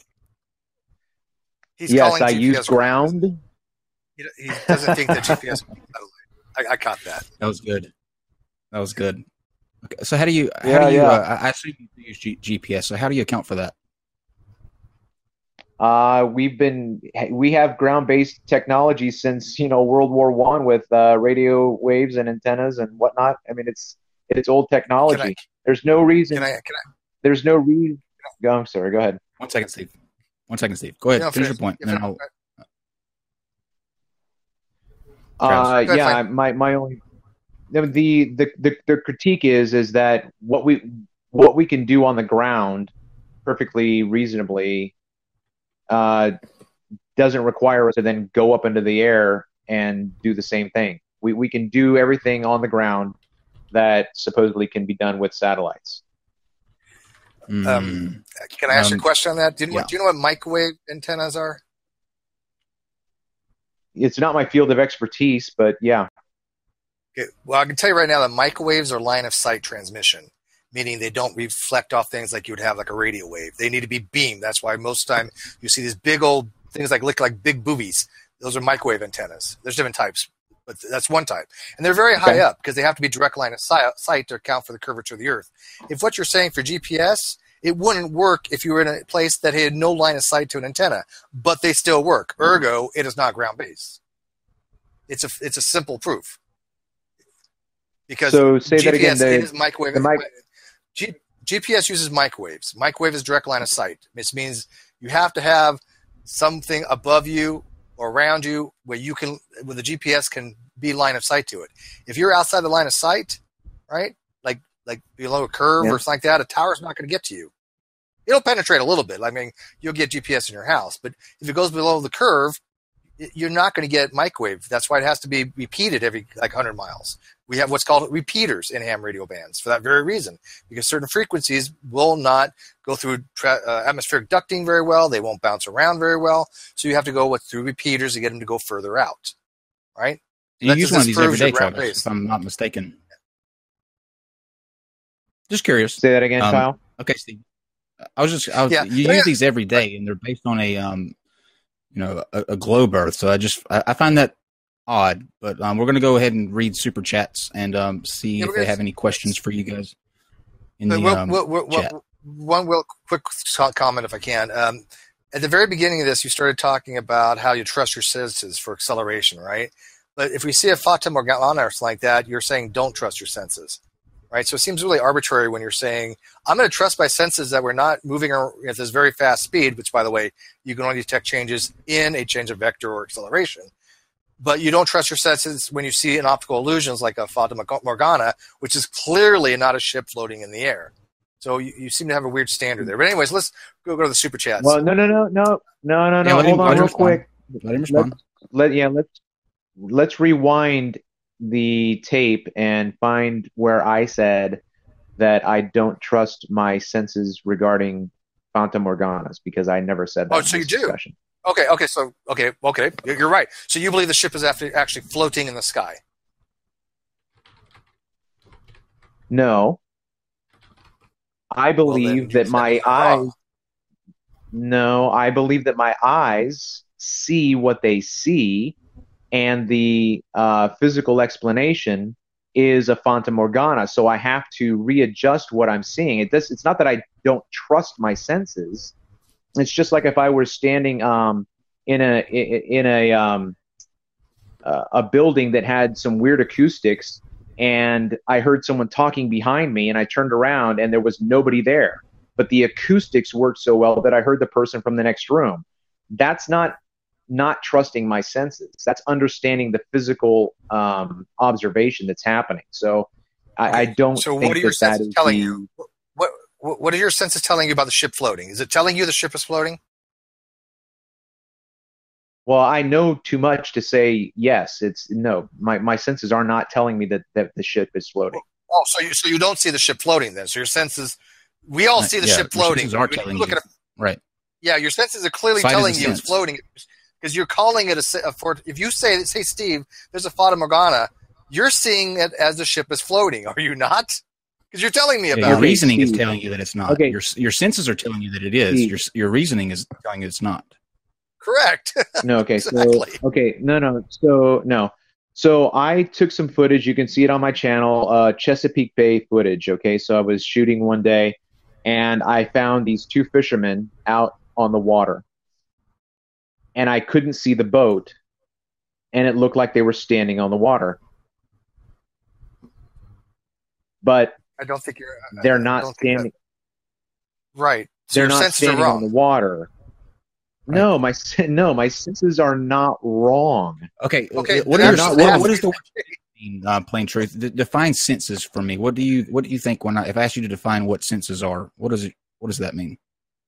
He's Yes, calling I G P S use ground. He, he doesn't think that G P S. I, I caught that. That was good. That was good. Okay, so how do you? How Yeah, do you? yeah. Uh, I assume you use G- GPS. So how do you account for that? Uh, we've been we have ground-based technology since you know World War One with uh, radio waves and antennas and whatnot. I mean, it's it's old technology. Can I- there's no reason. Can I? Can I? There's no reason. Go, I'm sorry. Go ahead. One second, Steve. One second, Steve. Go ahead. No, Finish finish- your point. yeah, and then finish- I'll, Uh, Travis. Go ahead, yeah, Frank. my my only the, the the the the critique is is that what we what we can do on the ground perfectly reasonably uh, doesn't require us to then go up into the air and do the same thing. We we can do everything on the ground that supposedly can be done with satellites. Mm, Um, Can I ask you Um, a question on that? Do you, know yeah. what, do you know what microwave antennas are? It's not my field of expertise, but yeah. Okay. Well, I can tell you right now that microwaves are line of sight transmission, meaning they don't reflect off things like you would have like a radio wave. They need to be beamed. That's why most of the time you see these big old things like look like big boobies. Those are microwave antennas. There's different types, but that's one type. And they're very high Okay. up because they have to be direct line of si- sight to account for the curvature of the Earth. If what you're saying for G P S, it wouldn't work if you were in a place that had no line of sight to an antenna, but they still work. Ergo, it is not ground based. It's a it's a simple proof. Because So say G P S that again. The, it is microwave. the mic- G, G P S uses microwaves. Microwave is direct line of sight. This means you have to have something above you or around you where you can, where the G P S can be line of sight to it. If you're outside the line of sight, right, like like below a curve Yeah. or something like that, a tower's not going to get to you. It'll penetrate a little bit. I mean, you'll get G P S in your house, but if it goes below the curve, you're not going to get microwave. That's why it has to be repeated every like one hundred miles. We have what's called repeaters in ham radio bands for that very reason, because certain frequencies will not go through tra- uh, atmospheric ducting very well. They won't bounce around very well. So you have to go with through repeaters to get them to go further out, right? you That use just one of these every proves you're day, Travis, ground-based. if I'm not mistaken. Just curious. say that again, Um, Kyle. Okay, Steve. I was just, I was, Yeah. you Oh, use yeah. these every day, and they're based on a, um, you know, a, a globe Earth. So I just, I, I find that odd. But um, we're going to go ahead and read super chats and um, see Yeah, if we're they gonna- have any questions for you guys in But the we'll- um, we'll- we'll- we'll- chat. one real quick comment, if I can. Um, at the very beginning of this, you started talking about how you trust your senses for acceleration, right? But if we see a Fata Morgana or something like that, you're saying don't trust your senses, right? So it seems really arbitrary when you're saying, I'm going to trust my senses that we're not moving at this very fast speed, which, by the way, you can only detect changes in a change of vector or acceleration. but you don't trust your senses when you see an optical illusions like a Fata Morgana, which is clearly not a ship floating in the air. So you, you seem to have a weird standard there. But anyways, let's go go to the super chats. Well, no, no, no, no, no, no, Yeah, no. let him- Hold on, let him real respond. quick. Let him respond. Let, let yeah, let's let's rewind the tape and find where I said that I don't trust my senses regarding Fata Morganas, because I never said that. Oh, in so you this do? discussion. Okay, okay, so okay, okay, you're you're right. So you believe the ship is after, actually floating in the sky? No. I believe you that said my you're wrong. eyes. No, I believe that my eyes see what they see, and the uh, physical explanation is a Fata Morgana. So I have to readjust what I'm seeing. It does, it's not that I don't trust my senses. It's just like if I were standing um, in a in a um, uh, a building that had some weird acoustics, and I heard someone talking behind me, and I turned around and there was nobody there, but the acoustics worked so well that I heard the person from the next room. That's not not trusting my senses. That's understanding the physical um, observation that's happening. So I, I don't So think what are your that that senses is telling the, you? What what what are your senses telling you about the ship floating? Is it telling you the ship is floating? Well, I know too much to say yes. It's no. My, my senses are not telling me that, that the ship is floating. Oh, so you so you don't see the ship floating then? So your senses, we all see the Yeah, ship your floating. senses are When you telling look you. at a, Right. yeah, your senses are clearly Sight is a telling you it's sense. floating because you're calling it a, se- a for. If you say, say, Steve, there's a Fata Morgana, you're seeing it as the ship is floating. Are you not? Because you're telling me Yeah, about your Okay, it. reasoning is Steve. telling you that it's not. Okay. Your your senses are telling you that it is. Steve. Your your reasoning is telling you it's not. Correct. No, okay, so Exactly. okay, no, no, so no, so I took some footage. You can see it on my channel, uh, Chesapeake Bay footage. Okay, so I was shooting one day, and I found these two fishermen out on the water, and I couldn't see the boat, and it looked like they were standing on the water, but I don't think you're. I- they're I not don't think that- standing. right. So They're your not senses are standing on wrong. the water. No, my sen- no, my senses are not wrong. Okay. Okay, What, then are your, actually what, have what to is be- the mean, uh, plain truth? D- define senses for me. What do you What do you think when I, if I ask you to define what senses are? What does it What does that mean?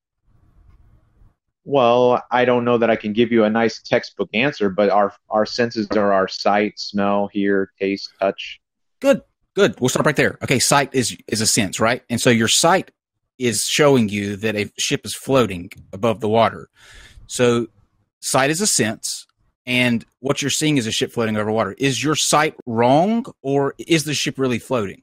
Well, I don't know that I can give you a nice textbook answer, but our our senses are our sight, smell, hear, taste, touch. Good. Good. We'll start right there. Okay. Sight is is a sense, right? And so your sight is showing you that a ship is floating above the water. So sight is a sense, and what you're seeing is a ship floating over water. Is your sight wrong, or is the ship really floating?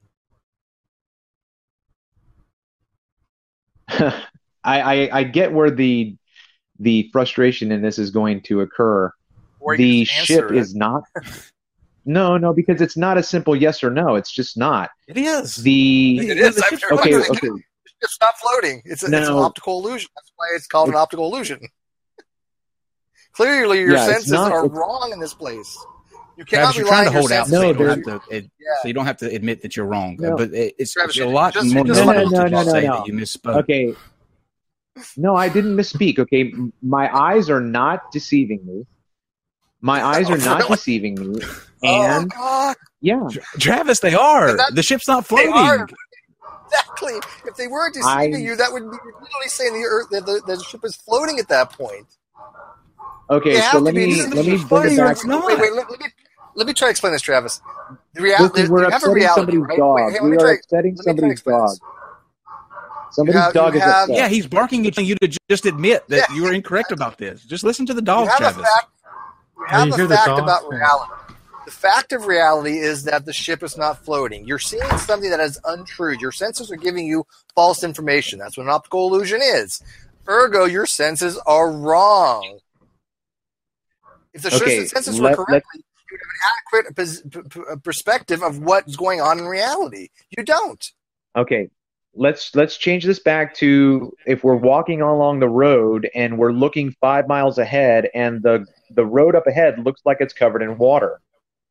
I, I I get where the the frustration in this is going to occur. Or you The just ship answer it. is not. No, no, because it's not a simple yes or no. It's just not. It is. The It is. I'm very okay, much- okay. It's not floating. It's, a, it's an No. optical illusion. That's why it's called an optical illusion. Clearly, your Yeah, it's senses not- are it's- wrong in this place. You cannot Travis, you're rely trying to on your hold out, senses. so No, you don't there's- have to. It, Yeah. So you don't have to admit that you're wrong. No. But it, it's, Travis, it's a you lot just- more you just- normal No, no, to no, just no, say no. that you misspoke. Okay. No, I didn't misspeak. Okay, M- my eyes are not deceiving me. My eyes are not Really? deceiving me. Oh And God! yeah, Travis, they are. And that- The ship's not They floating. are. Exactly. If they weren't deceiving I- you, that would be literally saying the earth that the, the ship is floating at that point. okay. They So have let to be me deceiving let me you. bring Funny it or back. it's not. Wait, wait. Let, let me let me try to explain this, Travis. The reality. Listen, we're you have a upsetting reality, somebody's right? dog. Wait, hey, let we me are try. upsetting Let me try to somebody's explain dog. this. Somebody's have- dog you is have- upset. Yeah, he's barking at you to ju- just admit that Yeah. you were incorrect about this. Just listen to the You dog, have a Travis. fact. You have you a hear the fact dogs about now. reality. The fact of reality is that the ship is not floating. You're seeing something that is untrue. Your senses are giving you false information. That's what an optical illusion is. Ergo, your senses are wrong. If the Okay, senses let- were correct, you would have an adequate pers- p- p- perspective of what's going on in reality. You don't. Okay, let's let's change this back to if we're walking along the road and we're looking five miles ahead, and the the road up ahead looks like it's covered in water.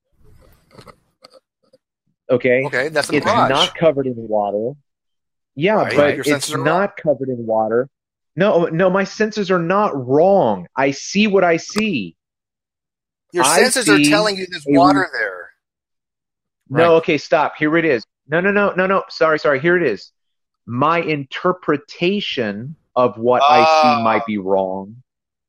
Okay, Okay, that's a it's mirage. not covered in water. Yeah, Right, but your it's senses are not covered in water. No, no, my senses are not wrong. I see what I see. Your I senses are see telling you there's a- water there. No, Right. okay, stop. Here it is. No, no, no, no, no. Sorry, sorry. Here it is. My interpretation of what I Ah. see might be wrong,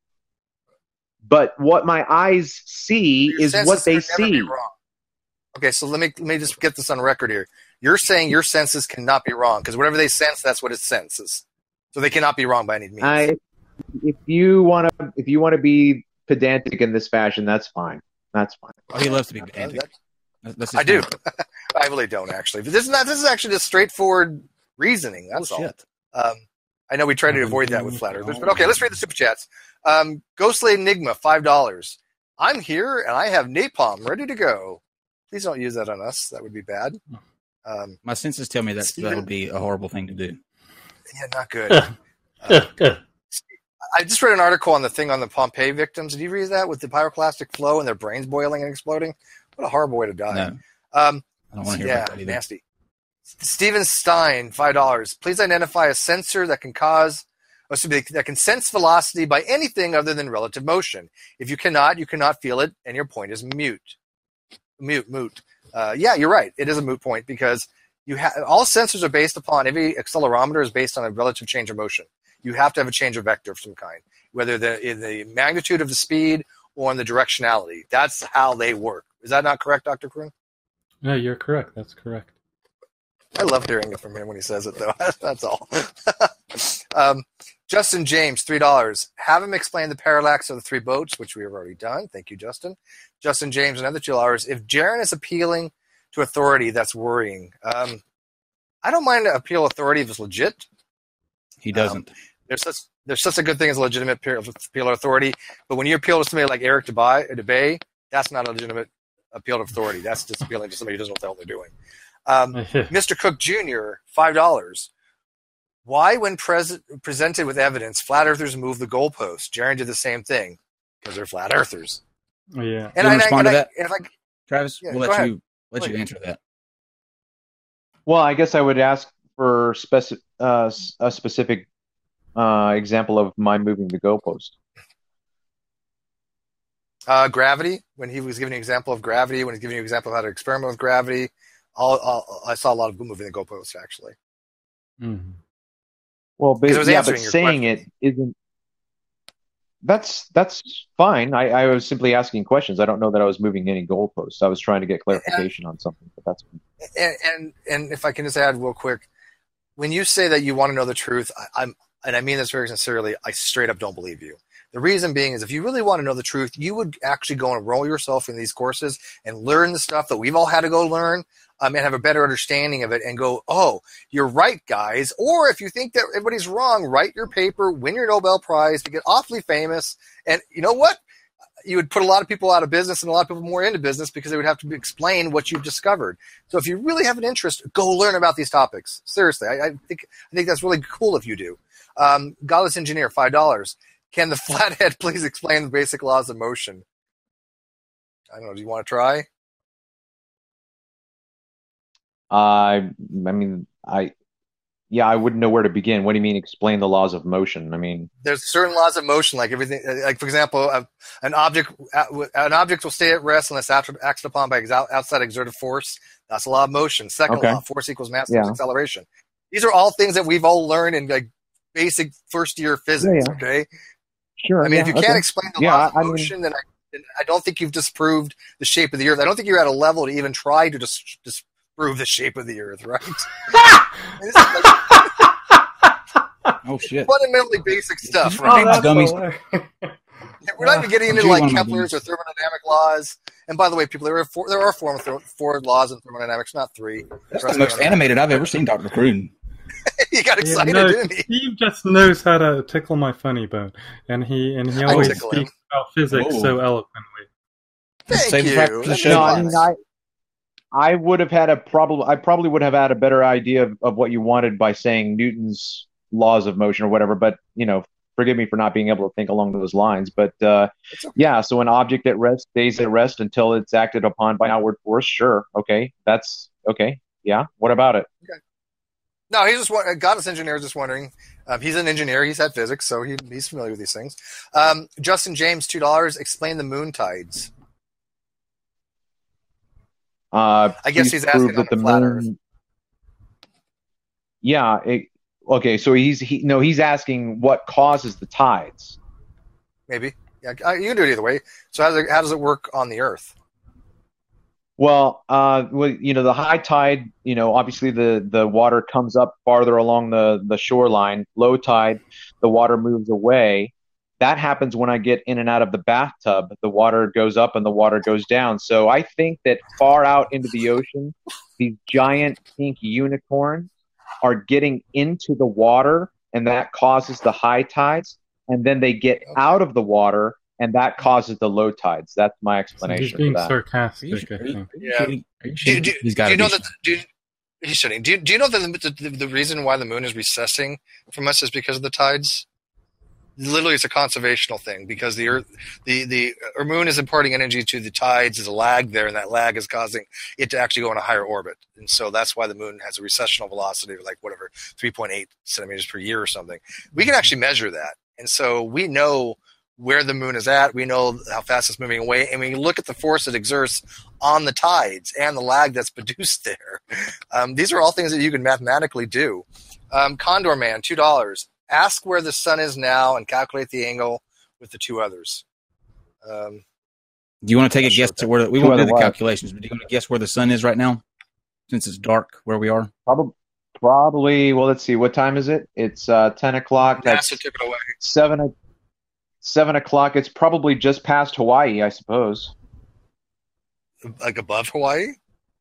but what my eyes see Your is senses what they can never be see. wrong. Okay, so let me let me just get this on record here. You're saying your senses cannot be wrong because whatever they sense, that's what it senses. So they cannot be wrong by any means. I, if you want to, if you want to be pedantic in this fashion, that's fine. That's fine. Oh, he loves to be Uh, pedantic. that- That's- that's I his do. thing. I really don't actually. But this is not. This is actually just straightforward reasoning. That's all. Bullshit. Um, I know we try to avoid that with flat earthers, but okay, let's read the super chats. Um, Ghostly Enigma, five dollars. I'm here and I have napalm ready to go. Please don't use that on us. That would be bad. Um, My senses tell me that Steven- that would be a horrible thing to do. yeah, not good. Uh, I just read an article on the thing on the Pompeii victims. Did you read that with the pyroclastic flow and their brains boiling and exploding? What a horrible way to die. No, Um, I don't want to hear yeah, about that either. nasty. Steven Stein, five dollars. Please identify a sensor that can cause, or excuse me, that can sense velocity by anything other than relative motion. If you cannot, you cannot feel it, and your point is mute. Mute, moot. Uh, yeah, you're right. It is a moot point because you have all sensors are based upon every accelerometer is based on a relative change of motion. You have to have a change of vector of some kind, whether the in the magnitude of the speed or in the directionality. That's how they work. Is that not correct, Doctor Kroon? No, you're correct. That's correct. I love hearing it from him when he says it, though. That's all. um, Justin James, three dollars. Have him explain the parallax of the three boats, which we have already done. Thank you, Justin. Justin James, another two dollars. If Jaren is appealing to authority, that's worrying. Um, I don't mind appeal authority if it's legit. He doesn't. There's such there's such a good thing as a legitimate appeal appeal to authority, but when you appeal to somebody like Eric DeBay, DeBay that's not a legitimate appeal to authority. That's just appealing to somebody who doesn't know what the hell they're doing. Um, Mister Cook Junior, five dollars. Why, when pres- presented with evidence, flat earthers move the goalpost? Jaren did the same thing because they're flat earthers. Oh, yeah. And You I, wanna respond and to I, that? and if I, Travis, yeah, we'll go let ahead. you let you Go answer that. Well, I guess I would ask for speci- uh, s- a specific uh, example of my moving the goalpost. uh, gravity, when he was giving an example of gravity, when he's giving you an example of how to experiment with gravity, all, all, I saw a lot of moving the goalpost, actually. Mhm. Well, but, Because it was yeah, but answering your saying question. it isn't. That's that's fine. I, I was simply asking questions. I don't know that I was moving any goalposts. I was trying to get clarification on something, but that's And, and and if I can just add real quick, when you say that you want to know the truth, I, I'm and I mean this very sincerely, I straight up don't believe you. The reason being is if you really want to know the truth, you would actually go and enroll yourself in these courses and learn the stuff that we've all had to go learn um, and have a better understanding of it and go, oh, you're right, guys. Or if you think that everybody's wrong, write your paper, win your Nobel Prize, to get awfully famous. And you know what? You would put a lot of people out of business and a lot of people more into business because they would have to explain what you've discovered. So if you really have an interest, go learn about these topics. Seriously, I, I think I think that's really cool if you do. Um, Godless Engineer, five dollars. Can the flathead please explain the basic laws of motion? I don't know. Do you want to try? I. I mean, I. Yeah, I wouldn't know where to begin. What do you mean? Explain the laws of motion. I mean, There's certain laws of motion, like everything. Like for example, uh, an object an object will stay at rest unless acted upon by ex- outside exerted force. That's a law of motion. Second Okay. law: force equals mass Yeah. times acceleration. These are all things that we've all learned in like basic first year physics. Yeah, yeah. Okay. sure. I mean, yeah, if you okay. can't explain the Yeah, laws of I- I mean- motion, then I, then I don't think you've disproved the shape of the Earth. I don't think you're at a level to even try to dis- disprove the shape of the Earth, right? This is like Oh shit! fundamentally basic stuff, Oh, right? that's dummies. We're not even getting into Gee, like one of my Kepler's or dummies. thermodynamic laws. And by the way, people, there are four, there are four, four laws in thermodynamics, not three. That's Trust the me most on that. animated I've ever seen, Doctor Kroon. He got Yeah, excited, no, didn't he? Steve just knows how to tickle my funny bone, and he and he I always tickle him. speaks about physics Whoa. so eloquently. Thank Save you. the fact for the That show. means No, a I lot. mean, I, I would have had a problem. I probably would have had a better idea of, of what you wanted by saying Newton's laws of motion or whatever. But you know, forgive me for not being able to think along those lines. But uh, It's okay. yeah, so an object at rest stays at rest until it's acted upon by outward force. Sure, okay, that's okay. Yeah, what about it? No, he's just wa- Goddess Engineer is just wondering. Um, he's an engineer. He's had physics, so he, he's familiar with these things. Um, Justin James, two dollars. Explain the moon tides. Uh, I guess please he's asking prove on that the the flat moon. Earth. Yeah. It, okay. So he's he no. He's asking what causes the tides. Maybe. Yeah, uh, you can do it either way. So how does it, how does it work on the Earth? Well, uh, well, you know, the high tide, you know, obviously the, the water comes up farther along the, the shoreline. Low tide, the water moves away. That happens when I get in and out of the bathtub. The water goes up and the water goes down. So I think that far out into the ocean, these giant pink unicorns are getting into the water, and that causes the high tides. And then they get out of the water, and that causes the low tides. That's my He's explanation being for that. sarcastic, Are I you, think. Yeah. Are you Do, shitting? do, He's do got you to know be. that? Do, he's shitting. Do, do you know that the, the, the reason why the moon is recessing from us is because of the tides? Literally, it's a conservational thing because the Earth, the the our moon is imparting energy to the tides. There's a lag there, and that lag is causing it to actually go in a higher orbit. And so that's why the moon has a recessional velocity of like whatever three point eight centimeters per year or something. We can actually measure that, and so we know where the moon is at. We know how fast it's moving away, and we look at the force it exerts on the tides and the lag that's produced there. Um, these are all things that you can mathematically do. Um, Condor Man, two dollars. Ask where the sun is now and calculate the angle with the two others. Um, Do you want to take a Not sure guess what to that- where the, we Two won't do other the what? calculations, but do you want to guess where the sun is right now, since it's dark where we are? Probably, probably. Well, let's see. What time is it? It's uh, ten o'clock. That's NASA took it away. seven. o- Seven o'clock. It's probably just past Hawaii, I suppose. Like above Hawaii?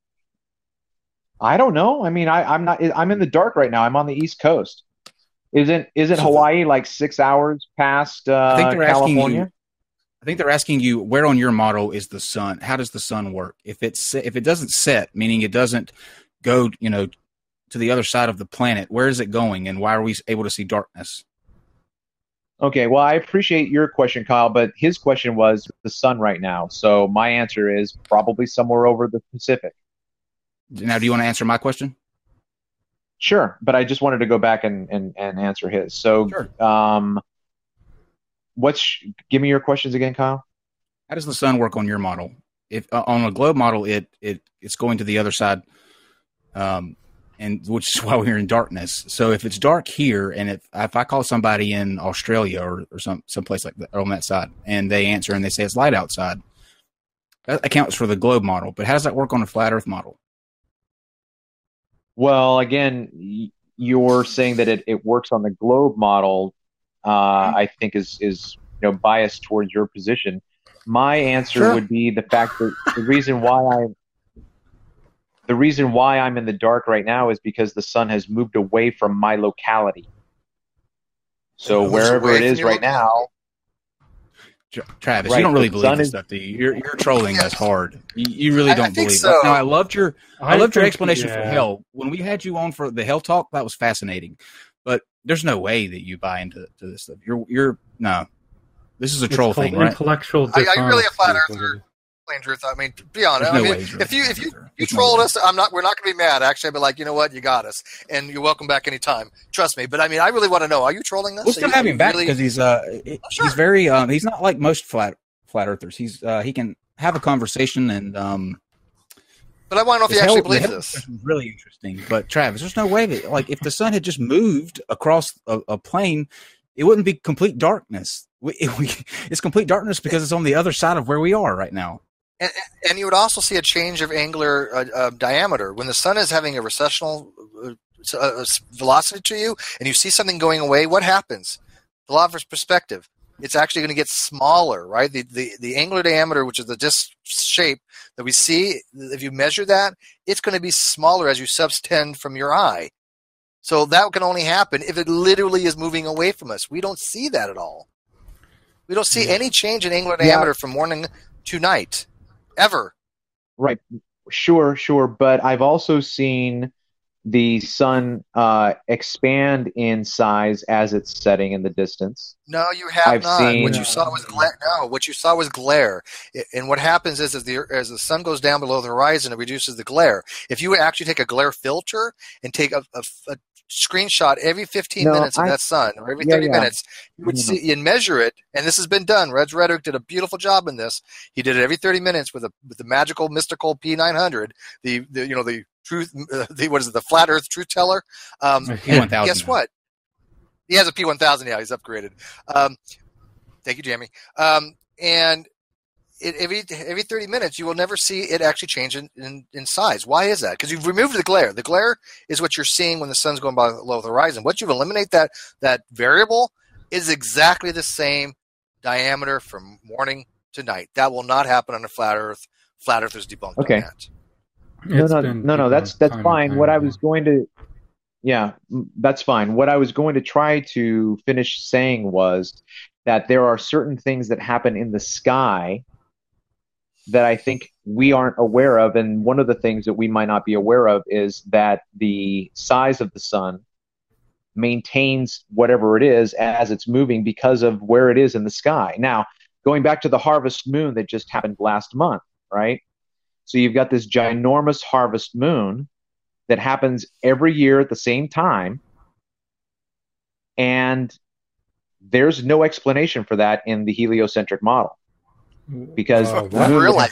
I don't know. I mean, I, I'm not. I'm in the dark right now. I'm on the East Coast. Isn't isn't So the- Hawaii like six hours past uh, I think they're asking California? you. I think they're asking you where on your model is the sun? How does the sun work? If it's if it doesn't set, meaning it doesn't go, you know, to the other side of the planet, where is it going, and why are we able to see darkness? Okay, well, I appreciate your question, Kyle, but his question was the sun right now. So my answer is probably somewhere over the Pacific. Now, do you want to answer my question? Sure, but I just wanted to go back and, and, and answer his. So, Sure. um, what's give me your questions again, Kyle? How does the sun work on your model? If uh, on a globe model, it it it's going to the other side, um, and which is why we're in darkness. So if it's dark here, and if if I call somebody in Australia or or some someplace like that on that side, and they answer and they say it's light outside, that accounts for the globe model. But how does that work on a flat Earth model? Well, again, y- you're saying that it, it works on the globe model. Uh, I think is is you know biased towards your position. My answer Sure. would be the fact that the reason why I the reason why I'm in the dark right now is because the sun has moved away from my locality. So Moves wherever away it from is your right now, Tra- Travis, Right, you don't really the believe sun this is- stuff, do you? You're you're trolling us hard. You, you really I- I don't think believe. so. Now, I loved your I, I loved your think- explanation for yeah. hell. When we had you on for the hell talk, that was fascinating. But there's no way that you buy into to this stuff. You're you're no. This is a It's troll called thing, right? intellectual Are, are you really a flat dishonesty, is what it earther? is. Plain truth. I mean, to be honest. There's no I mean, way he's really if you a if flat you earther. you There's no trolled way. us, I'm not. We're not going to be mad. Actually, I'd be like, you know what, you got us, and you're welcome back anytime. Trust me. But I mean, I really want to know: are you trolling us? We'll Are still you- have are him you back really- because he's uh he- Sure. he's very um he's not like most flat flat earthers. He's uh he can have a conversation and um. But I want to know if His you actually hell- believe the hell this. discussion was really interesting. But Travis, there's no way that like if the sun had just moved across a, a plane, it wouldn't be complete darkness. We, it, we, it's complete darkness because it's on the other side of where we are right now. And, and you would also see a change of angular uh, uh, diameter when the sun is having a recessional uh, uh, velocity to you, and you see something going away. What happens? The law of perspective. It's actually going to get smaller, right? The, the the angular diameter, which is the disc shape that we see, if you measure that, it's going to be smaller as you subtend from your eye. So that can only happen if it literally is moving away from us. We don't see that at all. We don't see any change in angular Yeah. diameter from morning to night, ever. right? Sure, sure. But I've also seen the sun uh, expand in size as it's setting in the distance. No, you have I've not. seen- What you saw was glare. No, what you saw was glare. I- And what happens is, as the as the sun goes down below the horizon, it reduces the glare. If you would actually take a glare filter and take a, a, a screenshot every fifteen No, minutes of I- that sun, or every Yeah, thirty yeah. minutes. You would No, no. see and measure it, and this has been done. Reg Rhetoric did a beautiful job in this. He did it every thirty minutes with a with the magical, mystical P nine hundred, the, the you know the truth, uh, the what is it, the flat Earth truth teller. Um, P one thousand. guess what? He has a P one thousand. Yeah, he's upgraded. Um, thank you, Jamie. Um, and it, every every thirty minutes, you will never see it actually change in, in, in size. Why is that? Because you've removed the glare. The glare is what you're seeing when the sun's going by below the horizon. Once you've eliminated that that variable, is exactly the same diameter from morning to night. That will not happen on a flat Earth. Flat Earthers debunked Okay. on that. No, It's no, been no, no. debunked That's that's time and fine. time What I again. was going to, yeah, m- that's fine. What I was going to try to finish saying was that there are certain things that happen in the sky that I think we aren't aware of, and one of the things that we might not be aware of is that the size of the sun maintains whatever it is as it's moving because of where it is in the sky. Now, going back to the harvest moon that just happened last month, right? So you've got this ginormous harvest moon that happens every year at the same time, and there's no explanation for that in the heliocentric model because Uh, the what? moon- Really?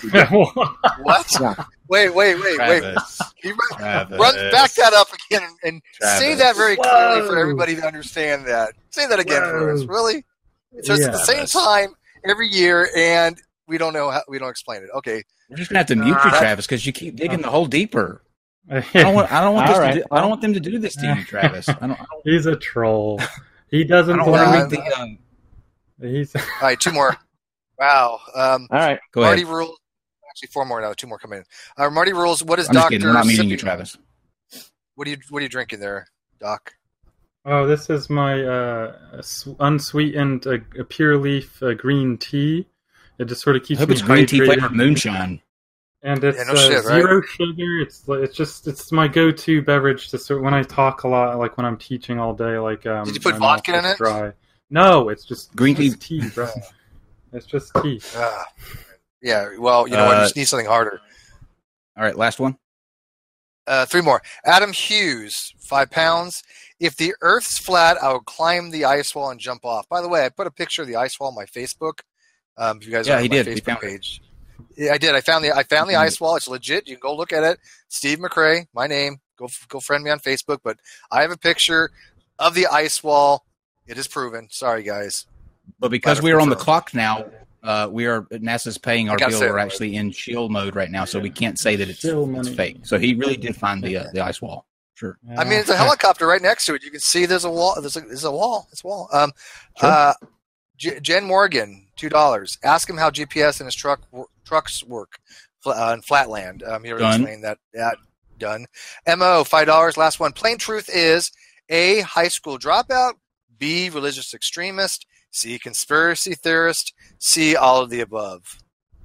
What? Yeah. Wait, wait, wait, wait. Travis. Can you run, Travis. run back that up again and, and say Travis. that very clearly for Whoa. everybody to understand that. Say that again for us. Whoa. Really? So it's at the Yeah. same Travis. time every year, and we don't know how we don't explain it. Okay. We're just gonna have to mute you, Ah. Travis, because you keep digging the hole deeper. I don't want. I don't want. All This right. to do, I don't want them to do this to you, Travis. I don't. I don't, He's a troll. He doesn't I don't want to Yeah. read believe. the. Um, He's All right, two more. Wow. Um, All right. go Marty ahead. rules. Actually, four more now. Two more coming in. Uh, Marty rules. What is I'm just Doctor kidding. We're not meeting you, Travis. What are you What are you drinking there, Doc? Oh, this is my uh, s- unsweetened uh, pure leaf uh, green tea. It just sort of I keeps hope me it's green tea hydrated. flavored moonshine. And it's Yeah, no uh, shit, right? zero sugar. It's li- it's just it's my go-to beverage to sort when I talk a lot, like when I'm teaching all day. Like um, Did you put my mouth vodka in gets it? Dry. No, it's just Green it's just tea, bro. It's just tea. Ah. Yeah. Well, you know, what? Uh, you just need something harder. All right, last one. Uh, three more. Adam Hughes, five pounds. If the Earth's flat, I will climb the ice wall and jump off. By the way, I put a picture of the ice wall on my Facebook. Um, if you guys Yeah, are on he my did. He Facebook found it. page. Yeah, I did. I found the I found the Mhm. ice wall. It's legit. You can go look at it. Steve McRae, my name. Go go friend me on Facebook. But I have a picture of the ice wall. It is proven. Sorry, guys. But because Might have we are on the confirmed. clock now, uh, we are NASA's paying our gotta bill. say it We're right. actually in shield mode right now, so we can't say that it's, Shill it's money. fake. So he really did find the uh, the ice wall. Sure. I mean, it's a helicopter right next to it. You can see there's a wall. There's a, there's a wall. It's a wall. Um, Sure. uh, J- Jen Morgan, two dollars. Ask him how G P S in his truck wo- trucks work fl- uh, in Flatland. Um, he already Done. explained that. That done. M O five dollars. Last one. Plain truth is A, high school dropout. B, religious extremist. C, conspiracy theorist. C, all of the above.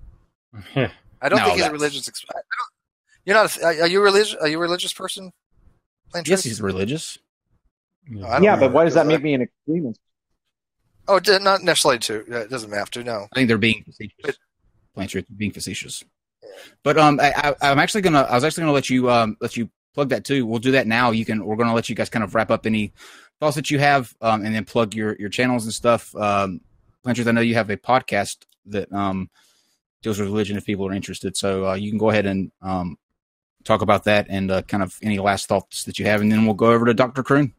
I don't No, think he's a that's- religious. Ex- I don't, you're not. A, are you religious? Are you a religious person? Plain Yes, truth? he's religious. I don't Yeah, know. but why does that Does make me an extremist? Oh, d- not necessarily to. It doesn't have to. No. I think they're being facetious. But- Plain truth, being facetious. But um, I, I, I'm actually gonna. I was actually gonna let you um let you plug that too. We'll do that now. You can. We're gonna let you guys kind of wrap up any thoughts that you have, um, and then plug your your channels and stuff. Um, Plain truth, I know you have a podcast that um deals with religion if people are interested. So uh, you can go ahead and um talk about that and uh, kind of any last thoughts that you have, and then we'll go over to Doctor Kroon.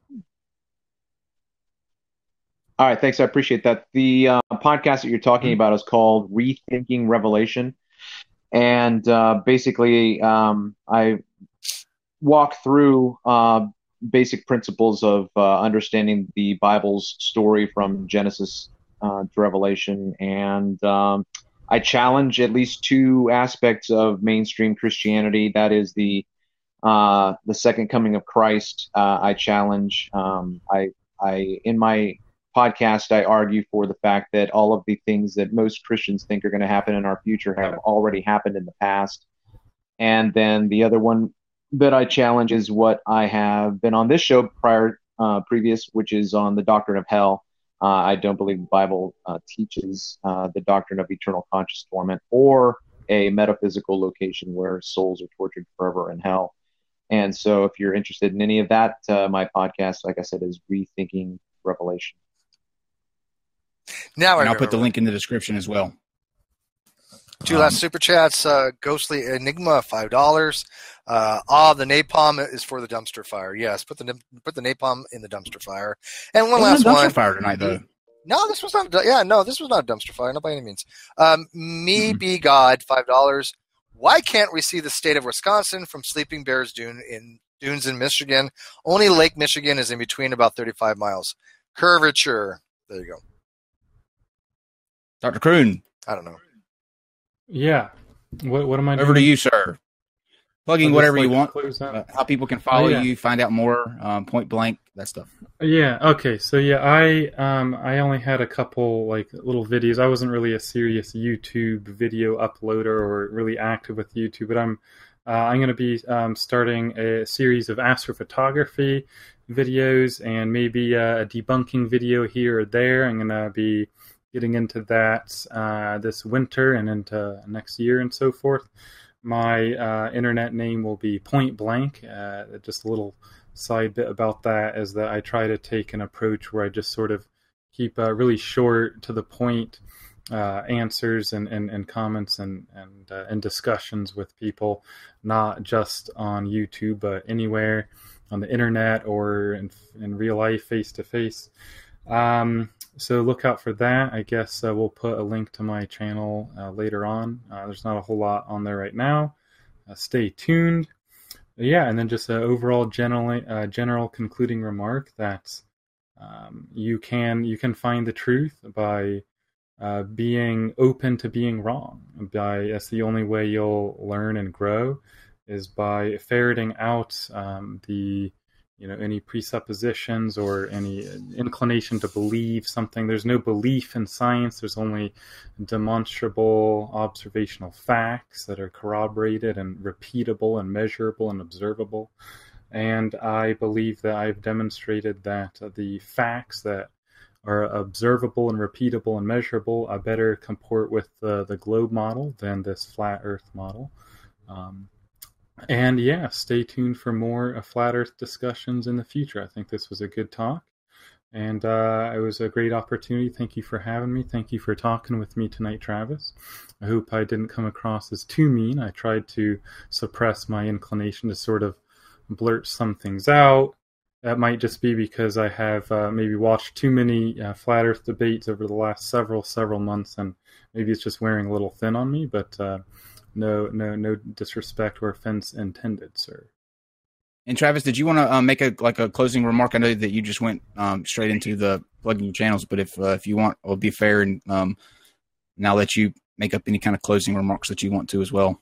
All right, thanks. I appreciate that. The uh, podcast that you're talking Mm-hmm. about is called Rethinking Revelation. And uh, basically, um, I walk through uh, basic principles of uh, understanding the Bible's story from Genesis uh, to Revelation. And um, I challenge at least two aspects of mainstream Christianity. That is the uh, the second coming of Christ. Uh, I challenge. Um, I I in my podcast, I argue for the fact that all of the things that most Christians think are going to happen in our future have already happened in the past. And then the other one that I challenge is what I have been on this show prior, uh, previous, which is on the doctrine of hell. Uh, I don't believe the Bible uh, teaches uh, the doctrine of eternal conscious torment or a metaphysical location where souls are tortured forever in hell. And so if you're interested in any of that, uh, my podcast, like I said, is Rethinking Revelation. Now And I I'll put the remember. link in the description as well. Two Um, last super chats. Uh, Ghostly Enigma, five dollars. Uh, ah, the napalm is for the dumpster fire. Yes, put the put the napalm in the dumpster fire. And one last Wasn't a dumpster one. fire tonight, though. No, this was not. Yeah, no, this was not a dumpster fire. Not by any means. Um, me Mhm. be God, five dollars. Why can't we see the state of Wisconsin from Sleeping Bears Dune in dunes in Michigan? Only Lake Michigan is in between, about thirty-five miles. Curvature. There you go. Doctor Kroon, I don't know. Yeah. What what am I doing? over to you, sir. Plugging I'll just, whatever like, you want. close out. Uh, how people can follow Oh, yeah. you, find out more, um, point blank, that stuff. Yeah. Okay. So yeah, I um I only had a couple like little videos. I wasn't really a serious YouTube video uploader or really active with YouTube, but I'm uh, I'm going to be um, starting a series of astrophotography videos and maybe uh, a debunking video here or there. I'm going to be getting into that uh, this winter and into next year and so forth. My uh, internet name will be Point Blank. Uh, just a little side bit about that is that I try to take an approach where I just sort of keep uh, really short to the point uh, answers and, and, and comments and and, uh, and discussions with people, not just on YouTube, but anywhere on the internet or in, in real life, face to face. Um, so look out for that. I guess uh, we'll put a link to my channel uh, later on. Uh, there's not a whole lot on there right now. Uh, stay tuned. Yeah, and then just an overall general, uh, general concluding remark that um, you can you can find the truth by uh, being open to being wrong. By that's the only way you'll learn and grow is by ferreting out um, the you know any presuppositions or any inclination to believe something. There's no belief in science. There's only demonstrable observational facts that are corroborated and repeatable and measurable and observable. And I believe that I've demonstrated that the facts that are observable and repeatable and measurable are better comport with the, the globe model than this flat Earth model. Um, And yeah, stay tuned for more uh, flat Earth discussions in the future. I think this was a good talk, and uh, it was a great opportunity. Thank you for having me. Thank you for talking with me tonight, Travis. I hope I didn't come across as too mean. I tried to suppress my inclination to sort of blurt some things out. That might just be because I have uh, maybe watched too many uh, flat Earth debates over the last several, several months, and maybe it's just wearing a little thin on me, but uh, No, no, no disrespect or offense intended, sir. And Travis, did you want to um, make a like a closing remark? I know that you just went um, straight into the plugging channels, but if uh, if you want, I'll be fair and um, now let you make up any kind of closing remarks that you want to as well.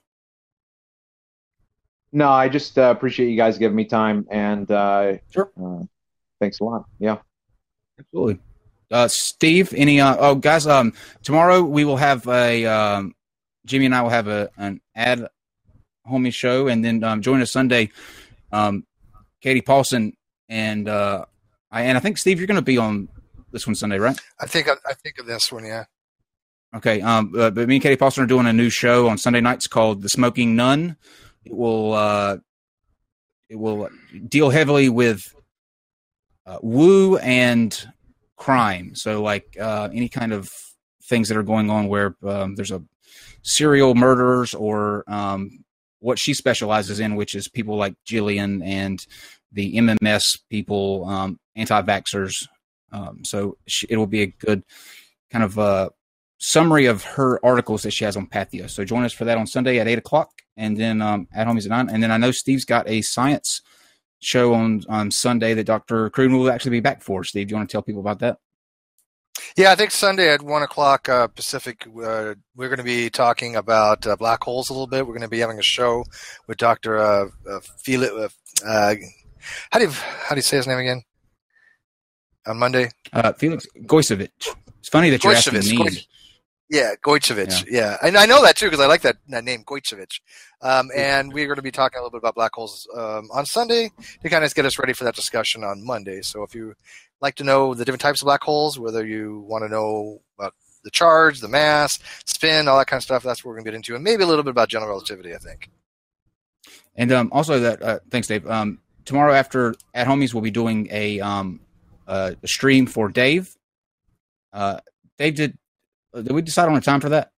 No, I just uh, appreciate you guys giving me time, and uh, Sure. uh, thanks a lot. Yeah. Absolutely. Uh, Steve, any? Uh, oh, guys, um, tomorrow we will have a. Um, Jimmy and I will have a an ad homie show, and then um, join us Sunday. Um, Katie Paulson and uh, I and I think Steve, you're going to be on this one Sunday, right? I think I, I think of this one, yeah. Okay. Um, uh, but me and Katie Paulson are doing a new show on Sunday nights called The Smoking Nun. It will uh, it will deal heavily with uh, woo and crime. So like uh, any kind of things that are going on where um, there's a serial murderers or um, what she specializes in, which is people like Jillian and the M M S people, um, anti-vaxxers. Um, so she, it will be a good kind of uh, summary of her articles that she has on Pathia. So join us for that on Sunday at eight o'clock, and then um, at Homies at nine. And then I know Steve's got a science show on, on Sunday that Doctor Kroon will actually be back for. Steve, do you want to tell people about that? Yeah, I think Sunday at one o'clock uh, Pacific, uh, we're going to be talking about uh, black holes a little bit. We're going to be having a show with Doctor Uh, uh, Felix. Uh, uh, how do you how do you say his name again? On Monday, Uh, Felix Goisevich. It's funny that you're asking me. Goicevich. Yeah, Goicevich. Yeah. yeah, and I know that too because I like that, that name, Goicevich. Um, and we're going to be talking a little bit about black holes um, on Sunday to kind of get us ready for that discussion on Monday. So if you like to know the different types of black holes, whether you want to know about the charge, the mass, spin, all that kind of stuff, that's what we're going to get into, and maybe a little bit about general relativity, I think. And um, also that uh, thanks, Dave. Um, tomorrow after at Homies, we'll be doing a um uh, a stream for Dave. Uh, Dave, did did we decide on a time for that,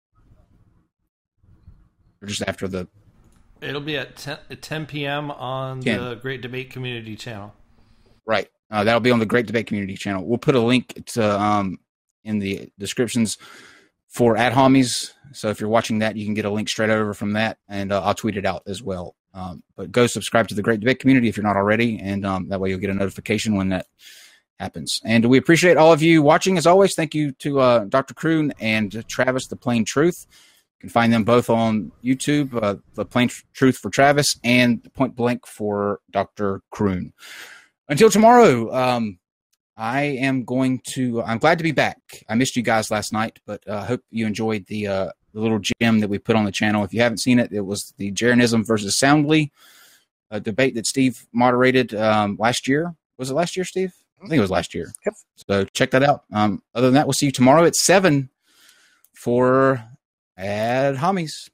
or just after the? It'll be at ten, at ten p.m. on ten. The Great Debate Community channel. Right. Uh, that'll be on the Great Debate Community channel. We'll put a link to um in the descriptions for at Homies. So if you're watching that, you can get a link straight over from that, and uh, I'll tweet it out as well. Um, but go subscribe to the Great Debate Community if you're not already, and um, that way you'll get a notification when that happens. And we appreciate all of you watching. As always, thank you to uh, Doctor Kroon and Travis, The Plain Truth. You can find them both on YouTube, uh, The Plain Truth for Travis and Point Blank for Doctor Kroon. Until tomorrow, um, I am going to, I'm glad to be back. I missed you guys last night, but I uh, hope you enjoyed the, uh, the little gem that we put on the channel. If you haven't seen it, it was the Jeranism versus Soundly, a debate that Steve moderated um, last year. Was it last year, Steve? I think it was last year. Yep. So check that out. Um, other than that, we'll see you tomorrow at seven for Ad Homies.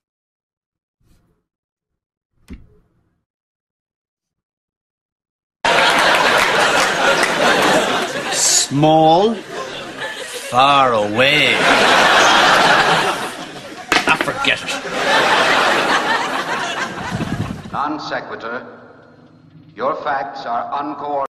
Small, far away. I forget it. Non sequitur. Your facts are uncoordinated.